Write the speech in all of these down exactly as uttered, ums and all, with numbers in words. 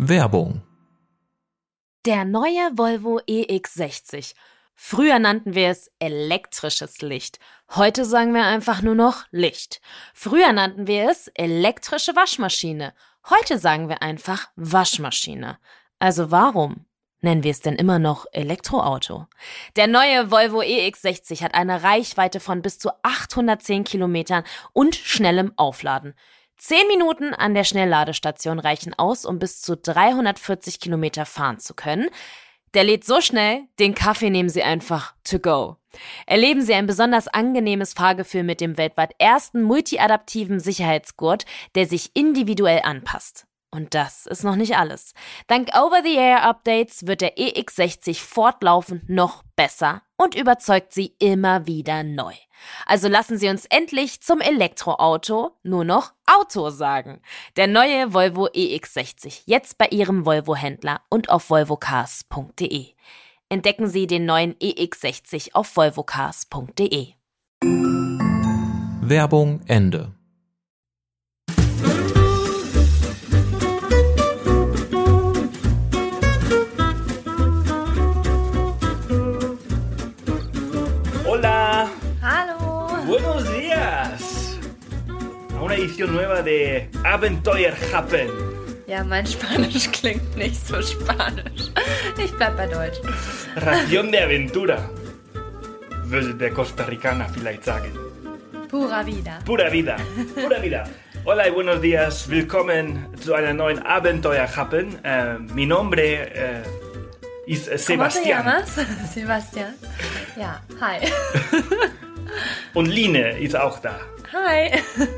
Werbung. Der neue Volvo E X sechzig. Früher nannten wir es elektrisches Licht. Heute sagen wir einfach nur noch Licht. Früher nannten wir es elektrische Waschmaschine. Heute sagen wir einfach Waschmaschine. Also warum nennen wir es denn immer noch Elektroauto? Der neue Volvo E X sechzig hat eine Reichweite von bis zu achthundertzehn Kilometern und schnellem Aufladen. Zehn Minuten an der Schnellladestation reichen aus, um bis zu dreihundertvierzig Kilometer fahren zu können. Der lädt so schnell, den Kaffee nehmen Sie einfach to go. Erleben Sie ein besonders angenehmes Fahrgefühl mit dem weltweit ersten multiadaptiven Sicherheitsgurt, der sich individuell anpasst. Und das ist noch nicht alles. Dank Over-the-Air-Updates wird der E X sechzig fortlaufend noch besser und überzeugt Sie immer wieder neu. Also lassen Sie uns endlich zum Elektroauto nur noch Auto sagen. Der neue Volvo E X sechzig, jetzt bei Ihrem Volvo-Händler und auf volvo cars punkt de. Entdecken Sie den neuen E X sechzig auf volvo cars punkt de. Werbung Ende. Hola. Hallo. Buenos días. A una edición nueva de Abenteuer Happen. Ja, mein Spanisch klingt nicht so spanisch. Ich bleib bei Deutsch. Ración de Aventura. Würde der Costa Ricaner vielleicht sagen. Pura vida. Pura vida. Pura vida. Hola y buenos días. Willkommen zu einer neuen Abenteuer Happen. Äh, mi nombre äh, ist äh, Sebastian. ¿Cómo te llamas? Sebastian. Ja, hi. Und Line ist auch da. Hi.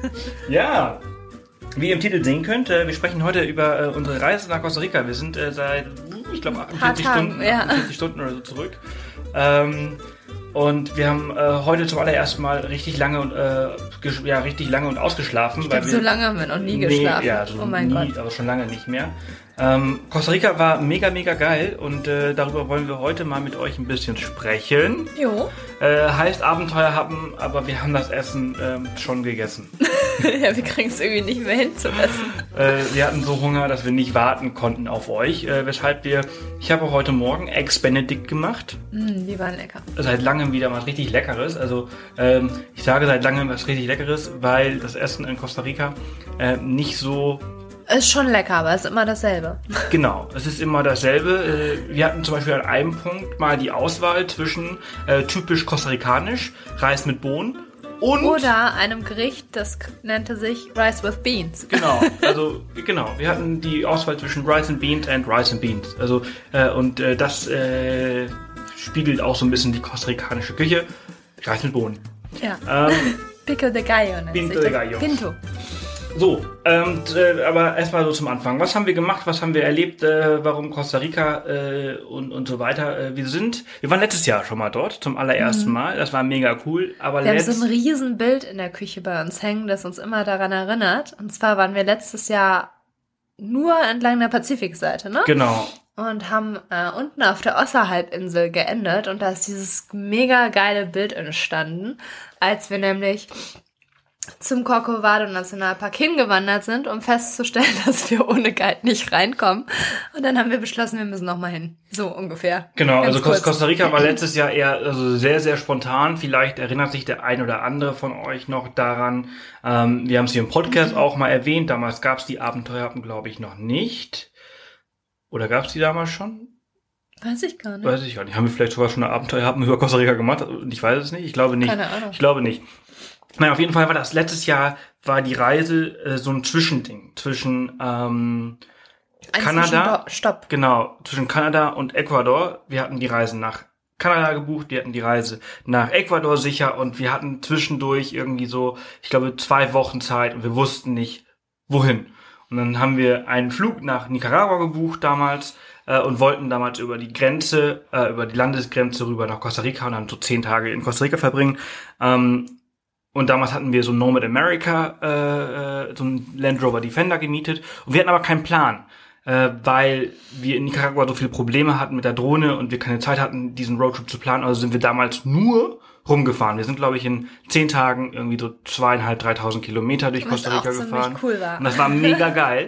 Ja, wie ihr im Titel sehen könnt, äh, wir sprechen heute über äh, unsere Reise nach Costa Rica. Wir sind äh, seit, ich glaube, achtundvierzig Stunden, ja. achtundvierzig Stunden oder so zurück. Ähm, und wir haben äh, heute zum allerersten Mal richtig lange und äh, ges- ja, richtig lange und ausgeschlafen. Ich glaube, so lange haben wir noch nie nee, geschlafen. Ja, so oh mein nie, Gott. aber schon lange nicht mehr. Ähm, Costa Rica war mega, mega geil und äh, darüber wollen wir heute mal mit euch ein bisschen sprechen. Jo. Äh, heißt Abenteuer haben, aber wir haben das Essen ähm, schon gegessen. Ja, wir kriegen es irgendwie nicht mehr hin zu essen. Äh, wir hatten so Hunger, dass wir nicht warten konnten auf euch, äh, weshalb wir, ich habe heute Morgen Eggs Benedict gemacht. Mm, die waren lecker. Seit langem wieder was richtig Leckeres. Also ähm, ich sage seit langem was richtig Leckeres, weil das Essen in Costa Rica äh, nicht so... Ist schon lecker, aber es ist immer dasselbe. Genau, es ist immer dasselbe. Wir hatten zum Beispiel an einem Punkt mal die Auswahl zwischen äh, typisch kostarikanisch, Reis mit Bohnen und... Oder einem Gericht, das nannte sich Rice with Beans. Genau, also genau, wir hatten die Auswahl zwischen Rice and Beans and Rice and Beans. Also äh, und äh, das äh, spiegelt auch so ein bisschen die kostarikanische Küche. Reis mit Bohnen. Ja. Ähm, Pico de Gallo nennt Pinto sich de das. Gallo. Pinto. So, ähm, äh, aber erstmal so zum Anfang. Was haben wir gemacht? Was haben wir erlebt? Äh, warum Costa Rica äh, und und so weiter? Äh, wir sind, wir waren letztes Jahr schon mal dort zum allerersten Mhm. Mal. Das war mega cool. Aber Wir haben letzt- so ein riesen Bild in der Küche bei uns hängen, das uns immer daran erinnert. Und zwar waren wir letztes Jahr nur entlang der Pazifikseite, ne? Genau. Und haben äh, unten auf der Osser-Halbinsel geendet. Und da ist dieses mega geile Bild entstanden, als wir nämlich zum Corcovado Nationalpark hingewandert sind, um festzustellen, dass wir ohne Guide nicht reinkommen. Und dann haben wir beschlossen, wir müssen noch mal hin. So ungefähr. Genau, Ganz also kurz. Costa Rica war letztes Jahr eher also sehr, sehr spontan. Vielleicht erinnert sich der ein oder andere von euch noch daran. Ähm, wir haben es hier im Podcast auch mal erwähnt. Damals gab es die Abenteuerhappen, glaube ich, noch nicht. Oder gab es die damals schon? Weiß ich gar nicht. Weiß ich gar nicht. Haben wir vielleicht sogar schon eine Abenteuerhappen über Costa Rica gemacht? Ich weiß es nicht. Ich glaube nicht. Keine Ahnung. Ich glaube nicht. Naja, auf jeden Fall war das letztes Jahr, war die Reise äh, so ein Zwischending zwischen ähm, Ein Kanada. Zwischenbo- Stopp. Genau, zwischen Kanada und Ecuador. Wir hatten die Reise nach Kanada gebucht, wir hatten die Reise nach Ecuador sicher und wir hatten zwischendurch irgendwie so, ich glaube, zwei Wochen Zeit und wir wussten nicht, wohin. Und dann haben wir einen Flug nach Nicaragua gebucht damals äh, und wollten damals über die Grenze, äh, über die Landesgrenze rüber nach Costa Rica und dann so zehn Tage in Costa Rica verbringen. Ähm, Und damals hatten wir so ein Nomad America, äh, so ein Land Rover Defender gemietet. Und wir hatten aber keinen Plan, äh, weil wir in Nicaragua so viele Probleme hatten mit der Drohne und wir keine Zeit hatten, diesen Roadtrip zu planen. Also sind wir damals nur rumgefahren. Wir sind, glaube ich, in zehn Tagen irgendwie so zweieinhalb, dreitausend Kilometer durch Was Costa Rica auch ziemlich gefahren. cool war. Und das war mega geil.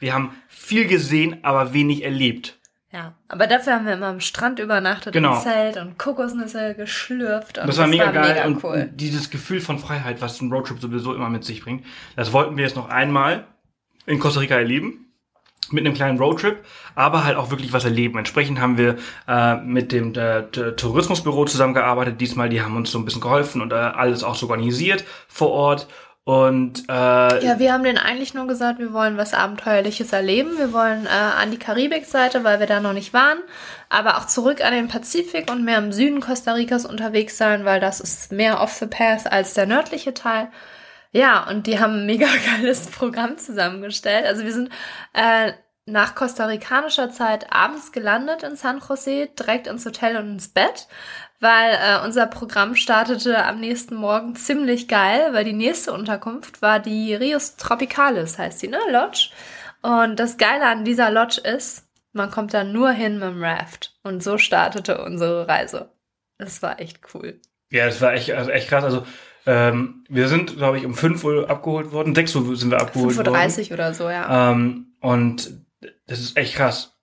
Wir haben viel gesehen, aber wenig erlebt. Ja, aber dafür haben wir immer am Strand übernachtet, genau. im Zelt und Kokosnüsse geschlürft. Und das war das mega war geil mega und cool. dieses Gefühl von Freiheit, was ein Roadtrip sowieso immer mit sich bringt, das wollten wir jetzt noch einmal in Costa Rica erleben, mit einem kleinen Roadtrip, aber halt auch wirklich was erleben. Entsprechend haben wir äh, mit dem der, der Tourismusbüro zusammengearbeitet. Diesmal, die haben uns so ein bisschen geholfen und äh, alles auch so organisiert vor Ort. Und äh, ja, wir haben denen eigentlich nur gesagt, wir wollen was Abenteuerliches erleben. Wir wollen äh, an die Karibikseite, weil wir da noch nicht waren, aber auch zurück an den Pazifik und mehr im Süden Costa Ricas unterwegs sein, weil das ist mehr off the path als der nördliche Teil. Ja, und die haben ein mega geiles Programm zusammengestellt. Also wir sind äh, nach kostarikanischer Zeit abends gelandet in San Jose, direkt ins Hotel und ins Bett, weil äh, unser Programm startete am nächsten Morgen ziemlich geil, weil die nächste Unterkunft war die Rios Tropicales, heißt die, ne, Lodge. Und das Geile an dieser Lodge ist, man kommt da nur hin mit dem Raft. Und so startete unsere Reise. Das war echt cool. Ja, das war echt, also echt krass. Also ähm, wir sind, glaube ich, um fünf Uhr abgeholt worden. sechs Uhr sind wir abgeholt fünf Uhr dreißig worden. Oder so, ja. Ähm, und das ist echt krass.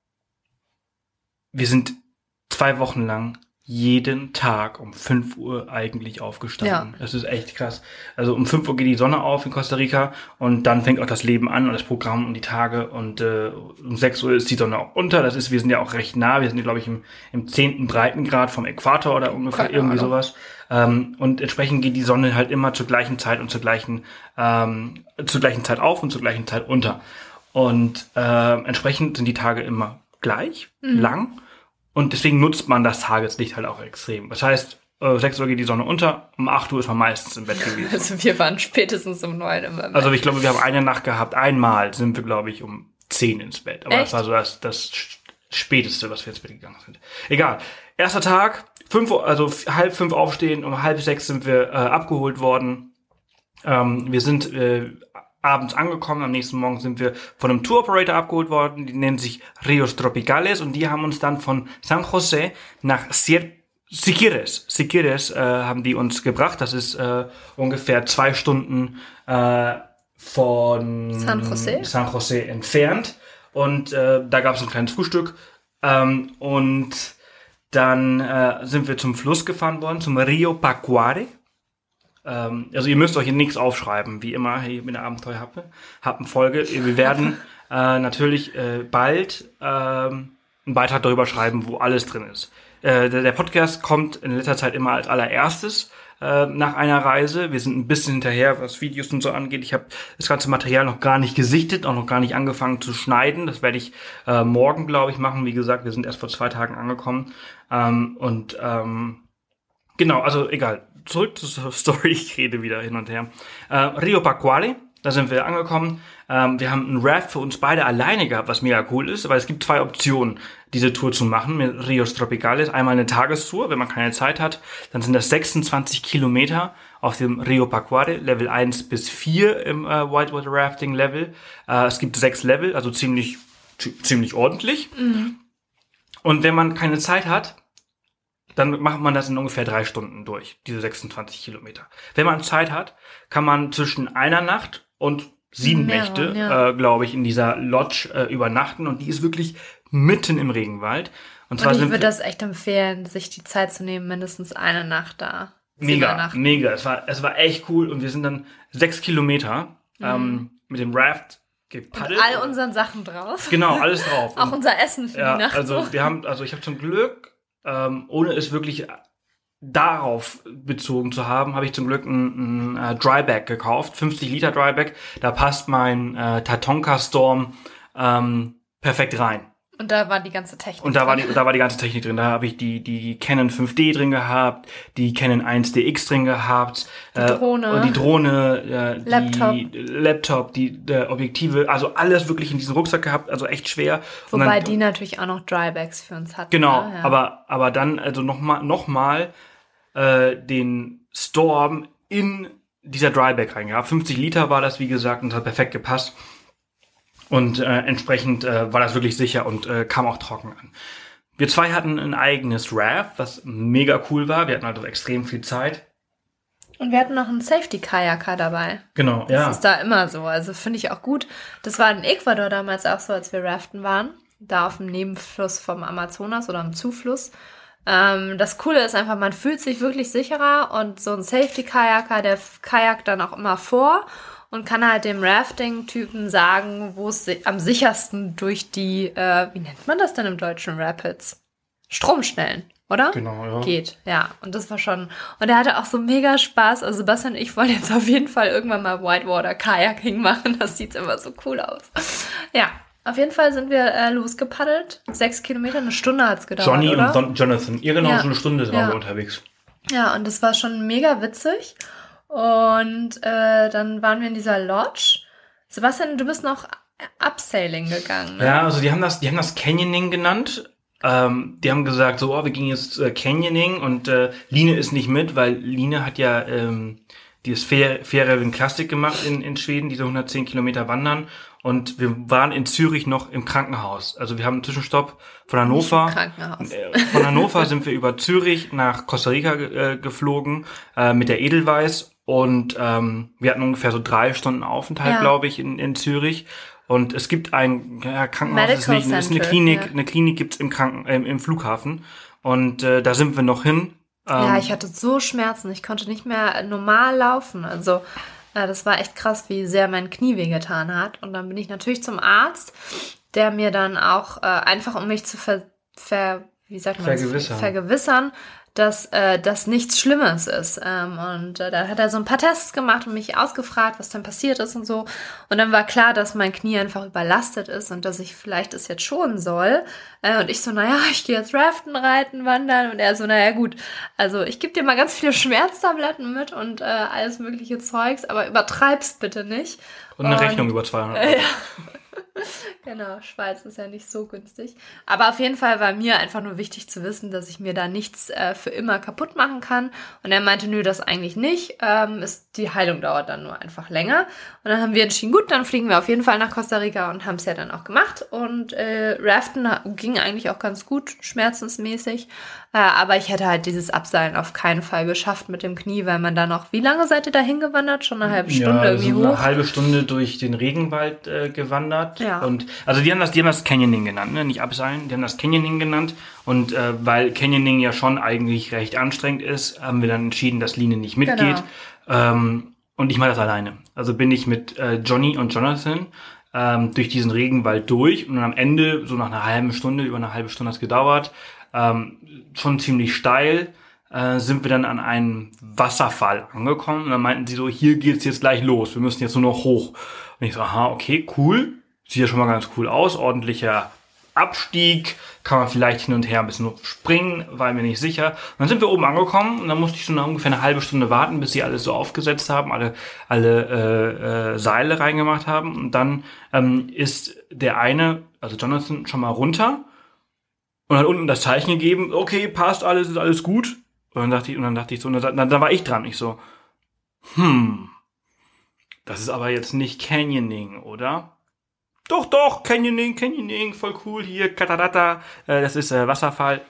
Wir sind zwei Wochen lang jeden Tag um fünf Uhr eigentlich aufgestanden. Ja. Das ist echt krass. Also um fünf Uhr geht die Sonne auf in Costa Rica und dann fängt auch das Leben an und das Programm und die Tage und äh, um sechs Uhr ist die Sonne auch unter. Das ist, wir sind ja auch recht nah. Wir sind, glaube ich, im, im zehnten Breitengrad vom Äquator oder ungefähr Keine irgendwie Ahnung. sowas. Ähm, und entsprechend geht die Sonne halt immer zur gleichen Zeit und zur gleichen, ähm, zur gleichen Zeit auf und zur gleichen Zeit unter. Und äh, entsprechend sind die Tage immer gleich mhm. lang. Und deswegen nutzt man das Tageslicht halt auch extrem. Das heißt, äh, sechs Uhr geht die Sonne unter, um acht Uhr ist man meistens im Bett gewesen. Also wir waren spätestens um neun im Bett. Also ich glaube, wir haben eine Nacht gehabt, einmal sind wir, glaube ich, um zehn ins Bett. Aber Echt? das war so das, das Späteste, was wir ins Bett gegangen sind. Egal. Erster Tag, fünf Uhr, also halb fünf aufstehen, um halb sechs sind wir äh, abgeholt worden. Ähm, wir sind äh, abends angekommen, am nächsten Morgen sind wir von einem Tour-Operator abgeholt worden, die nennen sich Rios Tropicales und die haben uns dann von San Jose nach Sier- Siquirres, Siquirres äh, haben die uns gebracht, das ist äh, ungefähr zwei Stunden äh, von San Jose? San Jose entfernt und äh, da gab es ein kleines Frühstück ähm, und dann äh, sind wir zum Fluss gefahren worden, zum Rio Pacuare. Also ihr müsst euch hier nichts aufschreiben, wie immer hier mit der Abenteuer-Happen-Folge. Wir werden äh, natürlich äh, bald äh, einen Beitrag darüber schreiben, wo alles drin ist. Äh, der, der Podcast kommt in letzter Zeit immer als allererstes äh, nach einer Reise. Wir sind ein bisschen hinterher, was Videos und so angeht. Ich habe das ganze Material noch gar nicht gesichtet, auch noch gar nicht angefangen zu schneiden. Das werde ich äh, morgen, glaube ich, machen. Wie gesagt, wir sind erst vor zwei Tagen angekommen. Ähm, und ähm, genau, also egal. Zurück zur Story, ich rede wieder hin und her. Äh, Rio Pacuare, da sind wir angekommen. Ähm, wir haben einen Raft für uns beide alleine gehabt, was mega cool ist, weil es gibt zwei Optionen, diese Tour zu machen mit Rios Tropicales. Einmal eine Tagestour, wenn man keine Zeit hat. Dann sind das sechsundzwanzig Kilometer auf dem Rio Pacuare, Level eins bis vier im äh, Whitewater Rafting Level. Äh, es gibt sechs Level, also ziemlich, ziemlich ordentlich. Mhm. Und wenn man keine Zeit hat, dann macht man das in ungefähr drei Stunden durch, diese sechsundzwanzig Kilometer. Wenn man Zeit hat, kann man zwischen einer Nacht und sieben Mehrere, Nächte, ja. äh, glaube ich, in dieser Lodge äh, übernachten. Und die ist wirklich mitten im Regenwald. Und, zwar und ich sind würde das echt empfehlen, sich die Zeit zu nehmen, mindestens eine Nacht da. Mega, Nachten. mega. Es war, es war echt cool. Und wir sind dann sechs Kilometer mhm. ähm, mit dem Raft gepaddelt. Und all unseren Sachen drauf. Genau, alles drauf. Auch unser Essen für ja, die Nacht. Also wir haben, also ich habe zum Glück Ähm, ohne es wirklich darauf bezogen zu haben, habe ich zum Glück ein, ein äh, Dryback gekauft, fünfzig Liter Dryback. Da passt mein äh, Tatonka Storm ähm, perfekt rein. Und da war die ganze Technik Und da drin. war die, da war die ganze Technik drin. Da habe ich die, die Canon fünf D drin gehabt, die Canon eins D X drin gehabt. Die Drohne. Äh, die Drohne, äh, Laptop. die Laptop, die der Objektive, also alles wirklich in diesem Rucksack gehabt, also echt schwer. Wobei und dann, die natürlich auch noch Drybacks für uns hatten. Genau, ne? ja. aber, aber dann also nochmal noch mal, äh, den Storm in dieser Dryback reingehabt. fünfzig Liter war das, wie gesagt, und hat perfekt gepasst. Und äh, entsprechend äh, war das wirklich sicher und äh, kam auch trocken an. Wir zwei hatten ein eigenes Raft, was mega cool war. Wir hatten also extrem viel Zeit. Und wir hatten noch einen Safety-Kajaker dabei. Genau, das ja. Das ist da immer so. Also finde ich auch gut. Das war in Ecuador damals auch so, als wir raften waren. Da auf dem Nebenfluss vom Amazonas oder am Zufluss. Ähm, das Coole ist einfach, man fühlt sich wirklich sicherer. Und so ein Safety-Kajaker, der kajakt dann auch immer vor und kann halt dem Rafting-Typen sagen, wo es si- am sichersten durch die, äh, wie nennt man das denn im Deutschen, Rapids? Stromschnellen. Oder? Genau, ja. Geht, ja. Und das war schon... Und er hatte auch so mega Spaß. Also Sebastian und ich wollen jetzt auf jeden Fall irgendwann mal Whitewater-Kayaking machen. Das sieht immer so cool aus. Ja, auf jeden Fall sind wir äh, losgepaddelt. Sechs Kilometer, eine Stunde hat's gedauert, Johnny oder? und Don- Jonathan. Ihr genau Ja. so eine Stunde waren Ja. wir unterwegs. Ja, und das war schon mega witzig. Und äh, dann waren wir in dieser Lodge. Sebastian, du bist noch Absailing gegangen, ne? Ja, also die haben das, die haben das Canyoning genannt. Ähm, die haben gesagt, so, oh, wir gehen jetzt äh, Canyoning und äh, Line ist nicht mit, weil Line hat ja ähm, dieses Fjällräven Classic gemacht in, in Schweden, diese hundertzehn Kilometer wandern. Und wir waren in Zürich noch im Krankenhaus. Also wir haben einen Zwischenstopp von Hannover. Nicht im Krankenhaus. Äh, Von Hannover sind wir über Zürich nach Costa Rica ge- äh, geflogen äh, mit der Edelweiss. Und ähm, wir hatten ungefähr so drei Stunden Aufenthalt, Ja. glaube ich, in, in Zürich. Und es gibt ein ja, Krankenhaus, Medical ist nicht, ist eine Center, Klinik, ja. eine Klinik gibt's im Kranken, äh, im Flughafen. Und äh, da sind wir noch hin. Ähm, Ja, ich hatte so Schmerzen. Ich konnte nicht mehr normal laufen. Also äh, das war echt krass, wie sehr mein Knie wehgetan hat. Und dann bin ich natürlich zum Arzt, der mir dann auch äh, einfach, um mich zu ver, ver wie sagt man das? Vergewissern. vergewissern, dass äh, das nichts Schlimmes ist. Ähm, und äh, dann hat er so ein paar Tests gemacht und mich ausgefragt, was dann passiert ist und so. Und dann war klar, dass mein Knie einfach überlastet ist und dass ich vielleicht es jetzt schonen soll. Äh, und ich so, naja, ich gehe jetzt Raften, Reiten, Wandern. Und er so, naja gut, also ich gebe dir mal ganz viele Schmerztabletten mit und äh, alles mögliche Zeugs, aber übertreib's bitte nicht. und eine und, Rechnung über zweihundert Äh, Euro. ja. Genau, Schweiz ist ja nicht so günstig. Aber auf jeden Fall war mir einfach nur wichtig zu wissen, dass ich mir da nichts äh, für immer kaputt machen kann. Und er meinte, nö, das eigentlich nicht. Ähm, ist, die Heilung dauert dann nur einfach länger. Und dann haben wir entschieden, gut, dann fliegen wir auf jeden Fall nach Costa Rica und haben es ja dann auch gemacht. Und äh, Raften ging eigentlich auch ganz gut, schmerzensmäßig. Äh, aber ich hätte halt dieses Abseilen auf keinen Fall geschafft mit dem Knie, weil man da noch, wie lange seid ihr da hingewandert? Schon eine halbe Stunde ja, irgendwie so eine hoch? halbe Stunde durch den Regenwald äh, gewandert. Ja. Und also die haben das, die haben das Canyoning genannt, ne? Nicht Abseilen, die haben das Canyoning genannt. Und äh, weil Canyoning ja schon eigentlich recht anstrengend ist, haben wir dann entschieden, dass Line nicht mitgeht. Genau. Ähm, und ich mache das alleine. Also bin ich mit äh, Johnny und Jonathan ähm, durch diesen Regenwald durch und am Ende, so nach einer halben Stunde, über eine halbe Stunde hat es gedauert, ähm, schon ziemlich steil, äh, sind wir dann an einem Wasserfall angekommen und dann meinten sie so, hier geht's jetzt gleich los, wir müssen jetzt nur noch hoch. Und ich so, aha, okay, cool, sieht ja schon mal ganz cool aus, ordentlicher Abstieg, kann man vielleicht hin und her ein bisschen springen, war mir nicht sicher. Und dann sind wir oben angekommen und dann musste ich schon ungefähr eine halbe Stunde warten, bis sie alles so aufgesetzt haben, alle, alle äh, äh, Seile reingemacht haben. Und dann ähm, ist der eine, also Jonathan, schon mal runter und hat unten das Zeichen gegeben, okay, passt alles, ist alles gut. Und dann dachte ich, und dann dachte ich so, und dann, dann, dann war ich dran. Ich so, hm, das ist aber jetzt nicht Canyoning, oder? Doch, doch, Canyoning, Canyoning, voll cool, hier, Catarata, äh, das ist äh, Wasserfall.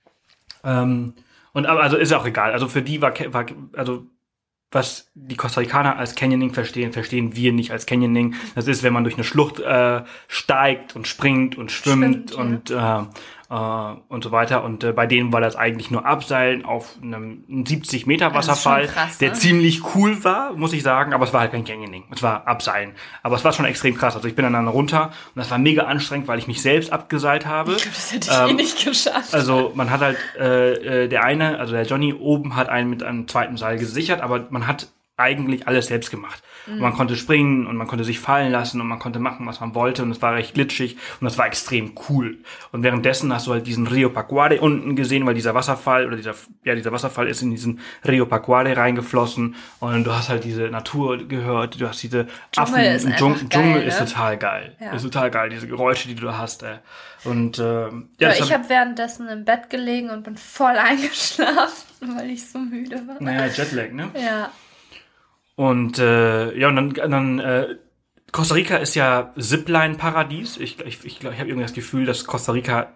Ähm, und aber, also ist auch egal, also für die war, war, also was die Costa Ricaner als Canyoning verstehen, verstehen wir nicht als Canyoning. Das ist, wenn man durch eine Schlucht äh, steigt und springt und schwimmt, Schwimmt, und äh, äh, und so weiter. Und äh, bei denen war das eigentlich nur Abseilen auf einem siebzig Meter Das ist Wasserfall, schon krass, der ne? ziemlich cool war, muss ich sagen. Aber es war halt kein Canyoning. Es war Abseilen. Aber es war schon extrem krass. Also ich bin dann runter und das war mega anstrengend, weil ich mich selbst abgeseilt habe. Ich glaube, das hätte ich eh Ähm, nicht geschafft. Also man hat halt, äh, äh, der eine, also der Johnny oben hat einen mit einem zweiten Seil gesichert, aber man hat eigentlich alles selbst gemacht. Und man konnte springen und man konnte sich fallen lassen und man konnte machen, was man wollte und es war recht glitschig und das war extrem cool. Und währenddessen hast du halt diesen Rio Pacuare unten gesehen, weil dieser Wasserfall oder dieser, ja, dieser Wasserfall ist in diesen Rio Pacuare reingeflossen und du hast halt diese Natur gehört, du hast diese Affen, Dschungel ist und einfach Dschung- Dschungel geil, ist ne? total geil. Ja. Ist total geil, diese Geräusche, die du da hast, ey. Und, ähm, ja, das ich hab- habe währenddessen im Bett gelegen und bin voll eingeschlafen, weil ich so müde war. Naja, Jetlag, ne? Ja. Und äh, ja, und dann, dann äh, Costa Rica ist ja Zipline-Paradies. Ich, ich, ich, glaub, ich habe irgendwie das Gefühl, dass Costa Rica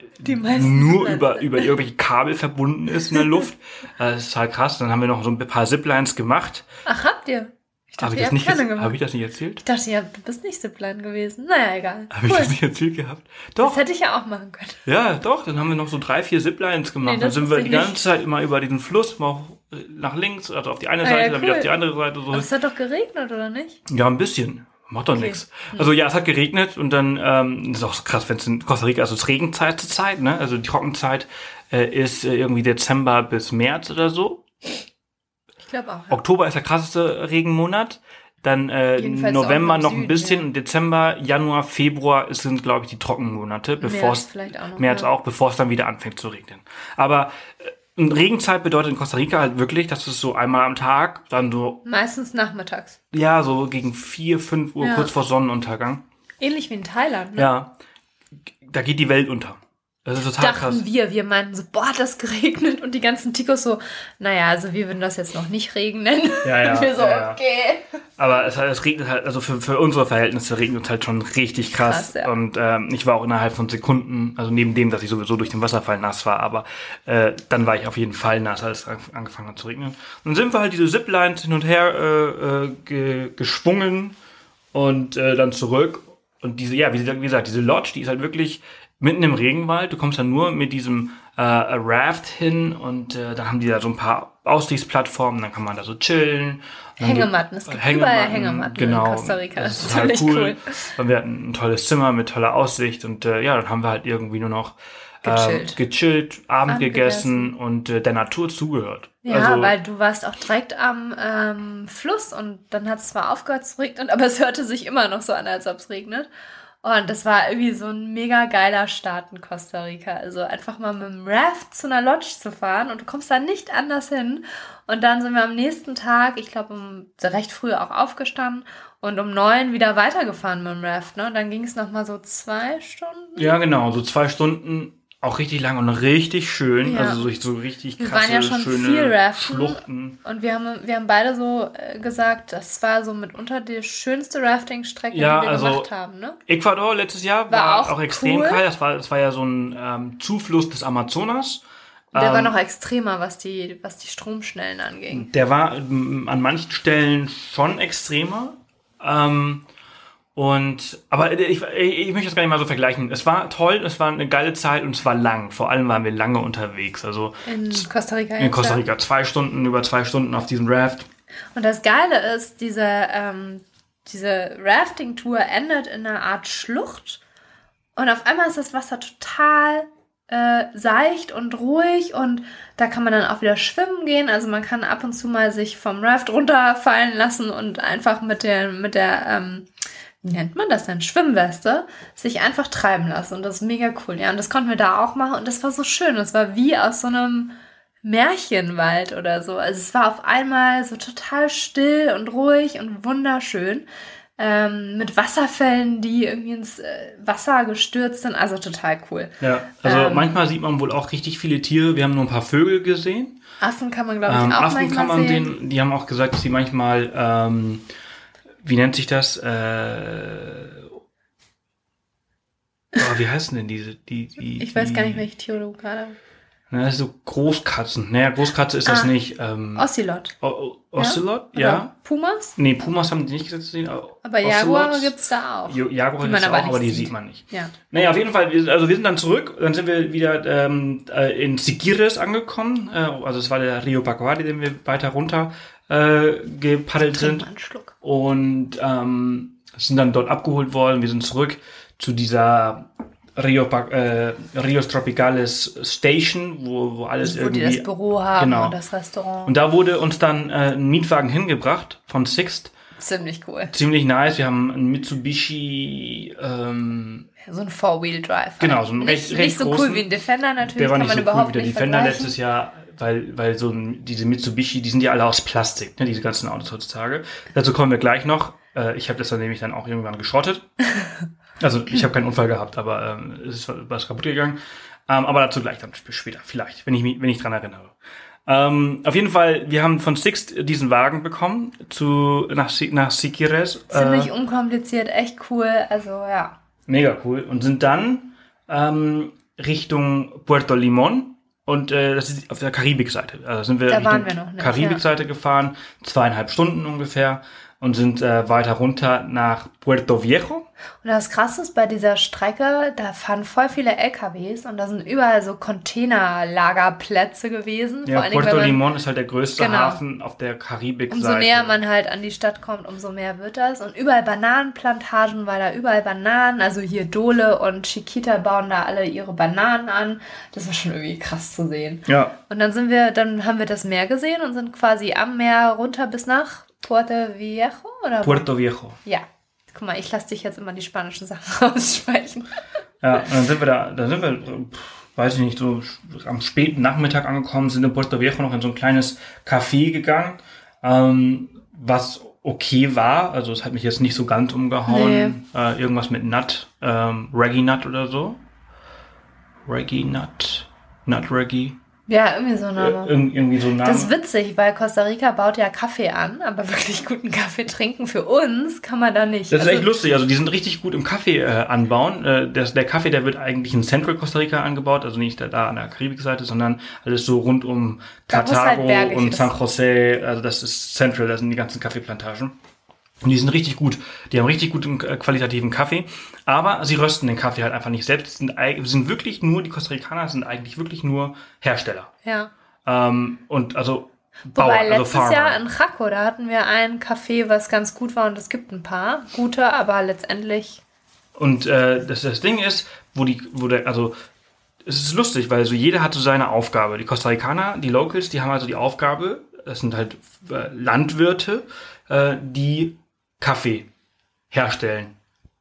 nur über, über irgendwelche Kabel verbunden ist in der Luft. Das ist halt krass. Dann haben wir noch so ein paar Ziplines gemacht. Ach, habt ihr? Ich dachte, Habe ich, ihr das nicht habt keine jetzt- gemacht. hab ich das nicht erzählt? Ich dachte, ja, du bist nicht Zipline gewesen. Naja, egal. Habe ich Cool. das nicht erzählt gehabt? Das Doch. hätte ich ja auch machen können. Ja, doch. Dann haben wir noch so drei, vier Ziplines gemacht. Nee, dann das sind wir wusste die ich ganze nicht. Zeit immer über diesen Fluss, mal nach links, also auf die eine Ah, Seite, ja, dann wieder cool. auf die andere Seite. So. Aber es hat doch geregnet, oder nicht? Ja, ein bisschen. Macht doch Okay. nichts. Also ja, es hat geregnet und dann ähm, ist auch so krass, wenn es in Costa Rica, also es ist Regenzeit zur Zeit, ne? Also die Trockenzeit äh, ist äh, irgendwie Dezember bis März oder so. Ich glaube auch. Ja. Oktober ist der krasseste Regenmonat. Dann äh, Jedenfalls November auch im noch ein Süden, bisschen ja. und Dezember, Januar, Februar ist, sind, glaube ich, die Trockenmonate, bevor März es vielleicht auch noch. März ja. auch, bevor es dann wieder anfängt zu regnen. Aber äh, Regenzeit bedeutet in Costa Rica halt wirklich, dass es so einmal am Tag, dann so, Meistens nachmittags. ja, so gegen vier, fünf Uhr, Ja. kurz vor Sonnenuntergang. Ähnlich wie in Thailand, ne? Ja, da geht die Welt unter. Das ist total Dachten krass. wir, wir meinten so, boah, hat das geregnet und die ganzen Tikos so, naja, also wir würden das jetzt noch nicht Regen nennen. Ja, ja, und wir so, ja, ja. okay. Aber es, es regnet halt, also für, für unsere Verhältnisse regnet es halt schon richtig krass. Krass, ja. Und ähm, ich war auch innerhalb von Sekunden, also neben dem, dass ich sowieso durch den Wasserfall nass war, aber äh, dann war ich auf jeden Fall nass, als es an- angefangen hat zu regnen. Und dann sind wir halt diese Ziplines hin und her äh, äh, ge, geschwungen und äh, dann zurück. Und diese, ja, wie, wie gesagt, diese Lodge, die ist halt wirklich mitten im Regenwald. Du kommst dann nur mit diesem äh, Raft hin und äh, dann haben die da so ein paar Aussichtsplattformen, dann kann man da so chillen. Und dann Hängematten, es gibt überall Hängematten genau, in Costa Rica. Das ist Das total ist cool. ziemlich Und wir hatten ein tolles Zimmer mit toller Aussicht und äh, ja, dann haben wir halt irgendwie nur noch ähm, Gechillt. gechillt, Abend, Abend gegessen und äh, der Natur zugehört. Ja, also, weil du warst auch direkt am ähm, Fluss und dann hat es zwar aufgehört zu regnen, aber es hörte sich immer noch so an, als ob es regnet. Und das war irgendwie so ein mega geiler Start in Costa Rica. Also einfach mal mit dem Raft zu einer Lodge zu fahren und du kommst da nicht anders hin. Und dann sind wir am nächsten Tag, ich glaube um recht früh auch aufgestanden und um neun wieder weitergefahren mit dem Raft. Ne? Und dann ging es nochmal so zwei Stunden. ja, genau, so zwei Stunden, auch richtig lang und richtig schön. Ja. Also so, so richtig Wir krasse, waren ja schon schöne viel raften. Schluchten. Und wir haben, wir haben beide so äh, gesagt, das war so mitunter die schönste Rafting-Strecke, Ja, die wir also gemacht haben. Ne? Ecuador letztes Jahr War war, auch auch, extrem cool. kalt. Das war, das war ja so ein ähm, Zufluss des Amazonas. Der Ähm, war noch extremer, was die, was die Stromschnellen anging. Der war ähm, an manchen Stellen schon extremer. Ähm, und aber ich, ich, ich möchte das gar nicht mal so vergleichen. Es war toll, es war eine geile Zeit und es war lang. Vor allem waren wir lange unterwegs. Also In Costa Rica. in jetzt, Costa ja. Rica zwei Stunden, über zwei Stunden auf diesem Raft. Und das Geile ist, diese, ähm, diese Rafting-Tour endet in einer Art Schlucht. Und auf einmal ist das Wasser total äh, seicht und ruhig. Und da kann man dann auch wieder schwimmen gehen. Also man kann ab und zu mal sich vom Raft runterfallen lassen und einfach mit der, mit der ähm, wie nennt man das denn? Schwimmweste, sich einfach treiben lassen. Und das ist mega cool. Ja, und das konnten wir da auch machen. Und das war so schön. Das war wie aus so einem Märchenwald oder so. Also es war auf einmal so total still und ruhig und wunderschön. Ähm, mit Wasserfällen, die irgendwie ins äh, Wasser gestürzt sind. Also total cool. Ja, also Ähm. manchmal sieht man wohl auch richtig viele Tiere. Wir haben nur ein paar Vögel gesehen. Affen kann man, glaube ich, Ähm, auch Affen manchmal kann man sehen. sehen. Die haben auch gesagt, dass sie manchmal, ähm, wie nennt sich das? Äh, oh, wie heißen denn diese? Die, die, Ich weiß die, gar nicht, welche Tiere du gerade... Na, das ist so Großkatzen. Naja, Großkatze ist das Ah. nicht. Ähm, Ocelot. O- O- Ocelot? Oder Ja. Pumas? Nee, Pumas haben die nicht gesehen. Aber Jaguare Ocelots. gibt's da auch. Jo- Jaguar Die man gibt's aber auch, nicht aber die sieht. sieht man nicht. Ja. Naja, auf jeden Fall, wir, also wir sind dann zurück, dann sind wir wieder ähm, äh, in Siquirres angekommen. Äh, also es war der Rio Pacuari, den wir weiter runter äh, gepaddelt Trink sind. mal einen Schluck. Und ähm, sind dann dort abgeholt worden. Wir sind zurück zu dieser Rio, Pa- äh, Rios Tropicales Station, wo, wo alles Wo die irgendwie... das Büro haben genau. und das Restaurant. Und da wurde uns dann äh, ein Mietwagen hingebracht von Sixt. Ziemlich cool. Ziemlich nice. Wir haben einen Mitsubishi, ähm, So ein Four-Wheel-Drive. Genau, so ein nicht, recht- nicht recht so cool großen. wie ein Defender natürlich, der war kann nicht man so cool überhaupt wie der nicht Defender vergleichen. letztes Jahr, weil, weil so ein, diese Mitsubishi, die sind ja alle aus Plastik, ne, diese ganzen Autos heutzutage. Dazu kommen wir gleich noch. Äh, ich habe das dann nämlich dann auch irgendwann geschrottet. Also ich habe keinen Unfall gehabt, aber ähm, es ist was kaputt gegangen. Ähm, aber dazu gleich dann sp- später, vielleicht, wenn ich mich, wenn ich dran erinnere. Ähm, auf jeden Fall, wir haben von Sixt diesen Wagen bekommen zu nach, nach Siquirres. Ziemlich äh, unkompliziert, echt cool. Also ja. Mega cool. Und sind dann ähm, Richtung Puerto Limón und äh, das ist auf der Karibikseite. Also sind wir Da Richtung waren wir noch nicht, Karibikseite gefahren, zweieinhalb Stunden ungefähr und sind äh, weiter runter nach Puerto Viejo. Und das Krasse ist, bei dieser Strecke, da fahren voll viele L K Ws und da sind überall so Containerlagerplätze gewesen. Ja, Vor allen Dingen, Puerto wenn man, Limón ist halt der größte Genau. Hafen auf der Karibikseite. umso näher man halt an die Stadt kommt, umso mehr wird das. Und überall Bananenplantagen, weil da überall Bananen, also hier Dole und Chiquita bauen da alle ihre Bananen an. Das war schon irgendwie krass zu sehen. Ja, Und dann sind wir, dann haben wir das Meer gesehen und sind quasi am Meer runter bis nach Puerto Viejo oder wo? Puerto Viejo. Ja. Guck mal, ich lasse dich jetzt immer die spanischen Sachen aussprechen. Ja, und dann sind wir da, da sind wir, pff, weiß ich nicht, so am späten Nachmittag angekommen, sind in Puerto Viejo noch in so ein kleines Café gegangen, ähm, was okay war. Also es hat mich jetzt nicht so ganz umgehauen. Nee. Äh, irgendwas mit Nut, ähm, Reggae Nut oder so. Reggae Nut, Nut Reggae. Ja, irgendwie so ein Name. Äh, irgendwie so ein Name. Das ist witzig, weil Costa Rica baut ja Kaffee an, aber wirklich guten Kaffee trinken für uns kann man da nicht. Das ist also, echt lustig. Also die sind richtig gut im Kaffee äh, anbauen. Äh, das, der Kaffee, der wird eigentlich in Central Costa Rica angebaut, also nicht da, da an der Karibikseite, sondern alles so rund um Cartago halt und San Jose. Also das ist Central, das sind die ganzen Kaffeeplantagen. Und die sind richtig gut. Die haben richtig guten äh, qualitativen Kaffee. Aber sie rösten den Kaffee halt einfach nicht selbst. Sind, sind wirklich nur, die Costa Ricaner sind eigentlich wirklich nur Hersteller. Ja. Ähm, und also Bauern, Wobei also letztes Farmer. Jahr in Jaco, da hatten wir ein Café, was ganz gut war und es gibt ein paar gute, aber letztendlich... Und äh, das, das Ding ist, wo die, wo der, also es ist lustig, weil so jeder hat so seine Aufgabe. Die Costa Ricaner, die Locals, die haben also die Aufgabe, das sind halt äh, Landwirte, äh, die Kaffee herstellen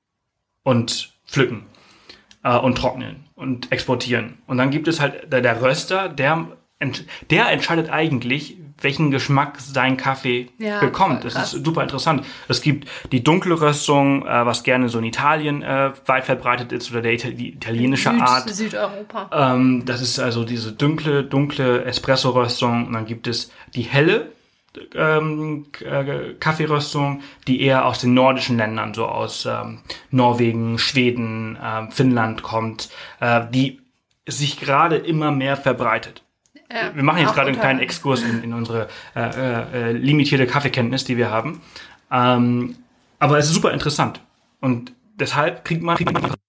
und pflücken äh, und trocknen und exportieren. Und dann gibt es halt der, der Röster, der, der entscheidet eigentlich, welchen Geschmack sein Kaffee ja, bekommt. Das ist super interessant. Es gibt die dunkle Röstung, äh, was gerne so in Italien äh, weit verbreitet ist, oder der Ita- die italienische Süd, Art. Südeuropa. Ähm, das ist also diese dunkle, dunkle Espresso-Röstung. Und dann gibt es die helle ähm, äh, Kaffeeröstung, die eher aus den nordischen Ländern, so aus ähm, Norwegen, Schweden, äh, Finnland kommt, äh, die sich gerade immer mehr verbreitet. Ja, wir machen jetzt gerade einen unter- kleinen Exkurs in, in unsere äh, äh, limitierte Kaffeekenntnis, die wir haben. Ähm, aber es ist super interessant. Und deshalb kriegt man, kriegt man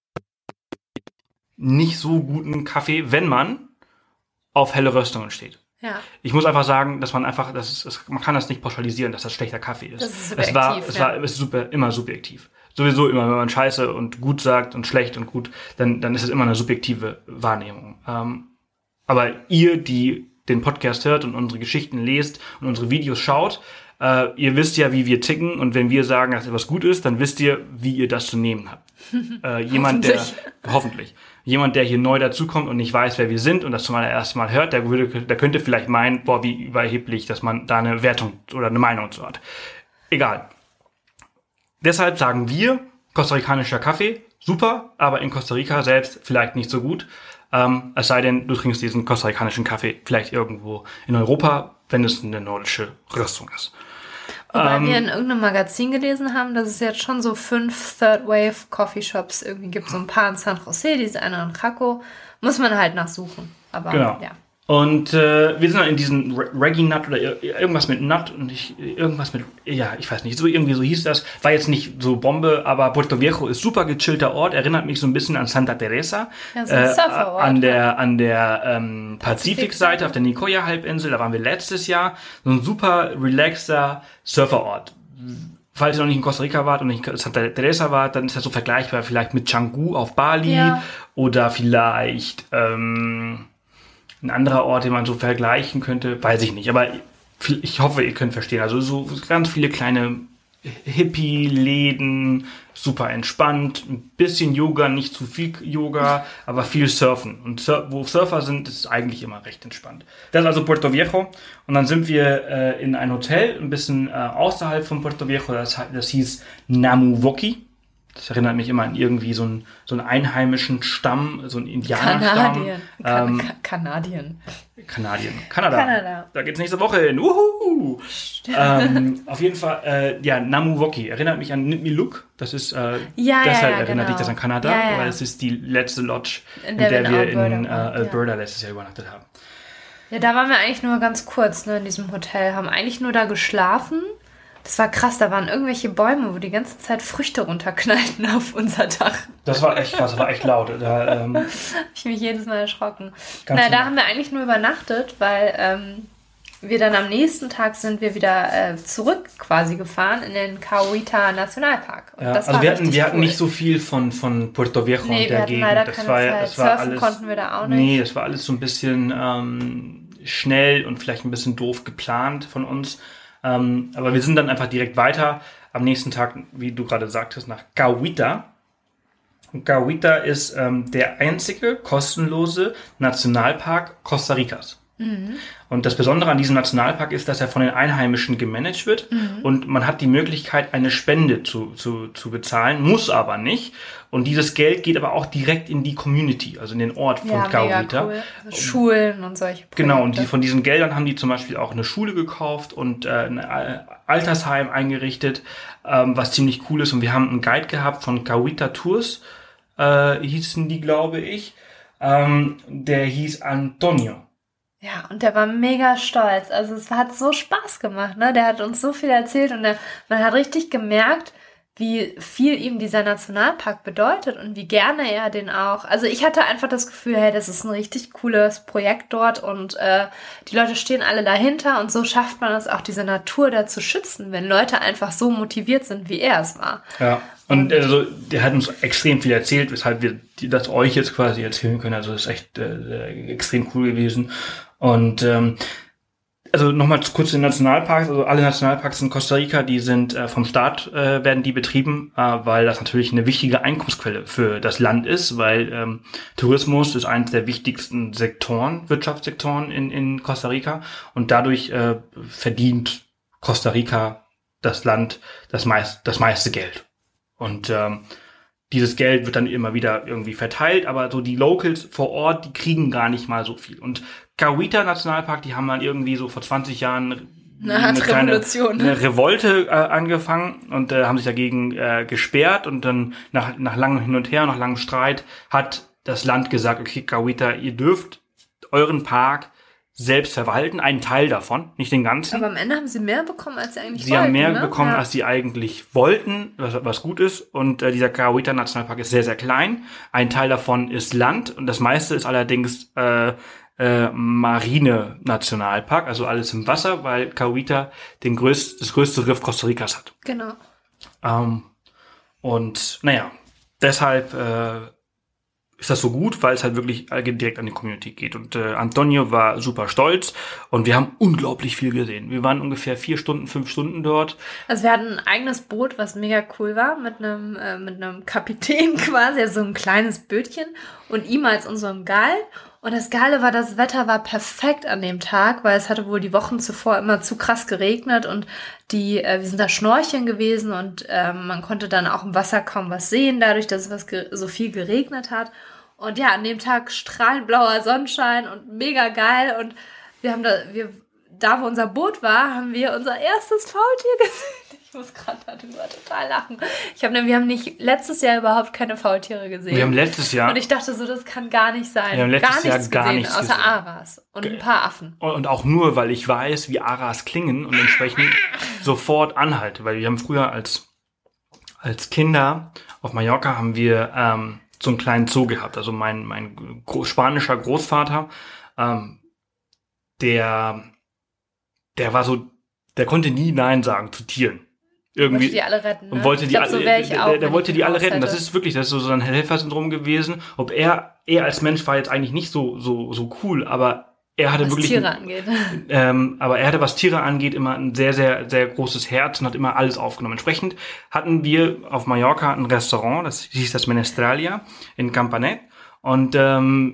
nicht so guten Kaffee, wenn man auf helle Röstungen steht. Ja. Ich muss einfach sagen, dass man einfach, das ist, das, man kann das nicht pauschalisieren, dass das schlechter Kaffee ist. Das ist es war, subjektiv, es ja. war, es ist super, immer subjektiv. Sowieso immer, wenn man Scheiße und gut sagt und schlecht und gut, dann, dann ist es immer eine subjektive Wahrnehmung. Ähm, aber ihr, die den Podcast hört und unsere Geschichten lest und unsere Videos schaut, äh, ihr wisst ja, wie wir ticken, und wenn wir sagen, dass etwas gut ist, dann wisst ihr, wie ihr das zu nehmen habt. Äh, jemand, der, hoffentlich, jemand, der hier neu dazukommt und nicht weiß, wer wir sind und das zum allerersten Mal hört, der, würde, der könnte vielleicht meinen, boah, wie überheblich, dass man da eine Wertung oder eine Meinung zu hat. Egal. Deshalb sagen wir, kostarikanischer Kaffee, super, aber in Costa Rica selbst vielleicht nicht so gut. Ähm, es sei denn, du trinkst diesen kostarikanischen Kaffee vielleicht irgendwo in Europa, wenn es eine nordische Röstung ist. Wobei Ähm, wir in irgendeinem Magazin gelesen haben, dass es jetzt schon so fünf Third-Wave-Coffeeshops irgendwie gibt. So ein paar in San Jose, dieses eine in Jaco. Muss man halt nachsuchen. Aber Genau. ja. Und äh, wir sind dann in diesen Re- Reggae Nut oder ir- irgendwas mit Nut und ich, irgendwas mit, ja, ich weiß nicht, so irgendwie so hieß das. War jetzt nicht so Bombe, aber Puerto Viejo ist super gechillter Ort, erinnert mich so ein bisschen an Santa Teresa. Ja, so ein äh, Surferort, an der, ja. an der ähm, Pazifikseite, auf der Nicoya-Halbinsel, da waren wir letztes Jahr. So ein super relaxter Surferort. Falls ihr noch nicht in Costa Rica wart und nicht in Santa Teresa wart, dann ist das so vergleichbar vielleicht mit Canggu auf Bali Ja. oder vielleicht ähm, ein anderer Ort, den man so vergleichen könnte, weiß ich nicht. Aber ich hoffe, ihr könnt verstehen. Also so ganz viele kleine Hippie-Läden, super entspannt, ein bisschen Yoga, nicht zu viel Yoga, aber viel Surfen. Und Sur- wo Surfer sind, ist eigentlich immer recht entspannt. Das ist also Puerto Viejo. Und dann sind wir äh, in ein Hotel, ein bisschen äh, außerhalb von Puerto Viejo. Das, das hieß Namuwoki. Das erinnert mich immer an irgendwie so einen, so einen einheimischen Stamm, so einen Indianerstamm. Kanadien. Ähm, Ka- Kanadien. Kanadien. Kanada. Kanada. Da geht's nächste Woche hin. Uhu. Ähm, auf jeden Fall, äh, ja, Namuwoki erinnert mich an Nipmiluk. Das ist, äh, Ja, deshalb ja, ja, erinnert genau. dich das an Kanada, Ja, ja. weil es ist die letzte Lodge, in In der, der wir wir in Alberta in äh, waren, ja. Alberta letztes Jahr übernachtet haben. Ja, da waren wir eigentlich nur ganz kurz, ne, in diesem Hotel. Haben eigentlich nur da geschlafen. Das war krass, da waren irgendwelche Bäume, wo die ganze Zeit Früchte runterknallten auf unser Dach. Das war echt krass, das war echt laut. Da, ähm, Hab ich mich jedes Mal erschrocken. Ganz Na, da genau. haben wir eigentlich nur übernachtet, weil ähm, wir dann am nächsten Tag sind wir wieder äh, zurück quasi gefahren in den Cahuita Nationalpark. Und ja, das also war wir hatten, richtig wir hatten cool. nicht so viel von, von Puerto Viejo Nee, und wir der hatten Gegend. leider Das keine war, Zeit. das war Surfen alles, konnten wir da auch nicht. Nee, das war alles so ein bisschen ähm, schnell und vielleicht ein bisschen doof geplant von uns. Ähm, aber wir sind dann einfach direkt weiter. Am nächsten Tag, wie du gerade sagtest, nach Cahuita. Und Cahuita ist ähm, der einzige kostenlose Nationalpark Costa Ricas. Mhm. Und das Besondere an diesem Nationalpark ist, dass er von den Einheimischen gemanagt wird Mhm. und man hat die Möglichkeit, eine Spende zu, zu, zu bezahlen, muss aber nicht. Und dieses Geld geht aber auch direkt in die Community, also in den Ort von Ja, mega Cahuita. cool. Also Schulen und solche Projekte. Genau, und die, von diesen Geldern haben die zum Beispiel auch eine Schule gekauft und äh, ein Al- Altersheim eingerichtet, ähm, was ziemlich cool ist. Und wir haben einen Guide gehabt von Cahuita Tours, äh, hießen die, glaube ich. Ähm, der hieß Antonio. Ja, und der war mega stolz. Also es hat so Spaß gemacht, ne? Der hat uns so viel erzählt und der, man hat richtig gemerkt, wie viel ihm dieser Nationalpark bedeutet und wie gerne er den auch. Also ich hatte einfach das Gefühl, hey, das ist ein richtig cooles Projekt dort und äh, die Leute stehen alle dahinter und so schafft man es auch, diese Natur da zu schützen, wenn Leute einfach so motiviert sind, wie er es war. Ja, und also der hat uns extrem viel erzählt, weshalb wir die- das euch jetzt quasi erzählen können. Also das ist echt äh, extrem cool gewesen. Und ähm, also nochmal kurz zu den Nationalparks. Also alle Nationalparks in Costa Rica, die sind äh, vom Staat äh, werden die betrieben, äh, weil das natürlich eine wichtige Einkommensquelle für das Land ist, weil ähm, Tourismus ist eines der wichtigsten Sektoren, Wirtschaftssektoren in, in Costa Rica und dadurch äh, verdient Costa Rica, das Land, das meist, das meiste Geld. Und ähm, dieses Geld wird dann immer wieder irgendwie verteilt, aber so die Locals vor Ort, die kriegen gar nicht mal so viel. Und Cahuita Nationalpark, die haben mal irgendwie so vor zwanzig Jahren Eine Art Revolution. eine Revolte äh, angefangen und äh, haben sich dagegen äh, gesperrt und dann nach, nach langem Hin und Her, nach langem Streit hat das Land gesagt, okay, Cahuita, ihr dürft euren Park selbst verwalten, einen Teil davon, nicht den ganzen. Aber am Ende haben sie mehr bekommen, als sie eigentlich Sie wollten. haben mehr ne? bekommen, ja. als sie eigentlich wollten, was, was gut ist. Und äh, dieser Cahuita Nationalpark ist sehr, sehr klein. Ein Teil davon ist Land und das meiste ist allerdings äh, äh, Marine Nationalpark, also alles im Wasser, weil Cahuita den größt, das größte Riff Costa Ricas hat. Genau. Ähm, und naja, deshalb äh, ist das so gut, weil es halt wirklich direkt an die Community geht. Und äh, Antonio war super stolz und wir haben unglaublich viel gesehen. Wir waren ungefähr vier Stunden, fünf Stunden dort. Also wir hatten ein eigenes Boot, was mega cool war, mit einem äh, mit einem Kapitän quasi, also so ein kleines Bötchen und ihm als unserem Guide. Und das Geile war, das Wetter war perfekt an dem Tag, weil es hatte wohl die Wochen zuvor immer zu krass geregnet und die, äh, wir sind da schnorcheln gewesen und äh, man konnte dann auch im Wasser kaum was sehen, dadurch, dass es was ge- so viel geregnet hat. Und ja, an dem Tag strahlend blauer Sonnenschein und mega geil und wir haben da, wir, da wo unser Boot war, haben wir unser erstes Faultier gesehen. Ich muss gerade darüber total lachen. Ich habe, wir haben nicht letztes Jahr überhaupt keine Faultiere gesehen. Wir haben letztes Jahr Und ich dachte so, das kann gar nicht sein. Wir haben letztes gar Jahr nichts gar gesehen, nichts außer gesehen. Aras und ein paar Affen. und, und auch nur, weil ich weiß, wie Aras klingen und entsprechend sofort anhalte. Weil wir haben früher als, als Kinder auf Mallorca haben wir ähm, so einen kleinen Zoo gehabt. Also mein, mein gro- spanischer Großvater, ähm, der, der war so, der konnte nie Nein sagen zu Tieren. Irgendwie. Wollte die alle retten, ne? Und wollte Ich die glaub, so alle, wär ich der, auch, der, der wenn wollte ich die ein alle Haus retten. Das hätte. ist wirklich, das ist so sein Helfersyndrom gewesen. Ob er, er als Mensch war jetzt eigentlich nicht so, so, so cool, aber er hatte was wirklich, Tiere angeht. ähm, aber er hatte, was Tiere angeht, immer ein sehr, sehr, sehr großes Herz und hat immer alles aufgenommen. Entsprechend hatten wir auf Mallorca ein Restaurant, das hieß das Menestralia in Campanet. Und ähm,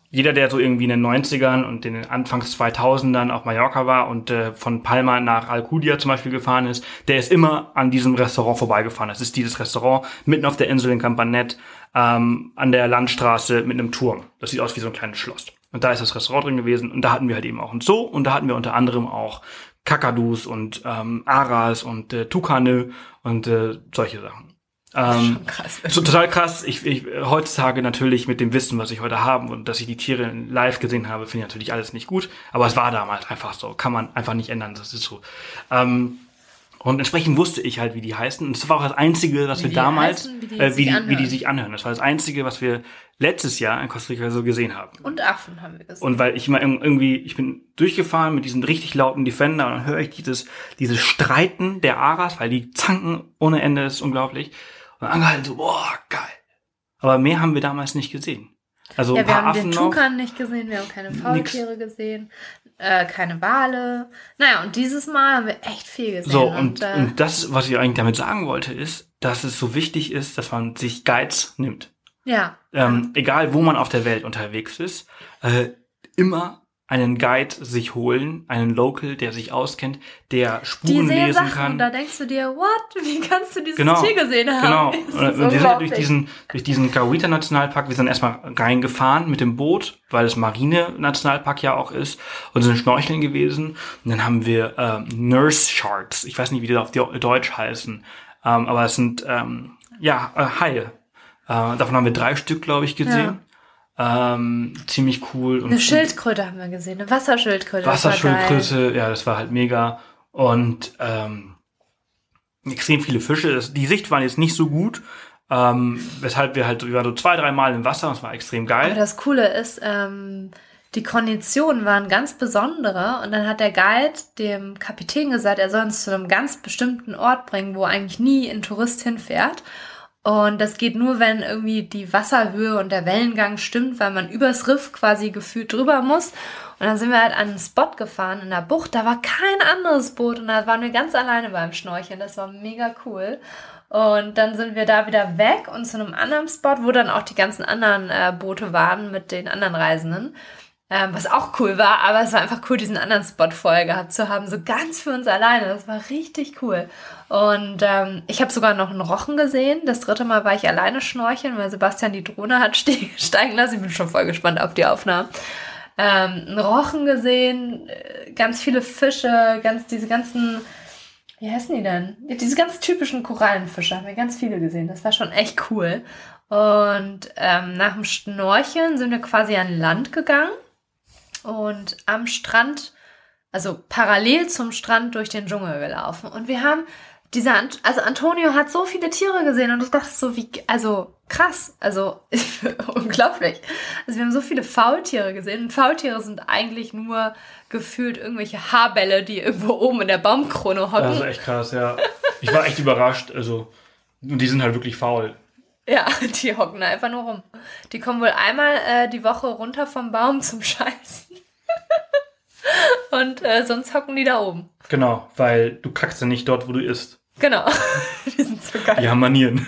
jeder, der so irgendwie in den neunzigern und in den Anfangs zweitausendern auf Mallorca war und äh, von Palma nach Alcudia zum Beispiel gefahren ist, der ist immer an diesem Restaurant vorbeigefahren. Das ist dieses Restaurant mitten auf der Insel in Campanet, ähm, an der Landstraße mit einem Turm. Das sieht aus wie so ein kleines Schloss. Und da ist das Restaurant drin gewesen und da hatten wir halt eben auch ein Zoo und da hatten wir unter anderem auch Kakadus und ähm, Aras und äh, Tukane und äh, solche Sachen. Ähm, Schon krass. so, total krass. Ich, ich heutzutage natürlich mit dem Wissen, was ich heute habe und dass ich die Tiere live gesehen habe, finde ich natürlich alles nicht gut. Aber es war damals einfach so. Kann man einfach nicht ändern. Das ist so. Ähm, und entsprechend wusste ich halt, wie die heißen. Und das war auch das Einzige, was Wie wir die damals, heißen, wie die äh, wie, sich die, anhören. wie die sich anhören. Das war das Einzige, was wir letztes Jahr in Costa Rica so gesehen haben. Und Affen haben wir gesehen. Und weil ich mal irgendwie, ich bin durchgefahren mit diesen richtig lauten Defender und dann höre ich dieses, dieses Streiten der Aras, weil die zanken ohne Ende, ist unglaublich. Und angehalten so, boah, geil. Aber mehr haben wir damals nicht gesehen. Also ja, ein wir paar haben Affen den noch. Tukan nicht gesehen, wir haben keine Faultiere gesehen, äh, keine Wale. Naja, und dieses Mal haben wir echt viel gesehen. So, und, äh, und das, was ich eigentlich damit sagen wollte, ist, dass es so wichtig ist, dass man sich Guides nimmt. ja. Ähm, egal, wo man auf der Welt unterwegs ist, äh, immer einen Guide sich holen, einen Local, der sich auskennt, der Die Spuren sehen lesen Sachen kann. und da denkst du dir, what? Wie kannst du dieses Genau, Tier gesehen Genau. haben? Und, Das ist und wir sind ja unglaublich. durch diesen, durch diesen Cahuita-Nationalpark, wir sind erstmal reingefahren mit dem Boot, weil es Marine-Nationalpark ja auch ist, und sind schnorcheln gewesen. Und dann haben wir ähm, Nurse Sharks, ich weiß nicht, wie die auf Deutsch heißen, ähm, aber es sind ähm, ja äh, Haie. Äh, davon haben wir drei Stück, glaube ich, gesehen. Ähm, ziemlich cool. Und, Eine Schildkröte haben wir gesehen, eine Wasserschildkröte. das war geil. Wasserschildkröte, ja, das war halt mega. Und ähm, extrem viele Fische. Das, die Sicht war jetzt nicht so gut, ähm, weshalb wir halt, wir waren so zwei, drei Mal im Wasser, das war extrem geil. Aber das Coole ist, ähm, die Konditionen waren ganz besondere und dann hat der Guide dem Kapitän gesagt, er soll uns zu einem ganz bestimmten Ort bringen, wo eigentlich nie ein Tourist hinfährt. Und das geht nur, wenn irgendwie die Wasserhöhe und der Wellengang stimmt, weil man übers Riff quasi gefühlt drüber muss. Und dann sind wir halt an einen Spot gefahren in der Bucht, da war kein anderes Boot und da waren wir ganz alleine beim Schnorcheln. Das war mega cool. Und dann sind wir da wieder weg und zu einem anderen Spot, wo dann auch die ganzen anderen äh, Boote waren mit den anderen Reisenden. Ähm, was auch cool war, aber es war einfach cool, diesen anderen Spot vorher gehabt zu haben, so ganz für uns alleine. Das war richtig cool. Und ähm, ich habe sogar noch einen Rochen gesehen. Das dritte Mal war ich alleine schnorcheln, weil Sebastian die Drohne hat ste- steigen lassen. Ich bin schon voll gespannt auf die Aufnahmen. Ähm, einen Rochen gesehen, äh, ganz viele Fische, ganz diese ganzen, wie heißen die denn? Diese ganz typischen Korallenfische haben wir ganz viele gesehen. Das war schon echt cool. Und ähm, nach dem Schnorcheln sind wir quasi an Land gegangen. Und am Strand, also parallel zum Strand durch den Dschungel gelaufen. Und wir haben, dieser, Ant- also Antonio hat so viele Tiere gesehen und ich dachte so, wie, also krass, also unglaublich. Also wir haben so viele Faultiere gesehen und Faultiere sind eigentlich nur gefühlt irgendwelche Haarbälle, die irgendwo oben in der Baumkrone hocken. Das ist echt krass, ja. Ich war echt überrascht, also, und die sind halt wirklich faul. Ja, die hocken da einfach nur rum. Die kommen wohl einmal äh, die Woche runter vom Baum zum Scheißen. Und äh, sonst hocken die da oben. Genau, weil du kackst ja nicht dort, wo du isst. Genau. Die sind so geil. Die haben Manieren.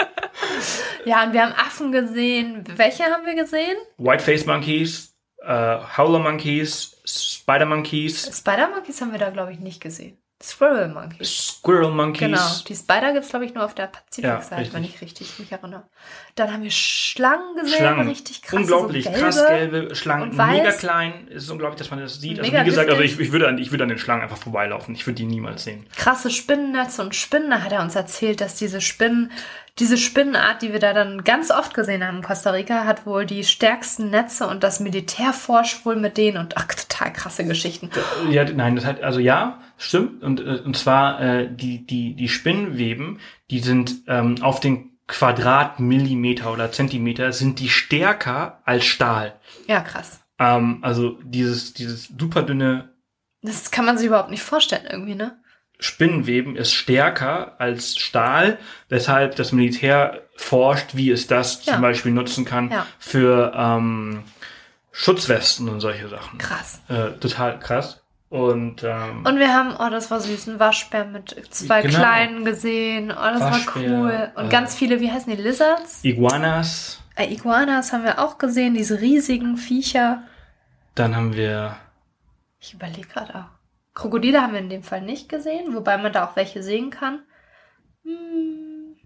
Ja, und wir haben Affen gesehen. Welche haben wir gesehen? Whiteface Monkeys, äh, Howler Monkeys, Spider Monkeys, Spider Monkeys haben wir da, glaube ich, nicht gesehen. Squirrel Monkeys. Squirrel Monkeys. Genau. Die Spider gibt es, glaube ich, nur auf der Pazifikseite, Ja, wenn ich richtig mich erinnere. Dann haben wir Schlangen gesehen. Schlangen. Richtig krass. Unglaublich, so gelbe. krass gelbe Schlangen, und weiß. mega klein. Es ist unglaublich, dass man das sieht. Also Mega wie gesagt, also giftig. ich, ich, würde an, ich würde an den Schlangen einfach vorbeilaufen. Ich würde die niemals sehen. Krasse Spinnennetze und Spinnen. Da hat er uns erzählt, dass diese Spinnen, diese Spinnenart, die wir da dann ganz oft gesehen haben in Costa Rica, hat wohl die stärksten Netze und das Militär forscht wohl mit denen und ach, total krasse Geschichten. Ja, nein, das hat, also ja, stimmt. Und, äh, und zwar äh, die, die, die Spinnweben, die sind ähm, auf den Quadratmillimeter oder Zentimeter sind die stärker als Stahl. Ja, krass. Ähm, also dieses, dieses super dünne Das kann man sich überhaupt nicht vorstellen irgendwie, ne? Spinnenweben ist stärker als Stahl, weshalb das Militär forscht, wie es das Ja. zum Beispiel nutzen kann Ja. für ähm, Schutzwesten und solche Sachen. Krass. Äh, total krass. Und, ähm, Und wir haben, oh, das war süß, einen Waschbär mit zwei Genau. Kleinen gesehen. Oh, das Waschbär, war cool. Und äh, ganz viele, wie heißen die, Lizards? Iguanas. Äh, Iguanas haben wir auch gesehen, diese riesigen Viecher. Dann haben wir... Ich überlege gerade auch. Krokodile haben wir in dem Fall nicht gesehen, wobei man da auch welche sehen kann. Hm.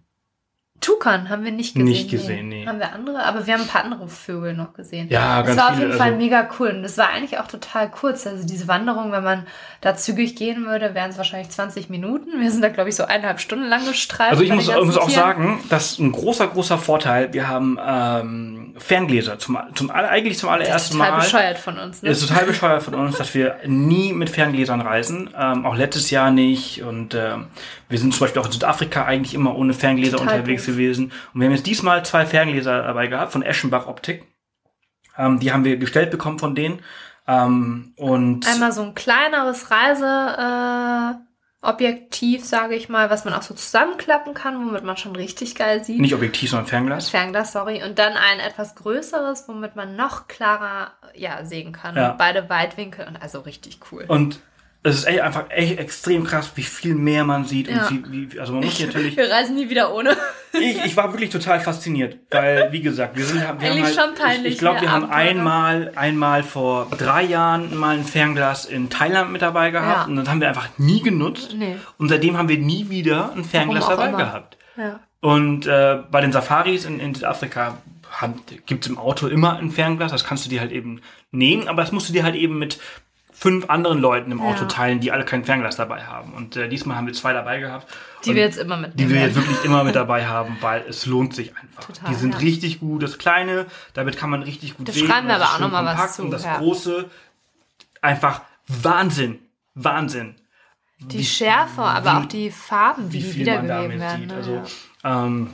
Tukan haben wir nicht gesehen. Nicht gesehen, nee. nee. Haben wir andere, aber wir haben ein paar andere Vögel noch gesehen. Ja, das ganz war auf viele, jeden Fall also mega cool. Und das war eigentlich auch total kurz. Also diese Wanderung, wenn man da zügig gehen würde, wären es wahrscheinlich zwanzig Minuten. Wir sind da, glaube ich, so eineinhalb Stunden lang gestreift. Also ich bei muss, den ganzen muss auch Tieren. sagen, das ist ein großer, großer Vorteil. Wir haben ähm, Ferngläser. Zum, zum, aller- eigentlich zum allerersten Total Mal. bescheuert von uns. Ne? Ist total bescheuert von uns, dass wir nie mit Ferngläsern reisen. Ähm, auch letztes Jahr nicht. Und ähm, wir sind zum Beispiel auch in Südafrika eigentlich immer ohne Ferngläser Total unterwegs doof. gewesen. Und wir haben jetzt diesmal zwei Ferngläser dabei gehabt von Eschenbach Optik. Ähm, die haben wir gestellt bekommen von denen. Ähm, und Einmal so ein kleineres Reiseobjektiv, äh, Objektiv, sage ich mal, was man auch so zusammenklappen kann, womit man schon richtig geil sieht. nicht Objektiv, sondern Fernglas. Fernglas, sorry. Und dann ein etwas größeres, womit man noch klarer ja, sehen kann. Ja. Und beide Weitwinkel und also richtig cool. Und es ist echt einfach echt extrem krass, wie viel mehr man sieht. Ja. Und wie, wie, also man muss natürlich... Wir reisen nie wieder ohne. Ich, ich war wirklich total fasziniert, weil, wie gesagt, wir sind, wir haben Eigentlich halt, schon peinlich, ich, ich glaube, ne, wir haben Abenteurer. einmal, einmal vor drei Jahren mal ein Fernglas in Thailand mit dabei gehabt Ja. und das haben wir einfach nie genutzt Nee. und seitdem haben wir nie wieder ein Fernglas Warum auch dabei immer. gehabt. Ja. Und äh, bei den Safaris in, in Südafrika gibt es im Auto immer ein Fernglas, das kannst du dir halt eben nehmen, aber das musst du dir halt eben mit fünf anderen Leuten im Auto Ja. teilen, die alle kein Fernglas dabei haben. Und äh, diesmal haben wir zwei dabei gehabt. Die und wir jetzt immer mitnehmen Die wir werden. jetzt wirklich immer mit dabei haben, weil es lohnt sich einfach. Total, die sind ja. richtig gut. Das Kleine, damit kann man richtig gut Da sehen. schreiben wir das ist aber auch schön noch mal was kompakt. zu, Und das ja. Große, einfach Wahnsinn. Wahnsinn. Die Schärfe, aber auch die Farben, wie, Wie die viel man wiedergegeben damit werden. sieht. Ne? Also, Ja. ähm,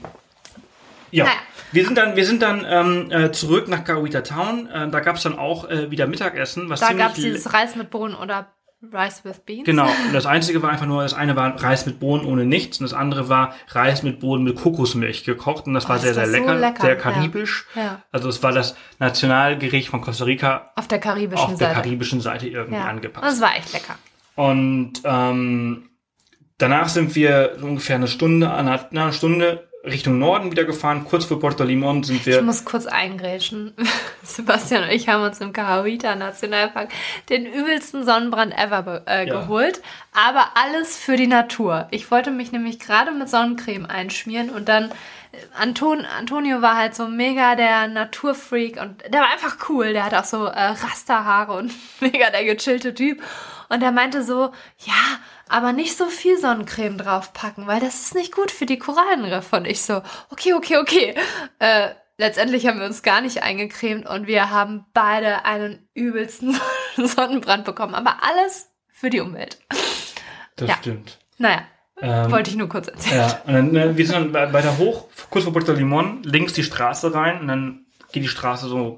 ja. Naja. Wir sind dann, wir sind dann ähm, äh, zurück nach Garita Town. Äh, da gab es dann auch äh, wieder Mittagessen. Was Da ziemlich gab es dieses Reis mit Bohnen oder Rice with Beans. Genau, und das einzige war einfach nur, das eine war Reis mit Bohnen ohne nichts und das andere war Reis mit Bohnen mit Kokosmilch gekocht und das war Oh, sehr, das sehr war so lecker, lecker, sehr ja. karibisch. Ja. Also es war das Nationalgericht von Costa Rica Auf der karibischen auf der Seite. karibischen Seite irgendwie Ja. angepasst. Das war echt lecker. Und ähm, danach sind wir so ungefähr eine Stunde, eine, eine Stunde Richtung Norden wieder gefahren. Kurz vor Puerto Limon sind Ich wir... muss kurz eingrätschen. Sebastian und ich haben uns im Cahuita Nationalpark den übelsten Sonnenbrand ever be- äh, Ja. geholt. Aber alles für die Natur. Ich wollte mich nämlich gerade mit Sonnencreme einschmieren und dann äh, Anton, Antonio war halt so mega der Naturfreak und der war einfach cool. Der hat auch so äh, Rasterhaare und mega der gechillte Typ. Und er meinte so, ja, aber nicht so viel Sonnencreme draufpacken, weil das ist nicht gut für die Korallenriffe. Und ich so, okay, okay, okay. Äh, letztendlich haben wir uns gar nicht eingecremt und wir haben beide einen übelsten Sonnenbrand bekommen. Aber alles für die Umwelt. Das Ja. stimmt. Naja, Ähm, wollte ich nur kurz erzählen. Ja, und dann, äh, wir sind dann weiter hoch, kurz vor Puerto Limon, links die Straße rein und dann geht die Straße so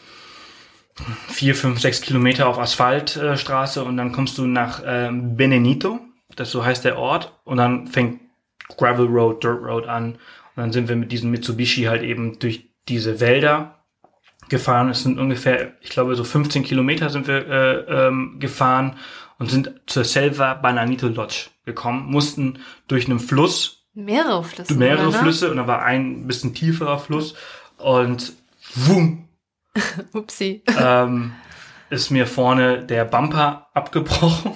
vier, fünf, sechs Kilometer auf Asphaltstraße und dann kommst du nach ähm, Benenito, das so heißt der Ort, und dann fängt Gravel Road, Dirt Road an und dann sind wir mit diesem Mitsubishi halt eben durch diese Wälder gefahren. Es sind ungefähr, ich glaube, so fünfzehn Kilometer sind wir äh, ähm, gefahren und sind zur Selva Bananito Lodge gekommen, mussten durch einen Fluss, Mehrere Flüsse. mehrere oder, ne? Flüsse und da war ein bisschen tieferer Fluss und wum, Upsi. ähm, ist mir vorne der Bumper abgebrochen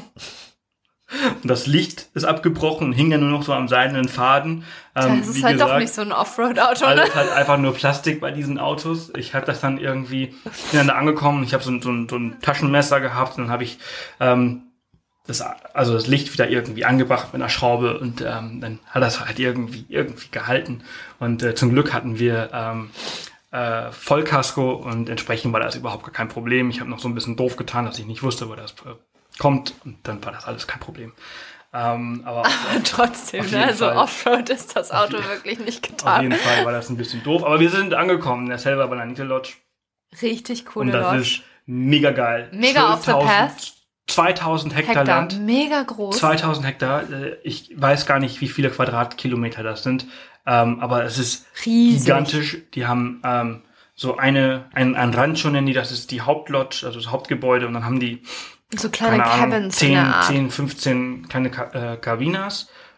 und das Licht ist abgebrochen und hing dann nur noch so am seidenen Faden. Ähm, Das ist wie halt gesagt, doch nicht so ein Offroad-Auto, ne? alles halt einfach nur Plastik bei diesen Autos. Ich habe das dann irgendwie, bin dann da angekommen, ich habe so, ein- so, ein- so ein Taschenmesser gehabt und dann habe ich ähm, das, also das Licht wieder irgendwie angebracht mit einer Schraube und ähm, dann hat das halt irgendwie irgendwie gehalten. Und äh, zum Glück hatten wir ähm, äh, Vollkasko und entsprechend war das überhaupt gar kein Problem. Ich habe noch so ein bisschen doof getan, dass ich nicht wusste, wo das äh, kommt und dann war das alles kein Problem. Ähm, aber Aber trotzdem, auf ne? jeden Also Fall. Offroad ist das Auto Auf je- wirklich nicht auf getan. jeden Fall war das ein bisschen doof. Aber wir sind angekommen in der Selva Bananito Lodge. Richtig coole Und das Lodge. ist mega geil. Mega off the path. zweitausend Hektar, Hektar, Land. mega groß. zweitausend Hektar. Äh, Ich weiß gar nicht, wie viele Quadratkilometer das sind. Ähm, aber es ist Riesig. gigantisch. Die haben ähm, so eine, ein, ein Rancho nennen die, das ist die Hauptlodge, also das Hauptgebäude. Und dann haben die, So kleine keine Ahnung, Cabins in der zehn, Art. zehn, fünfzehn kleine Ka äh, Cabinas.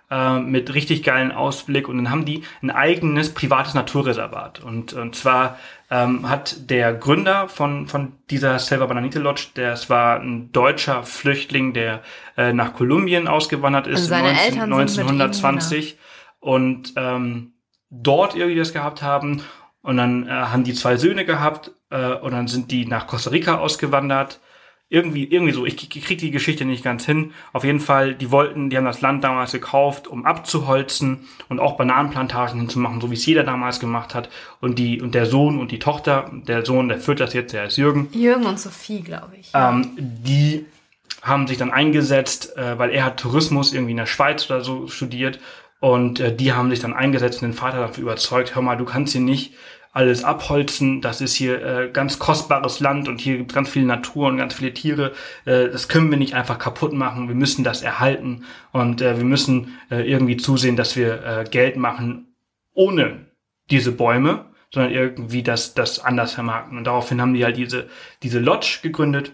äh, mit richtig geilen Ausblick. Und dann haben die ein eigenes privates Naturreservat. Und, und zwar ähm, hat der Gründer von von dieser Selva Bananite Lodge, das war ein deutscher Flüchtling, der äh, nach Kolumbien ausgewandert ist, Also seine neunzehn, Eltern neunzehnhundertzwanzig sind und ähm, dort irgendwie das gehabt haben. Und dann äh, haben die zwei Söhne gehabt äh, und dann sind die nach Costa Rica ausgewandert. Irgendwie, irgendwie so, ich krieg die Geschichte nicht ganz hin. Auf jeden Fall, die wollten, die haben das Land damals gekauft, um abzuholzen und auch Bananenplantagen hinzumachen, so wie es jeder damals gemacht hat. Und die, und der Sohn und die Tochter, der Sohn, der führt das jetzt, der ist Jürgen. Jürgen und Sophie, glaube ich. Ja. Ähm, die haben sich dann eingesetzt, äh, weil er hat Tourismus irgendwie in der Schweiz oder so studiert. Und äh, die haben sich dann eingesetzt und den Vater dafür überzeugt, hör mal, du kannst hier nicht alles abholzen, das ist hier äh, ganz kostbares Land und hier gibt ganz viel Natur und ganz viele Tiere, äh, das können wir nicht einfach kaputt machen, wir müssen das erhalten und äh, wir müssen äh, irgendwie zusehen, dass wir äh, Geld machen ohne diese Bäume, sondern irgendwie das das anders vermarkten. Und daraufhin haben die halt diese diese Lodge gegründet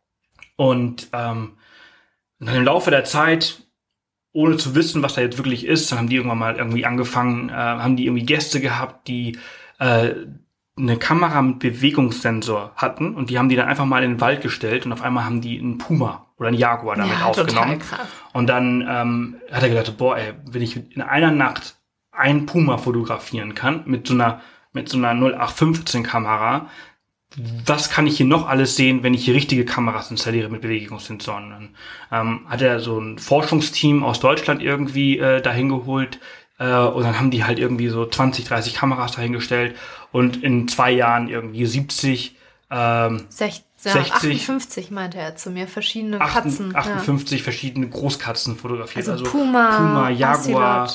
und ähm, dann im Laufe der Zeit, ohne zu wissen, was da jetzt wirklich ist, dann haben die irgendwann mal irgendwie angefangen, äh, haben die irgendwie Gäste gehabt, die eine Kamera mit Bewegungssensor hatten und die haben die dann einfach mal in den Wald gestellt und auf einmal haben die einen Puma oder einen Jaguar damit ja, aufgenommen. Total krass. Und dann ähm, hat er gedacht, boah, ey, wenn ich in einer Nacht einen Puma fotografieren kann mit so einer mit so einer null acht fünfzehn Kamera, was kann ich hier noch alles sehen, wenn ich hier richtige Kameras installiere mit Bewegungssensoren? Dann ähm, hat er so ein Forschungsteam aus Deutschland irgendwie äh, dahin geholt. Und dann haben die halt irgendwie so zwanzig, dreißig Kameras dahingestellt und in zwei Jahren irgendwie siebzig, ähm, sechzig, sechzig, achtundfünfzig meinte er zu mir, verschiedene Katzen. achtundfünfzig ja. verschiedene Großkatzen fotografiert. Also, also Puma, Puma, Jaguar,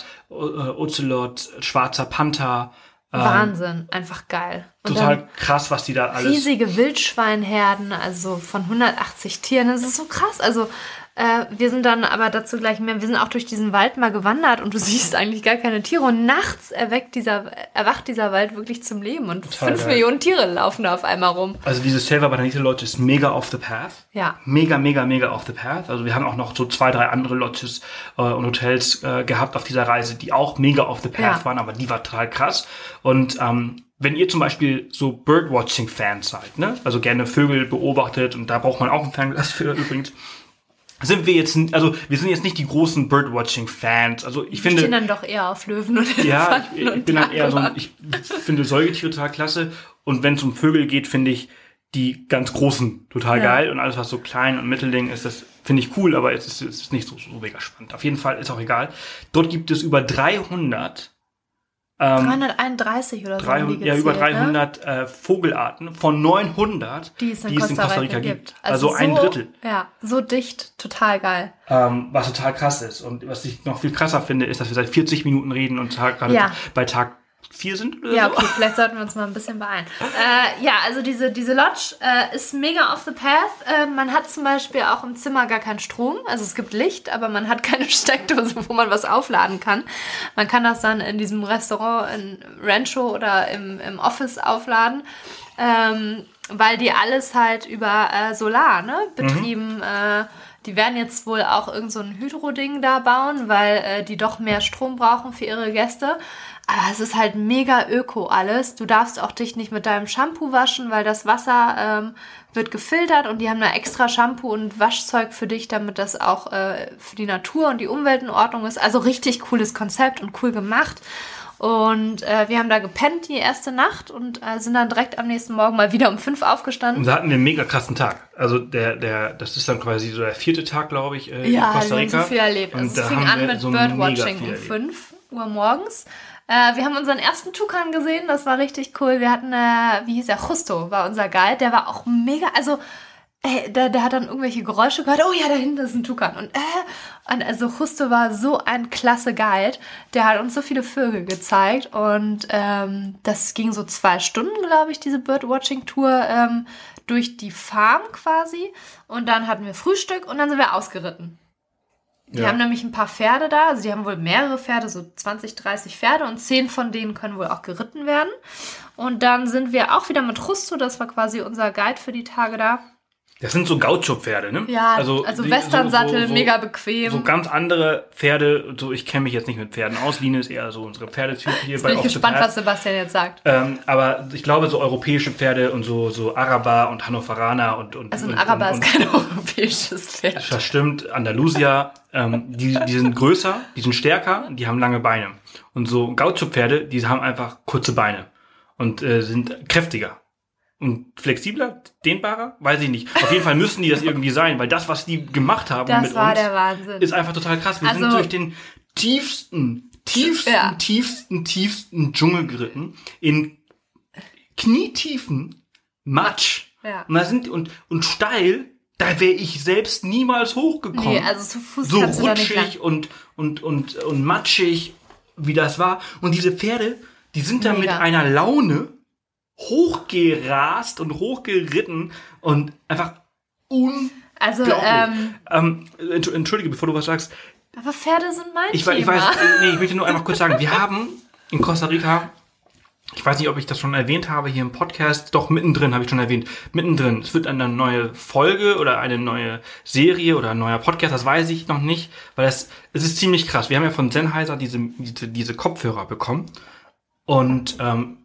Ocelot, schwarzer Panther. Wahnsinn, ähm, einfach geil. Und total krass, was die da alles... Riesige Wildschweinherden, also von hundertachtzig Tieren, das ist so krass. Also äh, wir sind dann aber dazu gleich mehr, wir sind auch durch diesen Wald mal gewandert und du siehst eigentlich gar keine Tiere. Und nachts erweckt dieser, erwacht dieser Wald wirklich zum Leben und total fünf geil. Millionen Tiere laufen da auf einmal rum. Also diese Selva Bananite Lodge ist mega off the path. Ja. Mega, mega, mega off the path. Also wir haben auch noch so zwei, drei andere Lodges äh, und Hotels äh, gehabt auf dieser Reise, die auch mega off the path ja. waren, aber die war total krass. Und ähm, wenn ihr zum Beispiel so Birdwatching-Fans seid, ne, also gerne Vögel beobachtet und da braucht man auch ein Fernglas für übrigens, sind wir jetzt, also wir sind jetzt nicht die großen Birdwatching-Fans. Also ich finde, stehen dann doch eher auf Löwen und ja, ich, ich bin dann eher so, ein, ich finde Säugetiere total klasse und wenn es um Vögel geht, finde ich die ganz großen total ja. geil und alles was so klein und Mittelding ist, das finde ich cool, aber es ist, es ist nicht so, so mega spannend. Auf jeden Fall ist auch egal. Dort gibt es über dreihundert Ähm, dreihunderteinunddreißig oder so. dreihundert, ja, über dreihundert ne? äh, Vogelarten von neunhundert, die es in, die Costa, es in Costa Rica gibt. gibt. Also, also ein so, Drittel. Ja, so dicht, total geil. Ähm, was total krass ist. Und was ich noch viel krasser finde, ist, dass wir seit vierzig Minuten reden und gerade ja. bei Tag vier sind oder ja, so. okay, vielleicht sollten wir uns mal ein bisschen beeilen. Äh, ja, also diese, diese Lodge äh, ist mega off the path. Äh, man hat zum Beispiel auch im Zimmer gar keinen Strom. Also es gibt Licht, aber man hat keine Steckdose, wo man was aufladen kann. Man kann das dann in diesem Restaurant in Rancho oder im, im Office aufladen, ähm, weil die alles halt über äh, Solar ne, betrieben. Mhm. Äh, die werden jetzt wohl auch irgend so ein Hydro-Ding da bauen, weil äh, die doch mehr Strom brauchen für ihre Gäste. Aber es ist halt mega öko alles. Du darfst auch dich nicht mit deinem Shampoo waschen, weil das Wasser ähm, wird gefiltert und die haben da extra Shampoo und Waschzeug für dich, damit das auch äh, für die Natur und die Umwelt in Ordnung ist. Also richtig cooles Konzept und cool gemacht. Und äh, wir haben da gepennt die erste Nacht und äh, sind dann direkt am nächsten Morgen mal wieder um fünf aufgestanden. Und da hatten wir einen mega krassen Tag. Also der, der, das ist dann quasi so der vierte Tag, glaube ich, äh, ja, in Costa Rica. Ja, wir haben so viel erlebt. Und also es da fing an mit so Birdwatching um fünf Uhr morgens. Äh, wir haben unseren ersten Tukan gesehen, das war richtig cool. Wir hatten, äh, wie hieß er, Justo war unser Guide, der war auch mega, also ey, der, der hat dann irgendwelche Geräusche gehört, oh ja, da hinten ist ein Tukan. Und, äh, und also Justo war so ein klasse Guide, der hat uns so viele Vögel gezeigt und ähm, das ging so zwei Stunden, glaube ich, diese Birdwatching-Tour ähm, durch die Farm quasi. Und dann hatten wir Frühstück und dann sind wir ausgeritten. Die ja. haben nämlich ein paar Pferde da, also die haben wohl mehrere Pferde, so zwanzig, dreißig Pferde und zehn von denen können wohl auch geritten werden. Und dann sind wir auch wieder mit Justo, das war quasi unser Guide für die Tage da, Das sind so Gaucho-Pferde, ne? Ja, also, also die, Westernsattel, so, so, so, mega bequem. So ganz andere Pferde, so ich kenne mich jetzt nicht mit Pferden aus. Line ist eher so unsere Pferdetyp hier. Jetzt bei bin ich Off the gespannt, Path. was Sebastian jetzt sagt. Ähm, aber ich glaube, so europäische Pferde und so, so Araber und Hannoveraner und... und also ein und, Araber und, ist kein europäisches Pferd. Das stimmt, Andalusier, ähm, die, die sind größer, die sind stärker, die haben lange Beine. Und so Gaucho-Pferde, die haben einfach kurze Beine und äh, sind kräftiger. Und flexibler, dehnbarer? Weiß ich nicht. Auf jeden Fall müssen die das irgendwie sein, weil das, was die gemacht haben das mit war uns, der Wahnsinn. ist einfach total krass. Wir also, sind durch den tiefsten, tiefsten, ja. tiefsten, tiefsten Dschungel geritten. In knietiefen Matsch. Ja. Und, da sind, und, und steil, da wäre ich selbst niemals hochgekommen. Nee, also zu Fuß so kannst du da nicht lang. rutschig und, und, und, und matschig, wie das war. Und diese Pferde, die sind da Mega. mit einer Laune hochgerast und hochgeritten und einfach unglaublich. Also, ähm, ähm, Entschuldige, bevor du was sagst. aber Pferde sind mein Ich, Thema. ich weiß, nee, ich möchte nur einmal kurz sagen, wir haben in Costa Rica, ich weiß nicht, ob ich das schon erwähnt habe hier im Podcast, doch mittendrin habe ich schon erwähnt, mittendrin, es wird eine neue Folge oder eine neue Serie oder ein neuer Podcast, das weiß ich noch nicht, weil es, es ist ziemlich krass. Wir haben ja von Sennheiser diese, diese, diese Kopfhörer bekommen und ähm,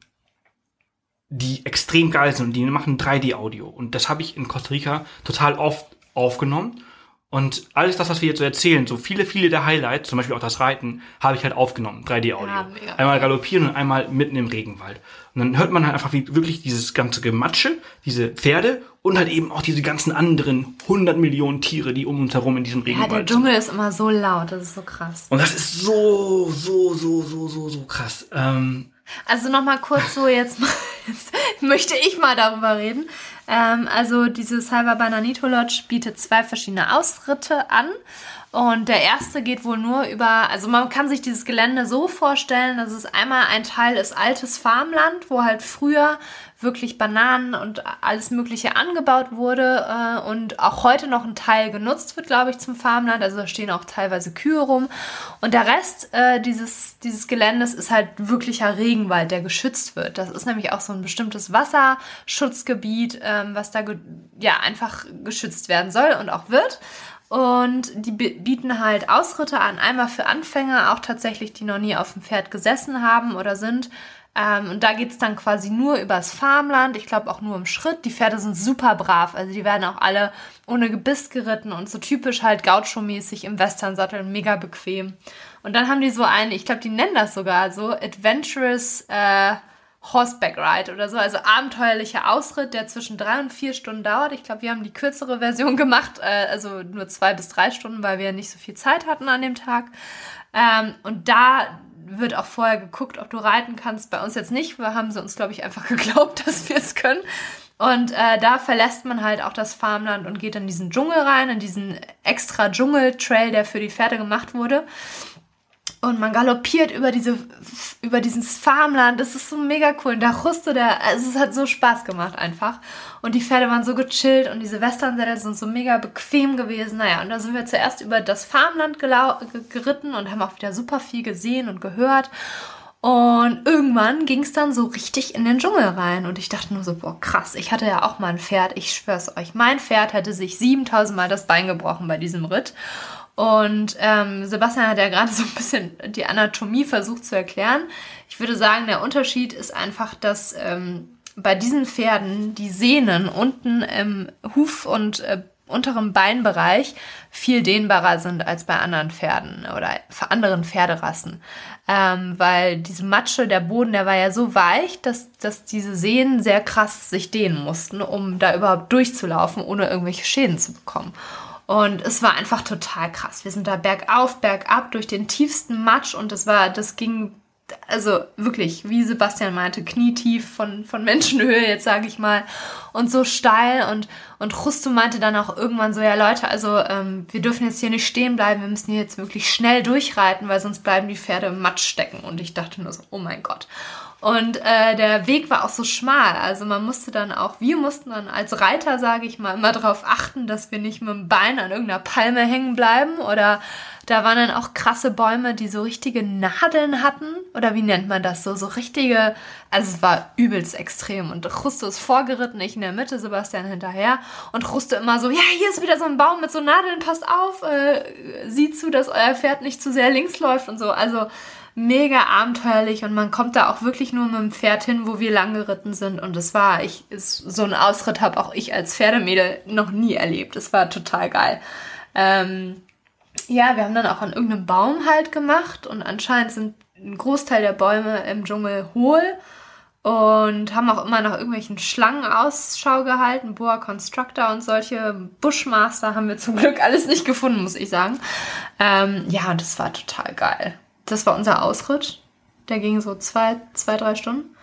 die extrem geil sind und die machen drei D Audio. Und das habe ich in Costa Rica total oft aufgenommen. Und alles das, was wir jetzt so erzählen, so viele, viele der Highlights, zum Beispiel auch das Reiten, habe ich halt aufgenommen, drei D Audio. Ja, mega. Einmal galoppieren und einmal mitten im Regenwald. Und dann hört man halt einfach wie, wirklich dieses ganze Gematsche, diese Pferde und halt eben auch diese ganzen anderen hundert Millionen Tiere, die um uns herum in diesem Ja, Regenwald der sind. Dschungel ist immer so laut, das ist so krass. Und das ist so, so, so, so, so, so krass. Ähm, Also nochmal kurz so, jetzt, mal, jetzt möchte ich mal darüber reden. Ähm, also diese Selva Bananito Lodge bietet zwei verschiedene Ausritte an. Und der erste geht wohl nur über, also man kann sich dieses Gelände so vorstellen, dass es einmal ein Teil ist altes Farmland, wo halt früher wirklich Bananen und alles Mögliche angebaut wurde äh, und auch heute noch ein Teil genutzt wird, glaube ich, zum Farmland. Also da stehen auch teilweise Kühe rum. Und der Rest äh, dieses, dieses Geländes ist halt wirklicher Regenwald, der geschützt wird. Das ist nämlich auch so ein bestimmtes Wasserschutzgebiet, ähm, was da ge- ja einfach geschützt werden soll und auch wird. Und die bieten halt Ausritte an, einmal für Anfänger, auch tatsächlich, die noch nie auf dem Pferd gesessen haben oder sind. Ähm, und da geht es dann quasi nur übers Farmland, ich glaube auch nur im Schritt. Die Pferde sind super brav, also die werden auch alle ohne Gebiss geritten und so typisch halt Gaucho-mäßig im Westernsattel, mega bequem. Und dann haben die so einen, ich glaube, die nennen das sogar so, Adventurous äh, Horseback Ride oder so, also abenteuerlicher Ausritt, der zwischen drei und vier Stunden dauert. Ich glaube, wir haben die kürzere Version gemacht, äh, also nur zwei bis drei Stunden, weil wir nicht so viel Zeit hatten an dem Tag. Ähm, und da wird auch vorher geguckt, ob du reiten kannst. Bei uns jetzt nicht, wir haben sie uns, glaube ich, einfach geglaubt, dass wir es können. Und äh, da verlässt man halt auch das Farmland und geht in diesen Dschungel rein, in diesen extra Dschungel-Trail, der für die Pferde gemacht wurde. Und man galoppiert über diese, über dieses Farmland. Das ist so mega cool. Und da rüstet der, also es hat so Spaß gemacht einfach. Und die Pferde waren so gechillt und diese Westernsättel sind so mega bequem gewesen. Naja, und da sind wir zuerst über das Farmland gelau- geritten und haben auch wieder super viel gesehen und gehört. Und irgendwann ging es dann so richtig in den Dschungel rein. Und ich dachte nur so, boah, krass, ich hatte ja auch mal ein Pferd. Ich schwör's euch, mein Pferd hätte sich siebentausend Mal das Bein gebrochen bei diesem Ritt. Und ähm, Sebastian hat ja gerade so ein bisschen die Anatomie versucht zu erklären. Ich würde sagen, der Unterschied ist einfach, dass ähm, bei diesen Pferden die Sehnen unten im Huf- und äh, unteren Beinbereich viel dehnbarer sind als bei anderen Pferden oder anderen Pferderassen. Ähm, weil diese Matsche, der Boden, der war ja so weich, dass, dass diese Sehnen sehr krass sich dehnen mussten, um da überhaupt durchzulaufen, ohne irgendwelche Schäden zu bekommen. Und es war einfach total krass. Wir sind da bergauf, bergab durch den tiefsten Matsch und das war, das ging, also wirklich, wie Sebastian meinte, knietief von, von Menschenhöhe, jetzt sage ich mal, und so steil. Und, und Justo meinte dann auch irgendwann so, ja Leute, also ähm, wir dürfen jetzt hier nicht stehen bleiben, wir müssen hier jetzt wirklich schnell durchreiten, weil sonst bleiben die Pferde im Matsch stecken. Und ich dachte nur so, oh mein Gott. Und äh, der Weg war auch so schmal, also man musste dann auch, wir mussten dann als Reiter, sage ich mal, immer darauf achten, dass wir nicht mit dem Bein an irgendeiner Palme hängen bleiben oder Da waren dann auch krasse Bäume, die so richtige Nadeln hatten. Oder wie nennt man das? So, so richtige, also es war übelst extrem. Und Justo ist vorgeritten, ich in der Mitte, Sebastian hinterher. Und Justo immer so, ja, hier ist wieder so ein Baum mit so Nadeln, passt auf, äh, sieht zu, dass euer Pferd nicht zu sehr links läuft und so. Also mega abenteuerlich und man kommt da auch wirklich nur mit dem Pferd hin, wo wir lang geritten sind. Und es war, ich, ist, so einen Ausritt habe auch ich als Pferdemädel noch nie erlebt. Es war total geil. Ähm, ja, wir haben dann auch an irgendeinem Baum halt gemacht und anscheinend sind ein Großteil der Bäume im Dschungel hohl und haben auch immer nach irgendwelchen Schlangen Ausschau gehalten. Boa Constrictor und solche Bushmaster haben wir zum Glück alles nicht gefunden, muss ich sagen. Ähm, ja, und das war total geil. Das war unser Ausritt. Der ging so zwei, zwei, drei Stunden.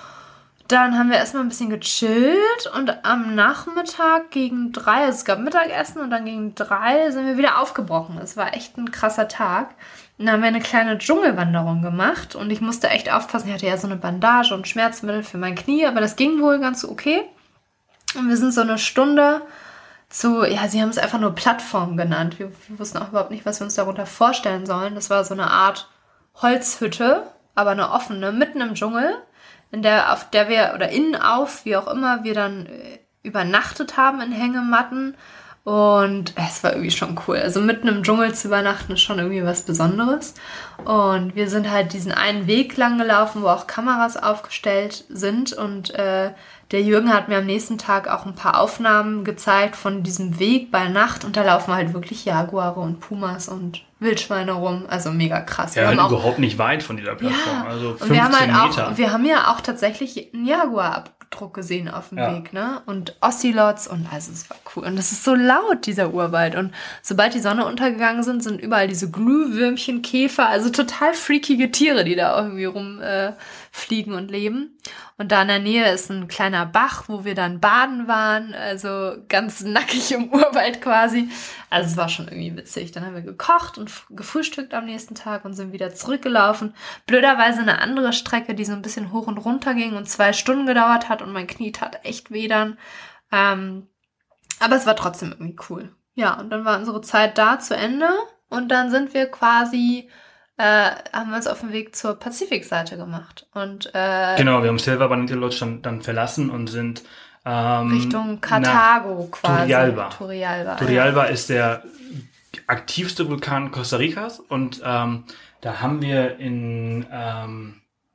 Dann haben wir erstmal ein bisschen gechillt und am Nachmittag gegen drei, also es gab Mittagessen und dann gegen drei sind wir wieder aufgebrochen. Es war echt ein krasser Tag. Und dann haben wir eine kleine Dschungelwanderung gemacht und ich musste echt aufpassen. Ich hatte ja so eine Bandage und Schmerzmittel für mein Knie, aber das ging wohl ganz okay. Und wir sind so eine Stunde zu, ja, sie haben es einfach nur Plattform genannt. Wir, wir wussten auch überhaupt nicht, was wir uns darunter vorstellen sollen. Das war so eine Art Holzhütte, aber eine offene, mitten im Dschungel, in der, auf der wir, oder innen auf, wie auch immer, wir dann äh, übernachtet haben in Hängematten. Und es war irgendwie schon cool. Also mitten im Dschungel zu übernachten ist schon irgendwie was Besonderes. Und wir sind halt diesen einen Weg lang gelaufen, wo auch Kameras aufgestellt sind. Und äh, der Jürgen hat mir am nächsten Tag auch ein paar Aufnahmen gezeigt von diesem Weg bei Nacht. Und da laufen halt wirklich Jaguare und Pumas und Wildschweine rum. Also mega krass. Ja, wir halt haben auch, überhaupt nicht weit von dieser Plattform. ja, Also und fünfzehn wir haben halt Meter. auch, wir haben ja auch tatsächlich einen Jaguar-Abdruck gesehen auf dem Ja. Weg, ne? Und Ocelots und also es war cool. Und es ist so laut, dieser Urwald. Und sobald die Sonne untergegangen sind, sind überall diese Glühwürmchen, Käfer, also total freakige Tiere, die da irgendwie rumfliegen äh, fliegen und leben. Und da in der Nähe ist ein kleiner Bach, wo wir dann baden waren, also ganz nackig im Urwald quasi. Also es war schon irgendwie witzig. Dann haben wir gekocht und f- gefrühstückt am nächsten Tag und sind wieder zurückgelaufen. Blöderweise eine andere Strecke, die so ein bisschen hoch und runter ging und zwei Stunden gedauert hat und mein Knie tat echt weh dann. Ähm, aber es war trotzdem irgendwie cool. Ja, und dann war unsere Zeit da zu Ende und dann sind wir quasi... Äh, haben wir uns auf den Weg zur Pazifikseite gemacht. Und äh, Genau, wir haben Silver Banana Lodge dann, dann verlassen und sind ähm, Richtung Karthago quasi. Turrialba. Turrialba. Turrialba ist der aktivste Vulkan Costa Ricas und ähm, da haben wir in ähm,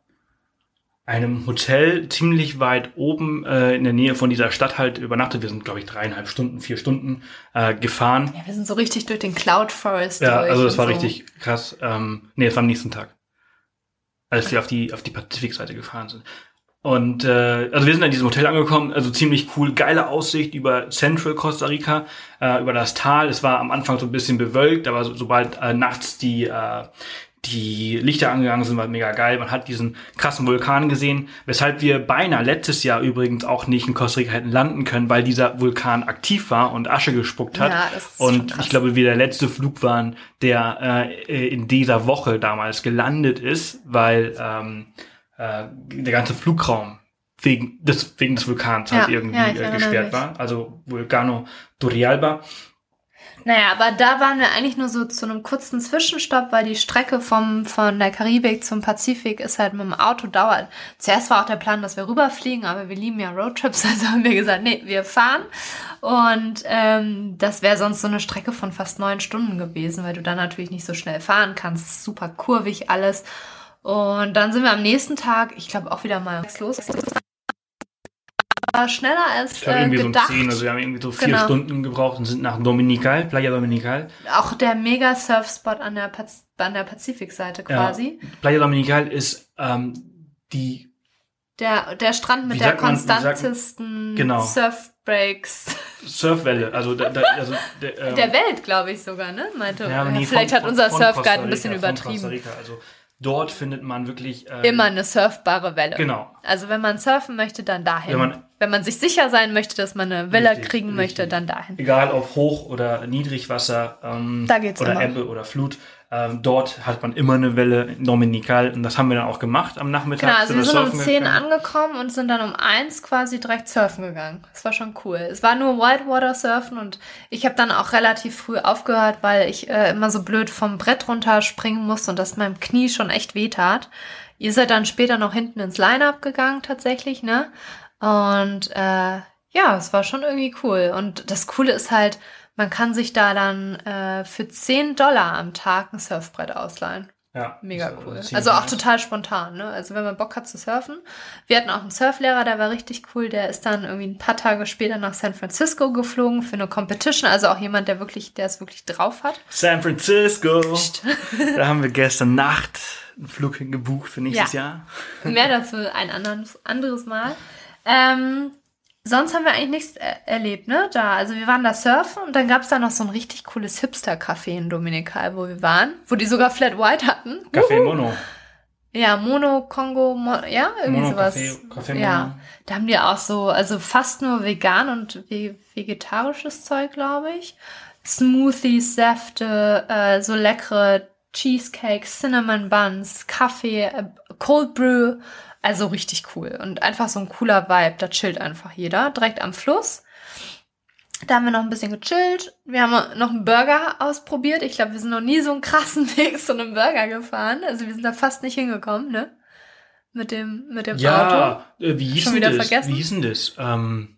einem Hotel ziemlich weit oben äh, in der Nähe von dieser Stadt halt übernachtet. Wir sind, glaube ich, dreieinhalb Stunden, vier Stunden äh, gefahren. Ja, wir sind so richtig durch den Cloud Forest Ja, durch. also das und war so. richtig krass. Ähm, nee, das war am nächsten Tag, als wir auf die auf die Pazifikseite gefahren sind. Und äh, also wir sind an diesem Hotel angekommen, also ziemlich cool, geile Aussicht über Central Costa Rica, äh, über das Tal. Es war am Anfang so ein bisschen bewölkt, aber so, sobald äh, nachts die äh, die Lichter angegangen sind, war mega geil. Man hat diesen krassen Vulkan gesehen, weshalb wir beinahe letztes Jahr übrigens auch nicht in Costa Rica hätten landen können, weil dieser Vulkan aktiv war und Asche gespuckt hat. Ja, das ist schon Und krass. ich glaube, wir der letzte Flug waren, der äh, in dieser Woche damals gelandet ist, weil ähm, äh, der ganze Flugraum wegen des, wegen des Vulkans Ja, halt irgendwie ja, ich äh, erinnere gesperrt mich. war. Also Vulcano Turrialba. Naja, aber da waren wir eigentlich nur so zu einem kurzen Zwischenstopp, weil die Strecke vom, von der Karibik zum Pazifik ist halt mit dem Auto dauert. Zuerst war auch der Plan, dass wir rüberfliegen, aber wir lieben ja Roadtrips, also haben wir gesagt, nee, wir fahren. Und ähm, das wäre sonst so eine Strecke von fast neun Stunden gewesen, weil du dann natürlich nicht so schnell fahren kannst. Es ist super kurvig alles. Und dann sind wir am nächsten Tag, ich glaube auch wieder mal los. War schneller als Ich habe äh, irgendwie gedacht. so um zehn, also wir haben irgendwie so vier Genau. Stunden gebraucht und sind nach Dominical, Playa Dominical. Auch der Mega-Surf-Spot an der, Paz- an der Pazifikseite quasi. Ja, Playa Dominical ist ähm, die Der, der Strand mit Wie der sagt man- wie sagt- konstantesten genau. Surfbreaks Surfwelle, also, da, da, also der, ähm, der Welt, glaube ich sogar, ne? Meinte, ja, aber nee, vielleicht von- hat unser von Surfguide Costa ein bisschen Rica, von Costa übertrieben. Rica. Also dort findet man wirklich ähm, Immer eine surfbare Welle. Genau. Also wenn man surfen möchte, dann dahin. Wenn man- wenn man sich sicher sein möchte, dass man eine Welle Richtig, kriegen möchte, richtig. dann dahin. Egal ob Hoch- oder Niedrigwasser ähm, Da geht's oder immer. Ebbe oder Flut, Ähm, dort hat man immer eine Welle in Dominikal und das haben wir dann auch gemacht am Nachmittag. Genau, also wir sind um zehn gegangen. angekommen und sind dann um eins quasi direkt surfen gegangen. Das war schon cool. Es war nur Whitewater Surfen und ich habe dann auch relativ früh aufgehört, weil ich äh, immer so blöd vom Brett runterspringen musste und das meinem Knie schon echt wehtat. Ihr seid dann später noch hinten ins Line-Up gegangen tatsächlich, ne? Und äh, ja, es war schon irgendwie cool. Und das Coole ist halt, man kann sich da dann äh, für zehn Dollar am Tag ein Surfbrett ausleihen. Ja. Mega das, cool. das Also auch nice. total spontan, ne? Also wenn man Bock hat zu surfen. Wir hatten auch einen Surflehrer, der war richtig cool. Der ist dann irgendwie ein paar Tage später nach San Francisco geflogen für eine Competition. Also auch jemand, der wirklich, der es wirklich drauf hat. San Francisco. Da haben wir gestern Nacht einen Flug hingebucht für nächstes Ja. Jahr. Mehr dazu ein anderes, anderes Mal. Ähm, sonst haben wir eigentlich nichts er- erlebt, ne? Da, also wir waren da surfen und dann gab es da noch so ein richtig cooles Hipster-Café in Dominikal, wo wir waren, wo die sogar Flat White hatten. Café Uhu. Mono. Ja, Mono, Kongo, Mo ja, irgendwie Mono, sowas. Café, Café ja, Mono. da haben die auch so, also fast nur vegan und ve- vegetarisches Zeug, glaube ich. Smoothies, Säfte, äh, so leckere Cheesecake, Cinnamon Buns, Kaffee, äh, Cold Brew. Also richtig cool. Und einfach so ein cooler Vibe. Da chillt einfach jeder. Direkt am Fluss. Da haben wir noch ein bisschen gechillt. Wir haben noch einen Burger ausprobiert. Ich glaube, wir sind noch nie so einen krassen Weg zu einem Burger gefahren. Also wir sind da fast nicht hingekommen, ne? Mit dem, mit dem Auto. Ja, äh, wie hieß Schon denn wieder das? vergessen? Wie hieß denn das? Ähm,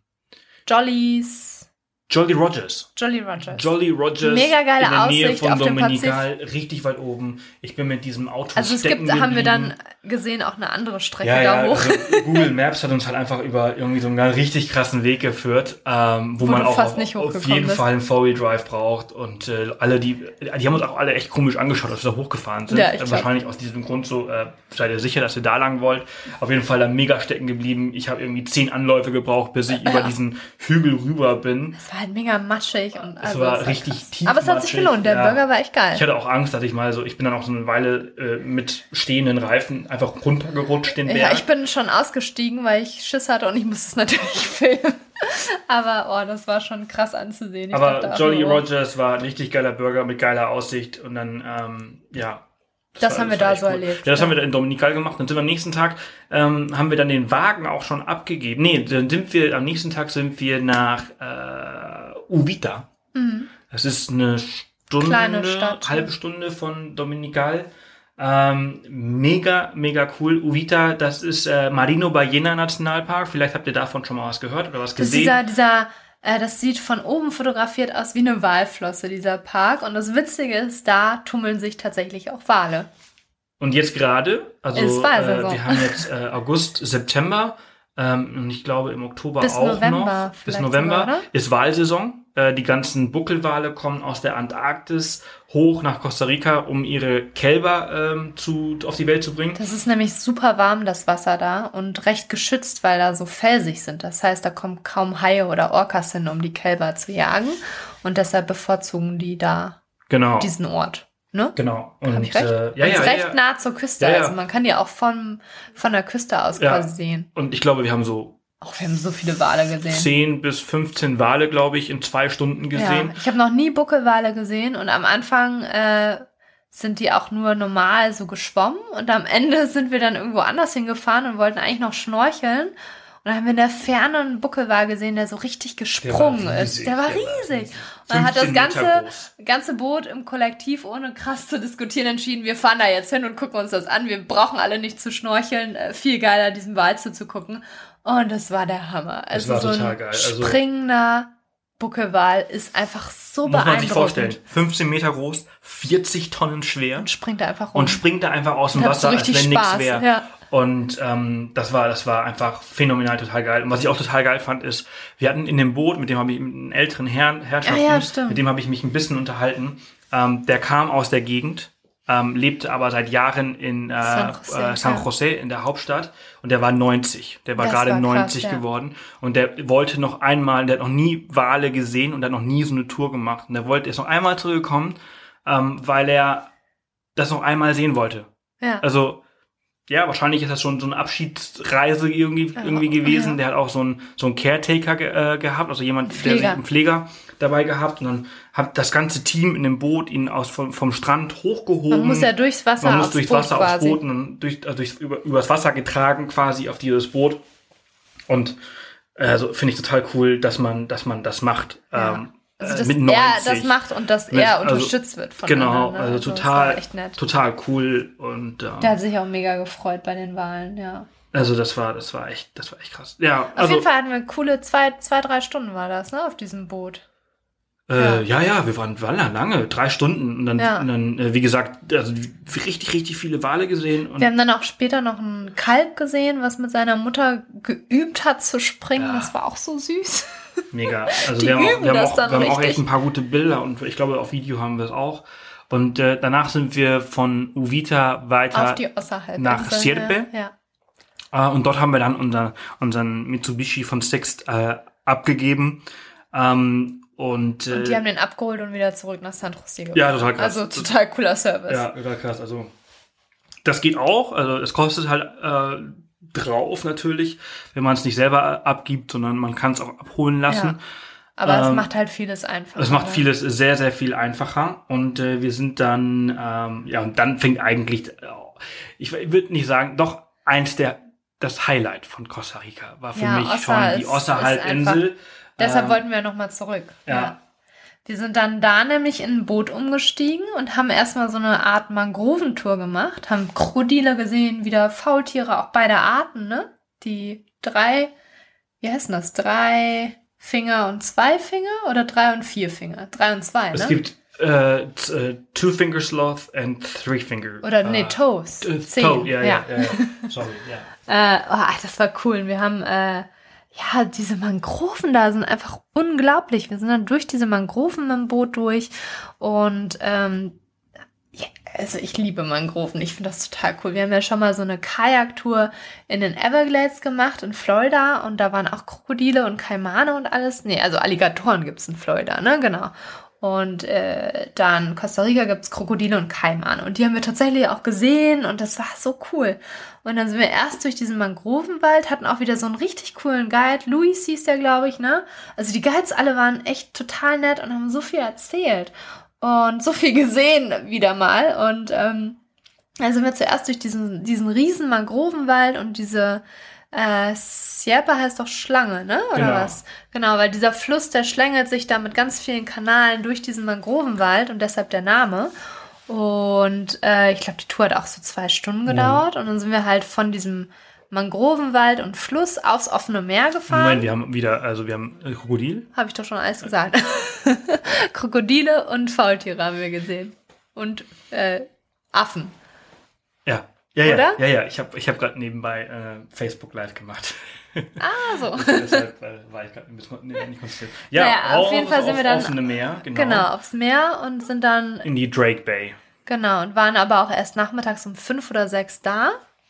Jollies. Jolly Rogers. Jolly Rogers. Jolly Rogers. Mega geile in der Nähe Aussicht von auf den Dominikal, richtig weit oben. Ich bin mit diesem Auto Also es stecken gibt, haben wir geblieben. dann gesehen, auch eine andere Strecke Ja, da ja, hoch. also Google Maps hat uns halt einfach über irgendwie so einen richtig krassen Weg geführt, ähm, wo, Wo man du auch fast auf, nicht auf hochgekommen jeden bist. Fall einen Four-Wheel-Drive braucht und äh, alle, die, die haben uns auch alle echt komisch angeschaut, als wir da hochgefahren sind. Ja, ich äh, glaub. wahrscheinlich aus diesem Grund so, äh, seid ihr sicher, dass ihr da lang wollt. Auf jeden Fall da mega stecken geblieben. Ich habe irgendwie zehn Anläufe gebraucht, bis ich über diesen Hügel rüber bin. Es war halt mega matschig und Es also war es war richtig krass. tief Aber es hat sich matschig, gelohnt. Der ja. Burger war echt geil. Ich hatte auch Angst, dass ich mal so, ich bin dann auch so eine Weile äh, mit stehenden Reifen einfach runtergerutscht den Berg. Ja, ich bin schon ausgestiegen, weil ich Schiss hatte und ich musste es natürlich filmen. Aber oh, das war schon krass anzusehen. Ich dachte Aber auch Jolly nur, oh, Rogers war ein richtig geiler Burger mit geiler Aussicht und dann, ähm, ja. Das war- haben wir war da echt so erlebt, Ja, das ja. haben wir da in Dominikal gemacht. Dann sind wir am nächsten Tag, ähm, haben wir dann den Wagen auch schon abgegeben. Nee, dann sind wir, am nächsten Tag sind wir nach äh, Uvita. Mhm. Das ist eine Stunde, Kleine Stadt, halbe ja. Stunde von Dominikal. Ähm, mega, mega cool. Uvita, das ist äh, Marino Ballena Nationalpark. Vielleicht habt ihr davon schon mal was gehört oder was Das ist gesehen. dieser, dieser, äh, das sieht von oben fotografiert aus wie eine Walflosse, dieser Park. Und das Witzige ist, da tummeln sich tatsächlich auch Wale. Und jetzt gerade, also Ist äh, Wahlsaison. wir haben jetzt äh, August, September ähm, und ich glaube im Oktober Bis auch November noch. Bis vielleicht November sogar, oder? ist Wahlsaison. Äh, die ganzen Buckelwale kommen aus der Antarktis hoch nach Costa Rica, um ihre Kälber ähm, zu, auf die Welt zu bringen. Das ist nämlich super warm, das Wasser da, und recht geschützt, weil da so felsig sind. Das heißt, da kommen kaum Haie oder Orcas hin, um die Kälber zu jagen. Und deshalb bevorzugen die da Genau. diesen Ort. Ne? Genau. Hab Und ich recht? Äh, ja, und ja, ist recht ja. nah zur Küste. Ja, ja. Also man kann die auch von, von der Küste aus Ja. quasi sehen. Und ich glaube, wir haben so Auch wir haben so viele Wale gesehen. zehn bis fünfzehn Wale, glaube ich, in zwei Stunden gesehen. Ja, ich habe noch nie Buckelwale gesehen und am Anfang äh, sind die auch nur normal so geschwommen und am Ende sind wir dann irgendwo anders hingefahren und wollten eigentlich noch schnorcheln. Und dann haben wir in der Ferne einen Buckelwal gesehen, der so richtig gesprungen riesig, ist. Der war der war riesig. Und dann hat das fünfzehn Meter ganze, groß. ganze Boot im Kollektiv, ohne krass zu diskutieren, entschieden, wir fahren da jetzt hin und gucken uns das an. Wir brauchen alle nicht zu schnorcheln. Äh, viel geiler, diesem Wal zuzugucken. Und das war der Hammer. Also war so ein total geil. Also- springender Buckelwal ist einfach so Muss man sich vorstellen. beeindruckend. fünfzehn Meter groß, vierzig Tonnen schwer. Und springt da einfach rum. Und springt da einfach aus dem Da habt Wasser, ihr als richtig wenn nichts Spaß, wäre. ja. Und ähm, das war das war einfach phänomenal, total geil. Und was ich auch total geil fand, ist, wir hatten in dem Boot, mit dem habe ich mit einem älteren Herrn, Herrschaften, Ah ja, stimmt. mit dem habe ich mich ein bisschen unterhalten. Ähm, der kam aus der Gegend, ähm, lebte aber seit Jahren in äh, San Jose, äh, San ja. Jose in der Hauptstadt und der war neunzig. Der war Das gerade war krass, neunzig ja. geworden und der wollte noch einmal, der hat noch nie Wale gesehen und der hat noch nie so eine Tour gemacht. Und der wollte ist noch einmal zurückgekommen, ähm, weil er das noch einmal sehen wollte. Ja. Also, ja, wahrscheinlich ist das schon so eine Abschiedsreise irgendwie, irgendwie gewesen. ja. Der hat auch so einen, so einen Caretaker ge äh, gehabt, also jemand, der Pfleger. sich, ein Pfleger, dabei gehabt und dann hat das ganze Team in dem Boot ihn aus vom, vom Strand hochgehoben. Man muss ja durchs Wasser Man muss aufs durchs Boot Wasser quasi. aufs Boot und dann durch, also durchs, über, übers Wasser getragen quasi auf dieses Boot. Und also finde ich total cool, dass man, dass man das macht. Ja. Ähm, Also, dass mit er neunzig. das macht und dass Mit- er also, unterstützt wird von Genau, anderen. Ne? also das total, war echt nett. total cool und ähm, Der hat sich auch mega gefreut bei den Wahlen, ja. also das war, das war echt, das war echt krass. Ja, Auf also jeden Fall hatten wir coole zwei, zwei, drei Stunden war das, ne, auf diesem Boot. Äh, ja, ja, wir waren, waren da lange, drei Stunden und dann, Ja. und dann äh, wie gesagt, also richtig, richtig viele Wale gesehen. Und Wir haben dann auch später noch ein Kalb gesehen, was mit seiner Mutter geübt hat zu springen. Ja. Das war auch so süß. mega. Also Die wir haben, auch, üben wir haben, das auch, dann wir haben auch richtig. echt ein paar gute Bilder und ich glaube, auf Video haben wir es auch. Und äh, danach sind wir von Uvita weiter Auf die Osserhalbinsel. nach Sierpe. Ja, ja. Äh, und dort haben wir dann unser, unseren Mitsubishi von Sixt äh, abgegeben. Ähm, und, äh, Und die haben den abgeholt und wieder zurück nach San Jose gebracht. Ja, total krass. Also total cooler Service. ja, total krass. Also das geht auch. Also es kostet halt äh, drauf natürlich, wenn man es nicht selber abgibt, sondern man kann es auch abholen lassen. Ja. Aber es Ähm, macht halt vieles einfacher. Es macht ne? vieles sehr, sehr viel einfacher. Und äh, wir sind dann, ähm, ja, und dann fängt eigentlich, äh, ich würde nicht sagen, doch eins der, das Highlight von Costa Rica war für Ja, mich Ossa schon die ist- Ossa-Halbinsel. ist Deshalb Ähm, wollten wir nochmal zurück. ja. Wir sind dann da nämlich in ein Boot umgestiegen und haben erstmal so eine Art Mangroventour gemacht, haben Krokodile gesehen, wieder Faultiere, auch beide Arten, ne? Die drei, wie heißt denn das? Drei Finger und zwei Finger oder drei und vier Finger? Drei und zwei, ne? Es gibt äh, t- äh, Two Finger Sloth and Three Finger. Oder nee, äh, Toes. äh, Zehn. Toe, ja, ja, ja, ja. Sorry, ja. Äh, oh, das war cool. Wir haben, äh, ja, diese Mangroven da sind einfach unglaublich. Wir sind dann durch diese Mangroven mit dem Boot durch und ähm, ja, also ich liebe Mangroven. Ich finde das total cool. Wir haben ja schon mal so eine Kajaktour in den Everglades gemacht in Florida und da waren auch Krokodile und Kaimane und alles. Nee, also Alligatoren gibt's in Florida, ne? Genau. Und äh, dann in Costa Rica gibt's Krokodile und Kaimane. Und die haben wir tatsächlich auch gesehen und das war so cool. Und dann sind wir erst durch diesen Mangrovenwald, hatten auch wieder so einen richtig coolen Guide. Luis hieß der, glaube ich, ne? Also die Guides alle waren echt total nett und haben so viel erzählt. Und so viel gesehen wieder mal. Und ähm, dann sind wir zuerst durch diesen, diesen riesen Mangrovenwald und diese Äh, Sierpe heißt doch Schlange, ne? Oder Genau. was? Genau, weil dieser Fluss, der schlängelt sich da mit ganz vielen Kanalen durch diesen Mangrovenwald und deshalb der Name. Und äh, ich glaube, die Tour hat auch so zwei Stunden gedauert. Und dann sind wir halt von diesem Mangrovenwald und Fluss aufs offene Meer gefahren. Moment, wir haben wieder, also wir haben äh, Krokodil. Habe ich doch schon alles gesagt. Krokodile und Faultiere haben wir gesehen. Und äh, Affen. Ja. Ja, ja, Oder? ja, ja. Ich habe ich hab gerade nebenbei äh, Facebook Live gemacht. Ah, so. Deshalb äh, war ich gerade ein bisschen nee, nicht konzentriert. Ja, Naja, auf jeden Fall sind auf, wir dann- offene Meer, genau. Genau, aufs Meer und sind dann, In die Drake Bay. genau, und waren aber auch erst nachmittags um fünf oder sechs da.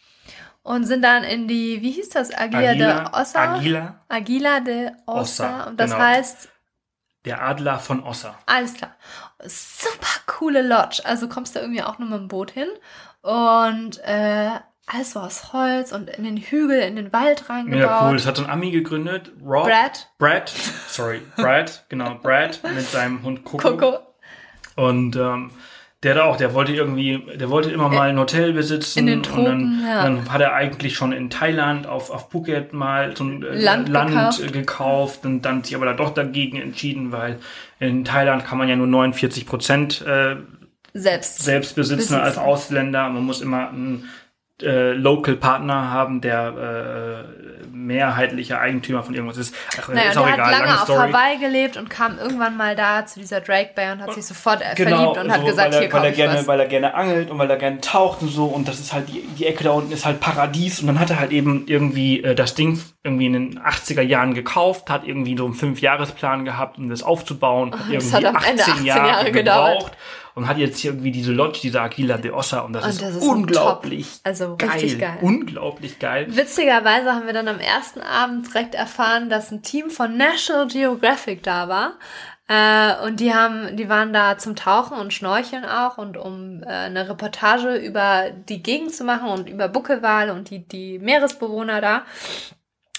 Und sind dann in die, wie hieß das? Aguila, de Ossa? Aguila, Aguila de Ossa. Ossa, Und das genau. heißt, der Adler von Ossa. alles klar, super coole Lodge. Also kommst du irgendwie auch nur mit dem Boot hin. Und äh, alles war aus Holz und in den Hügel, in den Wald reingebaut. Mega cool. Das hat so ein Ami gegründet. Rob. Brad, Brad. Sorry. Brad. Genau. Brad mit seinem Hund Coco. Coco. Und ähm, der da auch, der wollte irgendwie, der wollte immer mal ein Hotel besitzen. In den und Tropen, dann, ja. dann hat er eigentlich schon in Thailand auf, auf Phuket mal so ein äh, Land Land gekauft. gekauft und dann sich aber da doch dagegen entschieden, weil in Thailand kann man ja nur neunundvierzig Prozent äh, Selbst. selbst besitzen Besitzen. als Ausländer. Man muss immer einen äh, Local Partner haben, der äh, mehrheitlicher Eigentümer von irgendwas ist. Ach, Naja, ist und auch der egal, hat lange lange auf Story. Hawaii gelebt und kam irgendwann mal da zu dieser Drake Bay und hat sich sofort äh, Genau, verliebt und hat so, gesagt, weil er, hier weil kaufe er ich gerne, was. weil er gerne angelt und weil er gerne taucht und so und das ist halt die, die Ecke da unten ist halt Paradies und dann hat er halt eben irgendwie äh, das Ding irgendwie in den achtziger Jahren gekauft, hat irgendwie so einen Fünfjahresplan gehabt, um das aufzubauen, hat das irgendwie hat am Ende achtzehn Jahre gedauert. gebraucht und hat jetzt hier irgendwie diese Lodge, diese Aguila de Ossa und das, Und ist, das ist so unglaublich top. Also geil, richtig geil. unglaublich geil. Witzigerweise haben wir dann am ersten Abend direkt erfahren, dass ein Team von National Geographic da war. Äh, und die haben, die waren da zum Tauchen und Schnorcheln auch und um äh, eine Reportage über die Gegend zu machen und über Buckelwale und die, die Meeresbewohner da.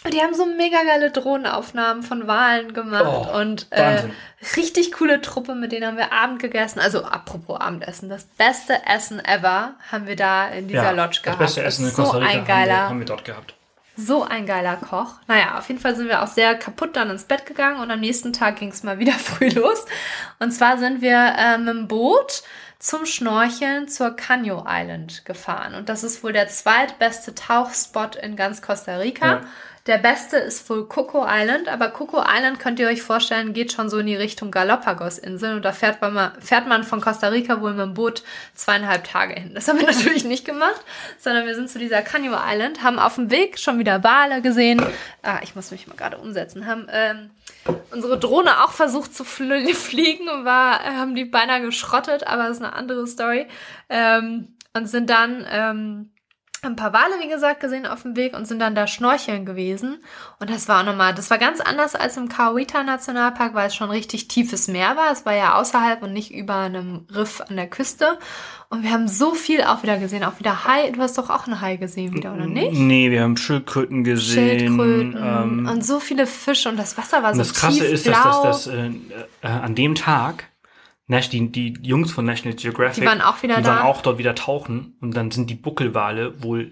Die haben so mega geile Drohnenaufnahmen von Walen gemacht Oh, und äh, Wahnsinn. richtig coole Truppe, mit denen haben wir Abend gegessen. Also apropos Abendessen, das beste Essen ever haben wir da in dieser Ja, Lodge gehabt. das beste Essen in so Costa Rica ein haben, wir, geiler, haben wir dort gehabt. so ein geiler Koch. Naja, auf jeden Fall sind wir auch sehr kaputt dann ins Bett gegangen und am nächsten Tag ging es mal wieder früh los. Und zwar sind wir äh, mit dem Boot zum Schnorcheln zur Caño Island gefahren. Und das ist wohl der zweitbeste Tauchspot in ganz Costa Rica. Ja. Der beste ist wohl Coco Island, aber Coco Island, könnt ihr euch vorstellen, geht schon so in die Richtung Galapagos-Inseln und da fährt man, mal, fährt man von Costa Rica wohl mit dem Boot zweieinhalb Tage hin. Das haben wir natürlich nicht gemacht, sondern wir sind zu dieser Caño Island, haben auf dem Weg schon wieder Wale gesehen. Ah, ich muss mich mal gerade umsetzen. Haben ähm, unsere Drohne auch versucht zu fl- fliegen und war, haben die beinahe geschrottet, aber das ist eine andere Story. Ähm, und sind dann... Ähm, ein paar Wale, wie gesagt, gesehen auf dem Weg und sind dann da schnorcheln gewesen. Und das war auch nochmal, das war ganz anders als im Cahuita Nationalpark, weil es schon richtig tiefes Meer war. Es war ja außerhalb und nicht über einem Riff an der Küste. Und wir haben so viel auch wieder gesehen, auch wieder Hai. Du hast doch auch einen Hai gesehen wieder, oder nicht? Nee, wir haben Schildkröten gesehen. Schildkröten ähm, und so viele Fische und das Wasser war so das Krasse tiefblau. ist, dass das, das äh, äh, an dem Tag Nash, die, die Jungs von National Geographic, Die waren auch wieder die da. waren auch dort wieder tauchen und dann sind die Buckelwale wohl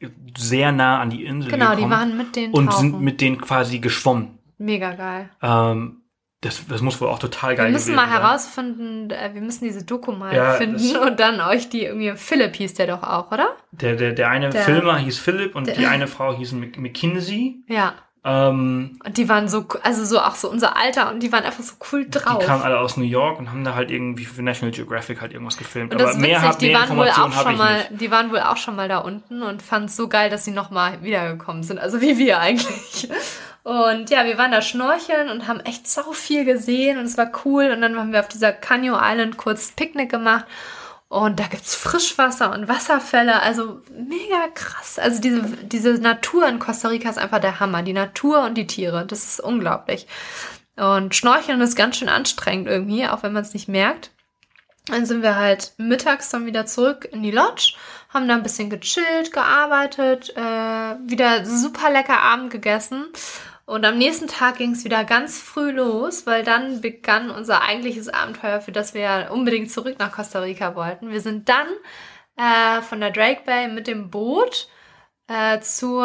sehr nah an die Insel Genau, gekommen die waren mit denen und tauchen. sind mit denen quasi geschwommen. Mega geil. Ähm, das, das muss wohl auch total geil Wir müssen gewesen mal sein. herausfinden, äh, wir müssen diese Doku mal Ja, finden das- und dann euch die irgendwie, Philipp hieß der doch auch, oder? Der, der, der eine Der- Filmer hieß Philipp und der- die eine Frau hieß Mc- McKinsey. Ja. Ähm, Und die waren so, also so auch so unser Alter und die waren einfach so cool drauf. Die kamen alle aus New York und haben da halt irgendwie für National Geographic halt irgendwas gefilmt. Und das Aber ist mehr, witzig, hab, die mehr waren wohl Informationen auch habe schon ich mal, nicht. die waren wohl auch schon mal da unten und fanden es so geil, dass sie nochmal wiedergekommen sind. Also wie wir eigentlich. Und ja, wir waren da schnorcheln und haben echt sau viel gesehen und es war cool. Und dann haben wir auf dieser Caño Island kurz Picknick gemacht. Und da gibt's Frischwasser und Wasserfälle, also mega krass. Also diese, diese Natur in Costa Rica ist einfach der Hammer. Die Natur und die Tiere, das ist unglaublich. Und Schnorcheln ist ganz schön anstrengend irgendwie, auch wenn man es nicht merkt. Dann sind wir halt mittags dann wieder zurück in die Lodge, haben da ein bisschen gechillt, gearbeitet, äh, wieder super lecker Abend gegessen. Und am nächsten Tag ging es wieder ganz früh los, weil dann begann unser eigentliches Abenteuer, für das wir ja unbedingt zurück nach Costa Rica wollten. Wir sind dann äh, von der Drake Bay mit dem Boot äh, zur,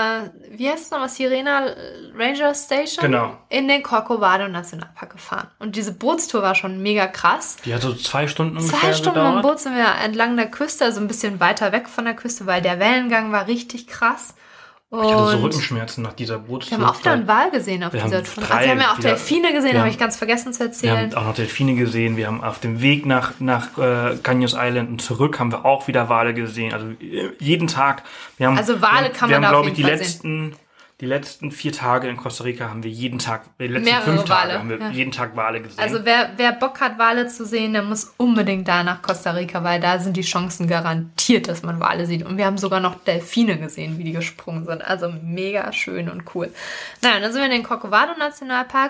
wie heißt es nochmal, Sirena Ranger Station? Genau. In den Corcovado Nationalpark gefahren. Und diese Bootstour war schon mega krass. Die hat so zwei Stunden ungefähr Zwei Stunden mit dem gedauert. Boot sind wir entlang der Küste, also ein bisschen weiter weg von der Küste, weil der Wellengang war richtig krass. Ich hatte so Und Rückenschmerzen nach dieser Bootstour. wir haben auch wieder einen Wal gesehen auf Wir dieser haben Tour. drei Also wir haben ja auch wieder- Delfine gesehen, wir habe haben- ich ganz vergessen zu Wir erzählen. haben auch noch Delfine gesehen. Wir haben auf dem Weg nach, nach äh, Caños Island und zurück haben wir auch wieder Wale gesehen. Also äh, jeden Tag. Wir haben, Also Wale wir haben, kann wir man haben, da auf glaube ich, die jeden Fall letzten, die letzten vier Tage in Costa Rica haben wir jeden Tag, die letzten Mehrere fünf Tage Wale, haben wir ja. jeden Tag Wale gesehen. Also wer, wer Bock hat, Wale zu sehen, der muss unbedingt da nach Costa Rica, weil da sind die Chancen garantiert, dass man Wale sieht. Und wir haben sogar noch Delfine gesehen, wie die gesprungen sind. Also mega schön und cool. Naja, und dann sind wir in den Corcovado Nationalpark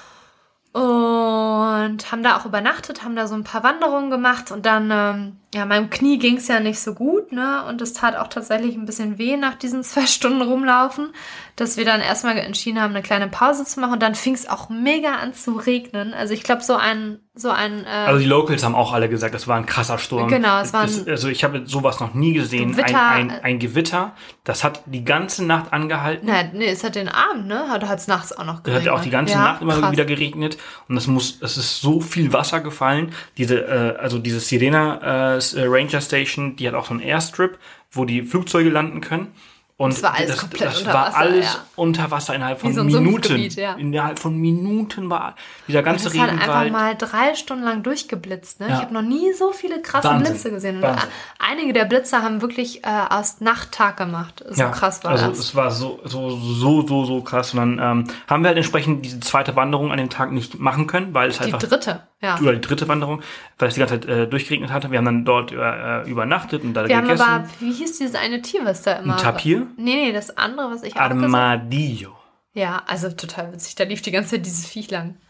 und haben da auch übernachtet, haben da so ein paar Wanderungen gemacht und dann, ähm, ja, meinem Knie ging es ja nicht so gut, ne, und es tat auch tatsächlich ein bisschen weh nach diesen zwei Stunden rumlaufen, dass wir dann erstmal entschieden haben, eine kleine Pause zu machen und dann fing es auch mega an zu regnen. Also ich glaube, so ein, so ein, äh, Also die Locals haben auch alle gesagt, das war ein krasser Sturm. Genau, es war ein- das, Also ich habe sowas noch nie gesehen. Gewitter, ein, ein, ein Gewitter, das hat die ganze Nacht angehalten. na, nee, es hat den Abend, ne, da hat es nachts auch noch Es geregnet. hat auch die ganze Ja, Nacht immer krass. wieder geregnet und es muss, es ist so viel Wasser gefallen. Diese, äh, also diese Sirena äh, Ranger Station, die hat auch so einen Airstrip, wo die Flugzeuge landen können. Und Das war alles komplett das unter war Wasser, alles ja. unter Wasser innerhalb Wie von so ein Minuten. Sumpfgebiet, ja. Innerhalb von Minuten war dieser ganze Das hat einfach Regenwald. mal drei Stunden lang durchgeblitzt. Ne? Ja. Ich habe noch nie so viele krasse Wahnsinn. Blitze gesehen. Und Wahnsinn. einige der Blitze haben wirklich äh, aus Nacht Tag gemacht. So Ja, krass war also das. es war so, so, so, so, so krass. Und dann ähm, haben wir halt entsprechend diese zweite Wanderung an dem Tag nicht machen können, weil es halt Die einfach dritte, ja. oder die dritte Wanderung, weil es die ganze Zeit äh, durchgeregnet hatte. Wir haben dann dort äh, übernachtet und da Wir haben gegessen. aber, wie hieß dieses eine Tier, was da immer... Ein Tapir? Nee, nee, das andere, was ich auch gesagt Armadillo. Ja, also total witzig. Da lief die ganze Zeit dieses Viech lang.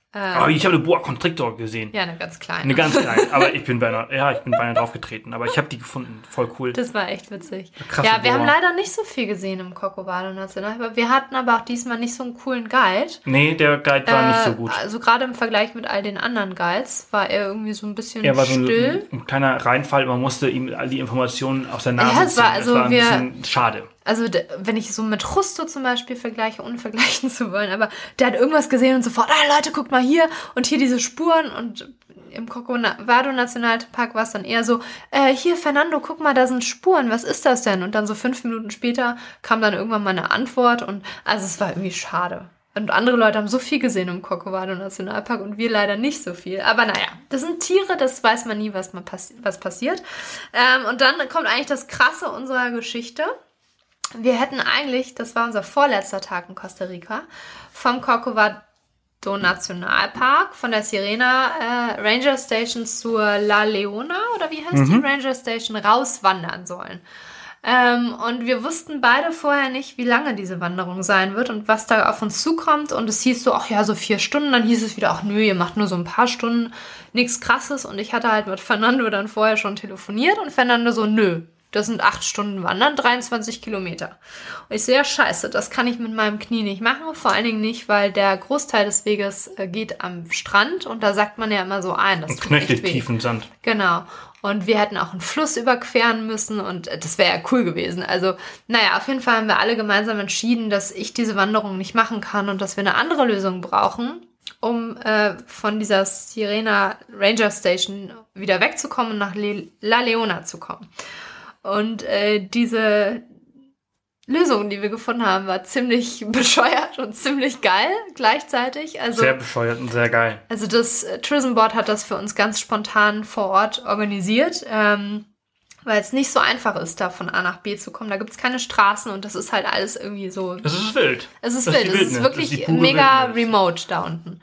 Aber ich habe eine Boa Constrictor gesehen. Ja, eine ganz kleine. Eine ganz kleine. Aber ich bin beinahe, ja, ich bin beinahe draufgetreten. Aber ich habe die gefunden. Voll cool. Das war echt witzig. Krasse ja, wir Boa. haben leider nicht so viel gesehen im Corcovado Nationalpark. Wir hatten aber auch diesmal nicht so einen coolen Guide. Nee, der Guide war äh, nicht so gut. Also gerade im Vergleich mit all den anderen Guides war er irgendwie so ein bisschen er war so still. Ein, ein kleiner Reinfall. Man musste ihm all die Informationen aus der Nase ja, es ziehen. war, also das war ein wir, bisschen schade. Also wenn ich so mit Rusto zum Beispiel vergleiche, ohne vergleichen zu wollen, aber der hat irgendwas gesehen und sofort, ah Leute, guckt mal hier und hier diese Spuren und im Corcovado Nationalpark war es dann eher so, äh, hier Fernando, guck mal, da sind Spuren, was ist das denn? Und dann so fünf Minuten später kam dann irgendwann mal eine Antwort und also es war irgendwie schade. Und andere Leute haben so viel gesehen im Corcovado Nationalpark und wir leider nicht so viel. Aber naja, das sind Tiere, das weiß man nie, was, man passi- was passiert. Ähm, und dann kommt eigentlich das Krasse unserer Geschichte. Wir hätten eigentlich, das war unser vorletzter Tag in Costa Rica, vom Corcovado Nationalpark, von der Sirena äh, Ranger Station zur La Leona, oder wie heißt Mhm. die Ranger Station, rauswandern sollen. Ähm, und wir wussten beide vorher nicht, wie lange diese Wanderung sein wird und was da auf uns zukommt. Und es hieß so, ach ja, so vier Stunden. Dann hieß es wieder, ach nö, ihr macht nur so ein paar Stunden, nichts Krasses. Und ich hatte halt mit Fernando dann vorher schon telefoniert und Fernando so, nö. Das sind acht Stunden Wandern, dreiundzwanzig Kilometer. Und ich so, ja, scheiße, das kann ich mit meinem Knie nicht machen. Vor allen Dingen nicht, weil der Großteil des Weges äh, geht am Strand. Und da sagt man ja immer so ein, das Und tut echt weh. knöcheltiefen Sand. Genau. Und wir hätten auch einen Fluss überqueren müssen. Und äh, das wäre ja cool gewesen. Also, naja, auf jeden Fall haben wir alle gemeinsam entschieden, dass ich diese Wanderung nicht machen kann und dass wir eine andere Lösung brauchen, um äh, von dieser Sirena Ranger Station wieder wegzukommen und nach Le- La Leona zu kommen. Und äh, diese Lösung, die wir gefunden haben, war ziemlich bescheuert und ziemlich geil gleichzeitig. Also, sehr bescheuert und sehr geil. Also das äh, Tourism Board hat das für uns ganz spontan vor Ort organisiert, ähm, weil es nicht so einfach ist, da von A nach B zu kommen. Da gibt es keine Straßen und das ist halt alles irgendwie so... Es ist wild. Es ist Das wild, die es ist Wildnis. wirklich Das ist die pure mega Wildnis. remote da unten.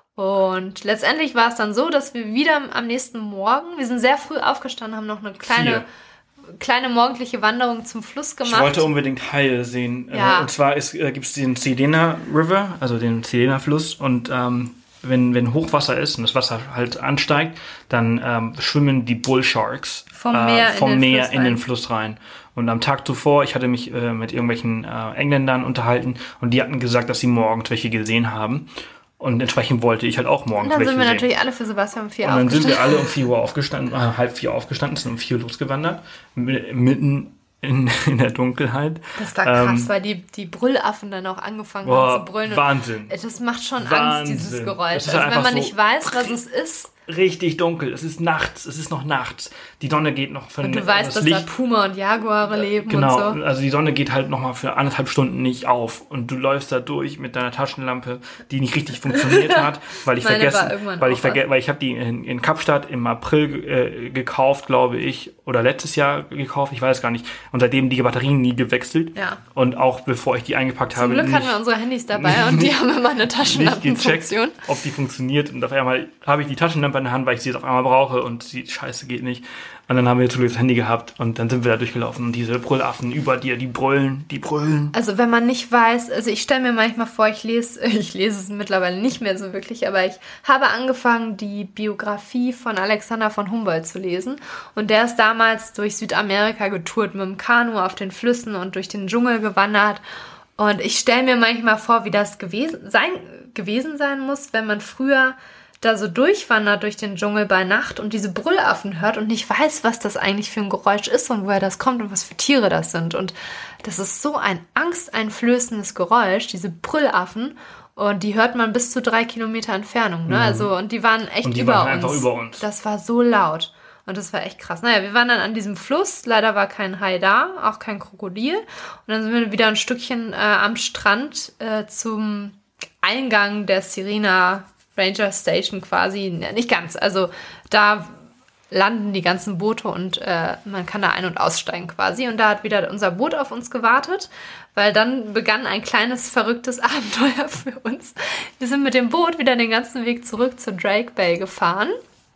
Und letztendlich war es dann so, dass wir wieder am nächsten Morgen, wir sind sehr früh aufgestanden, haben noch eine kleine... Vier. kleine morgendliche Wanderung zum Fluss gemacht. Ich wollte unbedingt Haie sehen. Ja. Und zwar äh, gibt es den Sirena River, also den Sirena Fluss. Und ähm, wenn, wenn Hochwasser ist und das Wasser halt ansteigt, dann ähm, schwimmen die Bull Sharks vom Meer, äh, vom in, den Meer Fluss in den rein. Fluss rein. Und am Tag zuvor, ich hatte mich äh, mit irgendwelchen äh, Engländern unterhalten und die hatten gesagt, dass sie morgens welche gesehen haben. Und entsprechend wollte ich halt auch morgens Und dann welche sind wir sehen. natürlich alle für Sebastian um vier Und dann sind aufgestanden. wir alle um vier Uhr aufgestanden, äh, halb vier aufgestanden, sind um vier Uhr losgewandert, mi- mitten in, in der Dunkelheit. Das war krass, Ähm, weil die, die Brüllaffen dann auch angefangen boah, haben zu brüllen. Und Wahnsinn. das macht schon Wahnsinn. Angst, dieses Geräusch. Das ist Also wenn einfach man so- nicht weiß, was es ist. Richtig dunkel. Es ist nachts. Es ist noch nachts. Die Sonne geht noch von Und du das weißt, dass Licht. da Puma und Jaguare leben Genau, und so. also die Sonne geht halt nochmal für anderthalb Stunden nicht auf und du läufst da durch mit deiner Taschenlampe, die nicht richtig funktioniert hat, weil ich Meine war vergessen, irgendwann weil ich auch verge- weil ich habe die in, in Kapstadt im April äh, gekauft, glaube ich, oder letztes Jahr gekauft, ich weiß gar nicht, und seitdem die Batterien nie gewechselt Ja. und auch bevor ich die eingepackt Zum habe, Glück nicht, hatten wir unsere Handys dabei und die haben immer eine nicht gecheckt, Taschenlampenfunktion. ob die funktioniert und auf einmal habe ich die Taschenlampe in der Hand, weil ich sie jetzt auf einmal brauche und die Scheiße geht nicht. Und dann haben wir zum Glück das Handy gehabt und dann sind wir da durchgelaufen und diese Brüllaffen über dir, die brüllen, die brüllen. Also wenn man nicht weiß, also ich stelle mir manchmal vor, ich lese, ich lese es mittlerweile nicht mehr so wirklich, aber ich habe angefangen, die Biografie von Alexander von Humboldt zu lesen. Und der ist damals durch Südamerika getourt mit dem Kanu auf den Flüssen und durch den Dschungel gewandert. Und ich stelle mir manchmal vor, wie das gewesen sein, gewesen sein muss, wenn man früher da so durchwandert durch den Dschungel bei Nacht und diese Brüllaffen hört und nicht weiß, was das eigentlich für ein Geräusch ist und woher das kommt und was für Tiere das sind. Und das ist so ein angsteinflößendes Geräusch, diese Brüllaffen. Und die hört man bis zu drei Kilometer Entfernung, ne? Also, und die waren echt Und die über, waren uns. einfach über uns. Das war so laut. Und das war echt krass. Naja, wir waren dann an diesem Fluss. Leider war kein Hai da, auch kein Krokodil. Und dann sind wir wieder ein Stückchen äh, am Strand äh, zum Eingang der Sirena Ranger Station quasi. Ja, nicht ganz. Also da landen die ganzen Boote und äh, man kann da ein- und aussteigen quasi. Und da hat wieder unser Boot auf uns gewartet, weil dann begann ein kleines, verrücktes Abenteuer für uns. Wir sind mit dem Boot wieder den ganzen Weg zurück zur Drake Bay gefahren,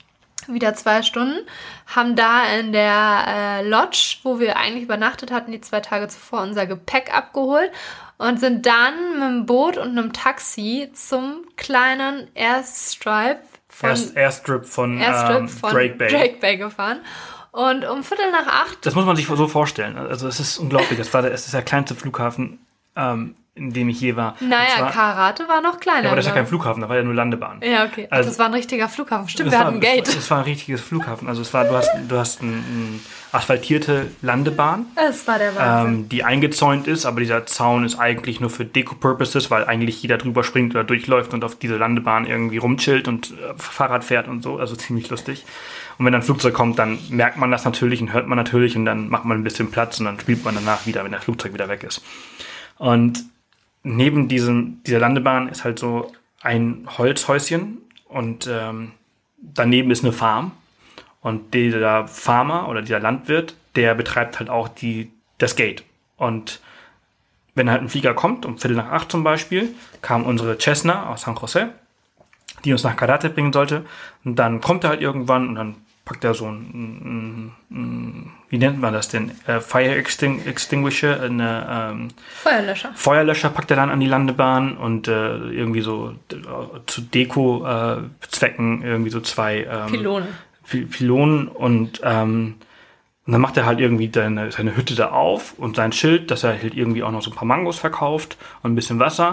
wieder zwei Stunden, haben da in der äh, Lodge, wo wir eigentlich übernachtet hatten, die zwei Tage zuvor, unser Gepäck abgeholt und sind dann mit dem Boot und einem Taxi zum kleinen Airstrip von, Air, Airstrip von, Airstrip ähm, von Drake Bay. Drake Bay gefahren. Und um Viertel nach acht... Das muss man sich so vorstellen. Also es ist unglaublich. Das war der, es ist der kleinste Flughafen, ähm, in dem ich je war. Naja, zwar, Karate war noch kleiner. Ja, aber das ist ja ne? kein Flughafen, da war ja nur Landebahn. Ja, okay. Ach, Also, das war ein richtiger Flughafen. Stimmt, das wir war, hatten ein Gate. Das war, das war ein richtiges Flughafen. Also es war, du hast, du hast eine ein asphaltierte Landebahn, Das war der Wahnsinn. ähm, die eingezäunt ist, aber dieser Zaun ist eigentlich nur für Deko-Purposes, weil eigentlich jeder drüber springt oder durchläuft und auf diese Landebahn irgendwie rumchillt und äh, Fahrrad fährt und so. Also ziemlich lustig. Und wenn dann ein Flugzeug kommt, dann merkt man das natürlich und hört man natürlich und dann macht man ein bisschen Platz und dann spielt man danach wieder, wenn das Flugzeug wieder weg ist. Und neben diesem, dieser Landebahn ist halt so ein Holzhäuschen und ähm, daneben ist eine Farm. Und dieser Farmer oder dieser Landwirt, der betreibt halt auch die, das Gate. Und wenn halt ein Flieger kommt, um Viertel nach acht zum Beispiel, kam unsere Cessna aus San Jose, die uns nach Karate bringen sollte. Und dann kommt er halt irgendwann und dann packt er so ein, ein, ein wie nennt man das denn? Äh, Fire Exting- Extinguisher, eine ähm, Feuerlöscher. Feuerlöscher packt er dann an die Landebahn und äh, irgendwie so äh, zu Deko-Zwecken äh, irgendwie so zwei ähm, Pylonen. P- Pylonen und, ähm, und dann macht er halt irgendwie seine, seine Hütte da auf und sein Schild, dass er halt irgendwie auch noch so ein paar Mangos verkauft und ein bisschen Wasser.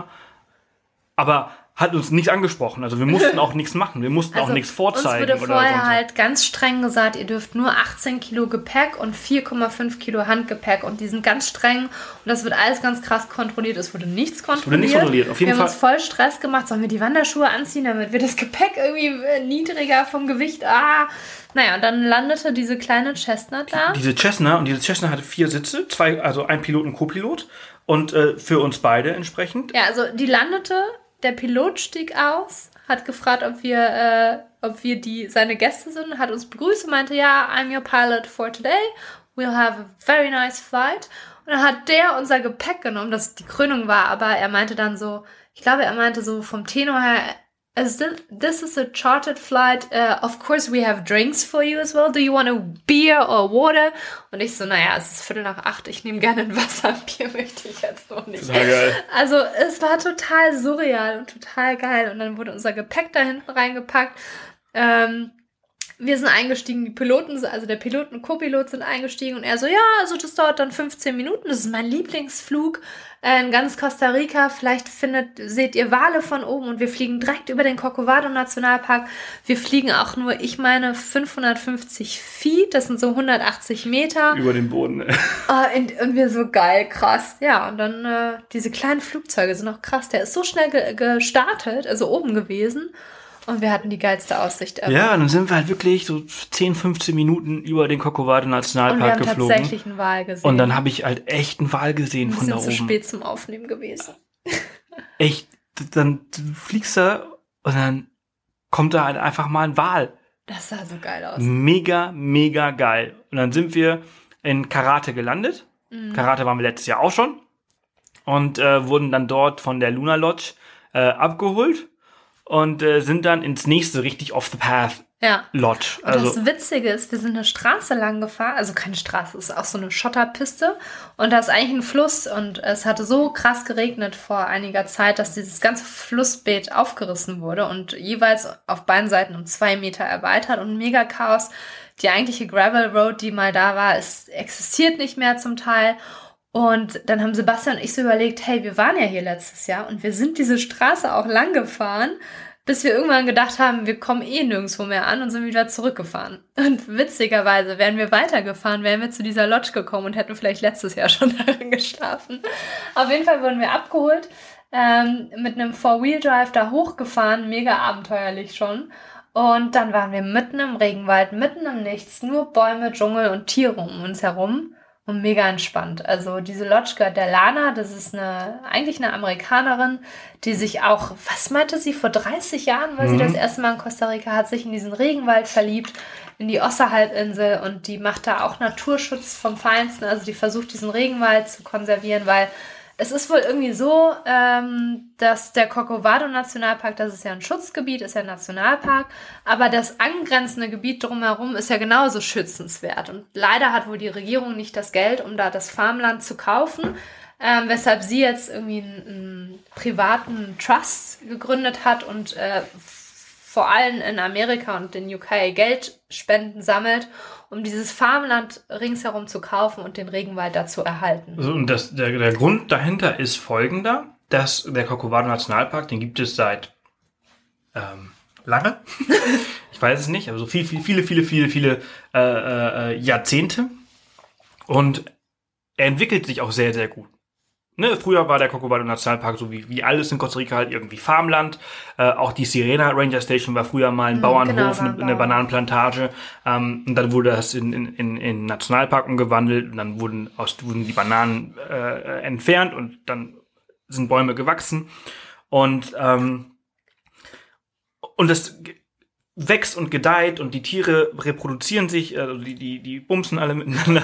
Aber hat uns nichts angesprochen. Also wir mussten auch nichts machen. Wir mussten Also auch nichts vorzeigen. Uns wurde vorher oder so. halt ganz streng gesagt, ihr dürft nur achtzehn Kilo Gepäck und vier Komma fünf Kilo Handgepäck. Und die sind ganz streng. Und das wird alles ganz krass kontrolliert. Es wurde nichts kontrolliert. wurde nichts kontrolliert, auf jeden wir Fall. haben uns voll Stress gemacht. Sollen wir die Wanderschuhe anziehen, damit wir das Gepäck irgendwie niedriger vom Gewicht... Ah, naja, und dann landete diese kleine Chestnut da. Diese Cessna, und diese Cessna hatte vier Sitze, zwei, also ein Pilot und Co-Pilot. Und äh, für uns beide entsprechend. Ja, also die landete... Der Pilot stieg aus, hat gefragt, ob wir, äh, ob wir die, seine Gäste sind, hat uns begrüßt und meinte, ja, I'm your pilot for today. We'll have a very nice flight. Und dann hat der unser Gepäck genommen, das die Krönung war, aber er meinte dann so, ich glaube, er meinte so vom Tenor her, as this is a chartered flight, uh, of course we have drinks for you as well. Do you want a beer or water? Und ich so, naja, es ist Viertel nach acht, ich nehme gerne ein Wasser, ein Bier möchte ich jetzt noch nicht. Total geil. Also es war total surreal und total geil. Und dann wurde unser Gepäck da hinten reingepackt. Ähm, wir sind eingestiegen, die Piloten, also der Pilot und Co-Pilot sind eingestiegen und er so, ja, also das dauert dann fünfzehn Minuten, das ist mein Lieblingsflug äh, in ganz Costa Rica, vielleicht findet, seht ihr Wale von oben und wir fliegen direkt über den Corcovado Nationalpark. Wir fliegen auch nur, ich meine, fünfhundertfünfzig Feet, das sind so hundertachtzig Meter. Über den Boden. Uh, und, und wir so, geil, krass. Ja, und dann äh, diese kleinen Flugzeuge sind auch krass. Der ist so schnell ge- gestartet, also oben gewesen. Und wir hatten die geilste Aussicht ever. Ja, und dann sind wir halt wirklich so zehn, fünfzehn Minuten über den Corcovado Und wir Nationalpark haben geflogen. tatsächlich einen Wal gesehen. Und dann habe ich halt echt einen Wal gesehen wir von da sind zu oben. spät zum Aufnehmen gewesen. Echt, dann du fliegst da und dann kommt da halt einfach mal ein Wal. Das sah so geil aus. Mega, mega geil. Und dann sind wir in Karate gelandet. Mhm. Karate waren wir letztes Jahr auch schon. Und äh, wurden dann dort von der Luna Lodge äh, abgeholt. Und äh, sind dann ins nächste richtig off the path Ja. Lodge. Und Also das Witzige ist, wir sind eine Straße lang gefahren, also keine Straße, es ist auch so eine Schotterpiste und da ist eigentlich ein Fluss und es hatte so krass geregnet vor einiger Zeit, dass dieses ganze Flussbeet aufgerissen wurde und jeweils auf beiden Seiten um zwei Meter erweitert und mega Chaos. Die eigentliche Gravel Road, die mal da war, ist, existiert nicht mehr zum Teil. Und dann haben Sebastian und ich so überlegt, hey, wir waren ja hier letztes Jahr und wir sind diese Straße auch lang gefahren, bis wir irgendwann gedacht haben, wir kommen eh nirgendwo mehr an und sind wieder zurückgefahren. Und witzigerweise, wären wir weitergefahren, wären wir zu dieser Lodge gekommen und hätten vielleicht letztes Jahr schon darin geschlafen. Auf jeden Fall wurden wir abgeholt, ähm, mit einem Four-Wheel-Drive da hochgefahren, mega abenteuerlich schon. Und dann waren wir mitten im Regenwald, mitten im Nichts, nur Bäume, Dschungel und Tiere um uns herum. Und mega entspannt. Also diese Lodge gehört der Lana, das ist eine eigentlich eine Amerikanerin, die sich auch, was meinte sie, vor dreißig Jahren, weil mhm. sie das erste Mal in Costa Rica hat, sich in diesen Regenwald verliebt, in die Ossa-Halbinsel und die macht da auch Naturschutz vom Feinsten. Also die versucht diesen Regenwald zu konservieren, weil es ist wohl irgendwie so, ähm, dass der Corcovado-Nationalpark, das ist ja ein Schutzgebiet, ist ja ein Nationalpark, aber das angrenzende Gebiet drumherum ist ja genauso schützenswert. Und leider hat wohl die Regierung nicht das Geld, um da das Farmland zu kaufen, ähm, weshalb sie jetzt irgendwie einen, einen privaten Trust gegründet hat und äh, vor allem in Amerika und den U K Geldspenden sammelt, um dieses Farmland ringsherum zu kaufen und den Regenwald da zu erhalten. Also, und das, der, der Grund dahinter ist folgender, dass der Corcovado Nationalpark, den gibt es seit ähm, lange, ich weiß es nicht, aber so viel, viel, viele, viele, viele, viele äh, äh, Jahrzehnte, und er entwickelt sich auch sehr, sehr gut. Ne, früher war der Corcovado Nationalpark so wie, wie alles in Costa Rica halt irgendwie Farmland. Äh, auch die Sirena Ranger Station war früher mal ein Mhm, Bauernhof, genau, eine, eine Bananenplantage. Ähm, und dann wurde das in, in, in, in Nationalpark umgewandelt und dann wurden, aus, wurden die Bananen äh, entfernt und dann sind Bäume gewachsen. Und, ähm, und das wächst und gedeiht und die Tiere reproduzieren sich, also die, die, die bumsen alle miteinander.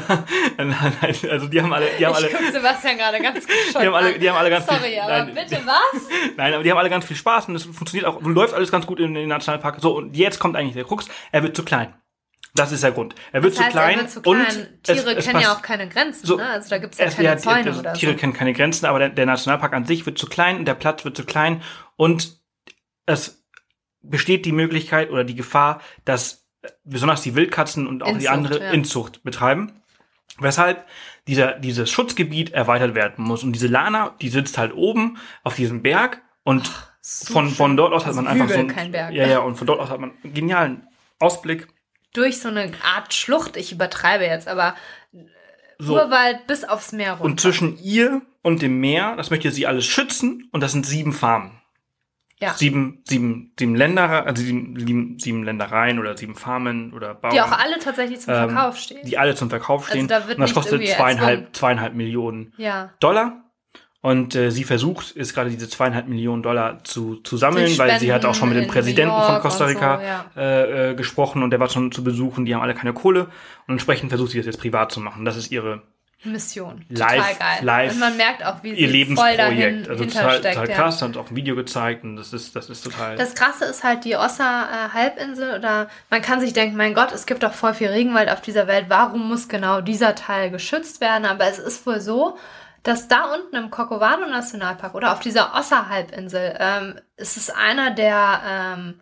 Also die haben alle, die haben ich alle. guck Sebastian gerade ganz geschockt Die haben alle, die haben alle ganz Sorry, viel, aber nein, bitte was? Nein, aber die haben alle ganz viel Spaß und es funktioniert auch, läuft alles ganz gut in den Nationalpark. So, und jetzt kommt eigentlich der Krux, er wird zu klein. Das ist der Grund. Er wird, Das zu, heißt, klein er wird zu klein und Tiere es, es kennen ja passt- auch keine Grenzen, so, ne? Also da gibt es ja es- keine ja, Zäune also oder Tiere so. kennen keine Grenzen, aber der, der Nationalpark an sich wird zu klein und der Platz wird zu klein und es besteht die Möglichkeit oder die Gefahr, dass besonders die Wildkatzen und auch die Inzucht, andere ja. Inzucht betreiben. Weshalb dieser, dieses Schutzgebiet erweitert werden muss. Und diese Lana, die sitzt halt oben auf diesem Berg und So von, von schön. dort aus hat Also man einfach Hügel, so einen, kein Berg. ja, ja, und von dort aus hat man einen genialen Ausblick. Durch so eine Art Schlucht, ich übertreibe jetzt, aber So. Urwald bis aufs Meer runter. Und zwischen ihr und dem Meer, das möchte sie alles schützen, und das sind sieben Farmen. ja. Sieben, sieben, sieben Länder, also sieben, sieben, sieben Ländereien oder sieben Farmen oder Bauern. Die auch alle tatsächlich zum ähm, Verkauf stehen. Die alle zum Verkauf stehen. Also da wird und das nicht kostet irgendwie zweieinhalb, erzwungen. zweieinhalb Millionen Ja. Dollar. Und äh, sie versucht, ist gerade diese zweieinhalb Millionen Dollar zu, zu sammeln, Durch weil sie hat auch schon mit dem Spenden in Präsidenten New von York Costa und Rica so, ja. äh, äh, gesprochen und der war schon zu besuchen. Die haben alle keine Kohle und entsprechend versucht sie das jetzt privat zu machen. Das ist ihre Mission. Live- Total geil. live- Und man merkt auch, wie ihr sie voll dahin Lebensprojekt. Also total, hintersteckt. total ja. krass, hat auch ein Video gezeigt und das ist, das ist total. Das Krasse ist halt die Ossa-Halbinsel, oder man kann sich denken, mein Gott, es gibt doch voll viel Regenwald auf dieser Welt, warum muss genau dieser Teil geschützt werden? Aber es ist wohl so, dass da unten im Corcovado Nationalpark oder auf dieser Ossa-Halbinsel ähm, ist es einer der, ähm,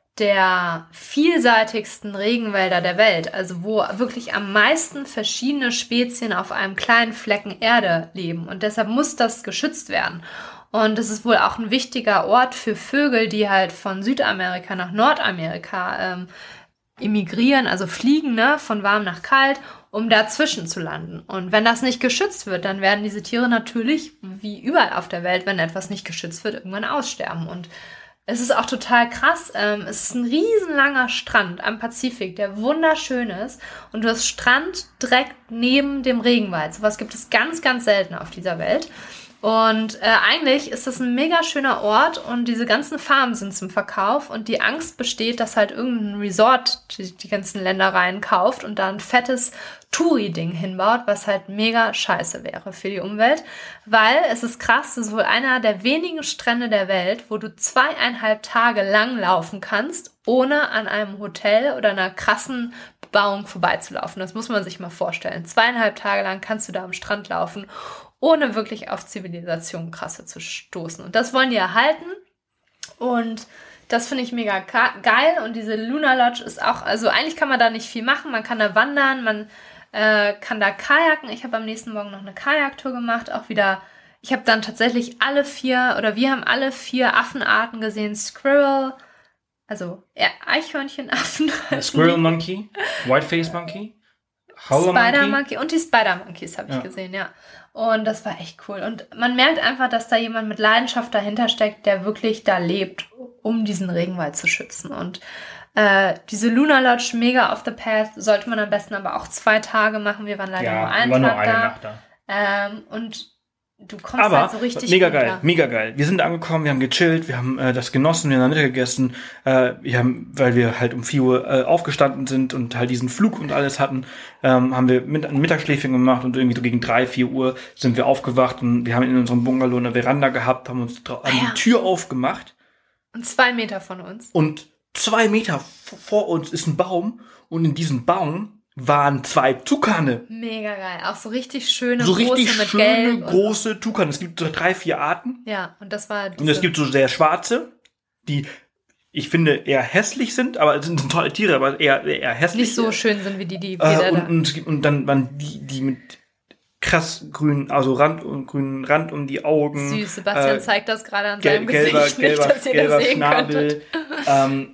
der vielseitigsten Regenwälder der Welt, also wo wirklich am meisten verschiedene Spezien auf einem kleinen Flecken Erde leben und deshalb muss das geschützt werden. Und es ist wohl auch ein wichtiger Ort für Vögel, die halt von Südamerika nach Nordamerika ähm, emigrieren, also fliegen, ne, von warm nach kalt, um dazwischen zu landen. Und wenn das nicht geschützt wird, dann werden diese Tiere natürlich, wie überall auf der Welt, wenn etwas nicht geschützt wird, irgendwann aussterben. Und es ist auch total krass. Ähm, es ist ein riesenlanger Strand am Pazifik, der wunderschön ist. Und du hast Strand direkt neben dem Regenwald. Sowas gibt es ganz, ganz selten auf dieser Welt. Und äh, eigentlich ist das ein mega schöner Ort und diese ganzen Farmen sind zum Verkauf und die Angst besteht, dass halt irgendein Resort die, die ganzen Ländereien kauft und da ein fettes Touri-Ding hinbaut, was halt mega scheiße wäre für die Umwelt, weil es ist krass, das ist wohl einer der wenigen Strände der Welt, wo du zweieinhalb Tage lang laufen kannst, ohne an einem Hotel oder einer krassen Bebauung vorbeizulaufen. Das muss man sich mal vorstellen. Zweieinhalb Tage lang kannst du da am Strand laufen, ohne wirklich auf Zivilisation krasse zu stoßen. Und das wollen die erhalten. Und das finde ich mega ka- geil. Und diese Luna Lodge ist auch, also eigentlich kann man da nicht viel machen. Man kann da wandern, man äh, kann da kajaken. Ich habe am nächsten Morgen noch eine Kajaktour gemacht. Auch wieder, ich habe dann tatsächlich alle vier, oder wir haben alle vier Affenarten gesehen. Squirrel, also Eichhörnchenaffen. Squirrel Monkey, Whiteface Monkey, Howler Spider Monkey. Monkey und die Spider Monkeys habe ich Ja. gesehen, ja. Und das war echt cool. Und man merkt einfach, dass da jemand mit Leidenschaft dahinter steckt, der wirklich da lebt, um diesen Regenwald zu schützen. Und äh, diese Luna Lodge, mega off the path, sollte man am besten aber auch zwei Tage machen. Wir waren leider nur Ja, einen immer nur Tag eine da. Nacht da. Ähm, und du kommst Aber halt so richtig mega runter. geil, mega geil. Wir sind angekommen, wir haben gechillt, wir haben äh, das genossen, wir haben Mittag gegessen. Äh, wir haben, weil wir halt um vier Uhr äh, aufgestanden sind und halt diesen Flug und alles hatten, ähm, haben wir mit, ein Mittagsschläfchen gemacht und irgendwie so gegen drei, vier Uhr sind wir aufgewacht und wir haben in unserem Bungalow eine Veranda gehabt, haben uns dra- an Ah, ja. die Tür aufgemacht Und zwei Meter von uns. und zwei Meter v- vor uns ist ein Baum und in diesem Baum waren zwei Tukane. Mega geil. Auch so richtig schöne, So große richtig mit schöne, Gelb. und- große Tukane. Es gibt so drei, vier Arten. Ja, und das war Und es gibt so sehr schwarze, die ich finde eher hässlich sind, aber es sind tolle Tiere, aber eher, eher hässlich. nicht so schön sind wie die, die Äh, wir und, da. und, es gibt- und dann waren die, die mit krass grünen, also Rand und grünen Rand um die Augen. Süß, Sebastian äh, zeigt das gerade an Gel seinem gelber, Gesicht gelber, nicht, dass ihr gelber das sehen könntet. Schnabel, ähm,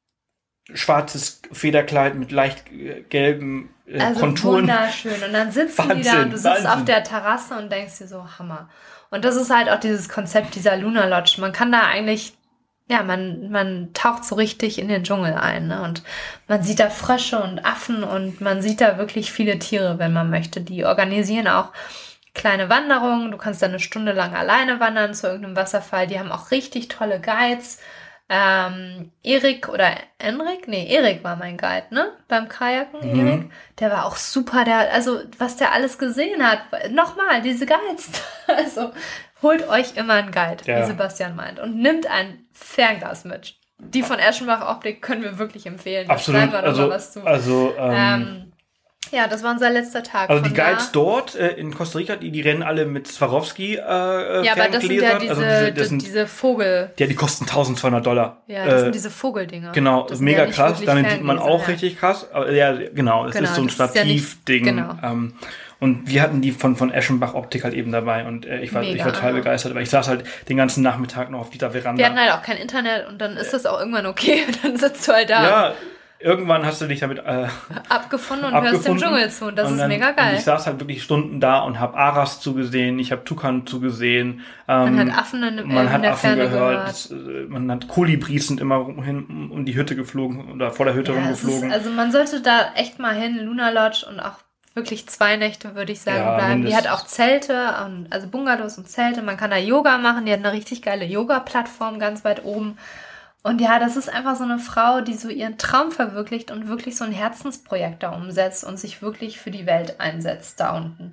schwarzes Federkleid mit leicht äh, gelben äh, Also Konturen. wunderschön. Und dann sitzen die da Wahnsinn, und du sitzt Wahnsinn. auf der Terrasse und denkst dir so, Hammer. Und das ist halt auch dieses Konzept dieser Luna Lodge. Man kann da eigentlich, ja, man, man taucht so richtig in den Dschungel ein. Ne? Und man sieht da Frösche und Affen und man sieht da wirklich viele Tiere, wenn man möchte. Die organisieren auch kleine Wanderungen. Du kannst da eine Stunde lang alleine wandern zu irgendeinem Wasserfall. Die haben auch richtig tolle Guides. Ähm, Erik oder Enrik? Nee, Erik war mein Guide, ne? Beim Kajaken, Mhm. Erik. Der war auch super, der, also, was der alles gesehen hat. Nochmal, diese Guides. Also, holt euch immer einen Guide, Ja. wie Sebastian meint. Und nimmt ein Fernglas mit. Die von Eschenbach Optik können wir wirklich empfehlen. Da Absolut. schreiben wir noch Also, mal was zu. also ähm, ähm, ja, das war unser letzter Tag. Also die Von Guides da, dort äh, in Costa Rica, die, die rennen alle mit Swarovski äh, ja, aber das sind ja Ferngläsern. diese, also diese, das die, sind, diese Vogel. ja, die kosten tausendzweihundert Dollar. Ja, das äh, sind diese Vogeldinger. Genau, Das sind mega ja nicht krass. wirklich Damit sieht man Ferngläser, auch ja. richtig krass. Aber, ja, genau, es Genau, ist so ein das ist ja nicht- Stativding. genau. Ähm, und wir hatten die von, von Eschenbach Optik halt eben dabei und äh, ich war, ich Mega, war total ja. begeistert, weil ich saß halt den ganzen Nachmittag noch auf dieser Veranda. Wir hatten halt auch kein Internet und dann ist das auch irgendwann okay. Dann sitzt du halt da ja, irgendwann hast du dich damit äh, abgefunden und hörst dem abgefunden. Dschungel zu. Und das Und ist dann- mega Und geil. ich saß halt wirklich Stunden da und habe Aras zugesehen, ich habe Tukan zugesehen. Ähm, Man hat Affen in, man in hat der Affen Ferne gehört, gehört. es, äh, man hat Kolibris sind immer hin um die Hütte geflogen oder vor der Hütte Ja, es ist, rumgeflogen. also man sollte da echt mal hin, Luna Lodge, und auch wirklich zwei Nächte, würde ich sagen, Ja, bleiben. Die hat mindestens. auch Zelte, und, also Bungalows und Zelte. Man kann da Yoga machen. Die hat eine richtig geile Yoga-Plattform ganz weit oben. Und ja, das ist einfach so eine Frau, die so ihren Traum verwirklicht und wirklich so ein Herzensprojekt da umsetzt und sich wirklich für die Welt einsetzt da unten.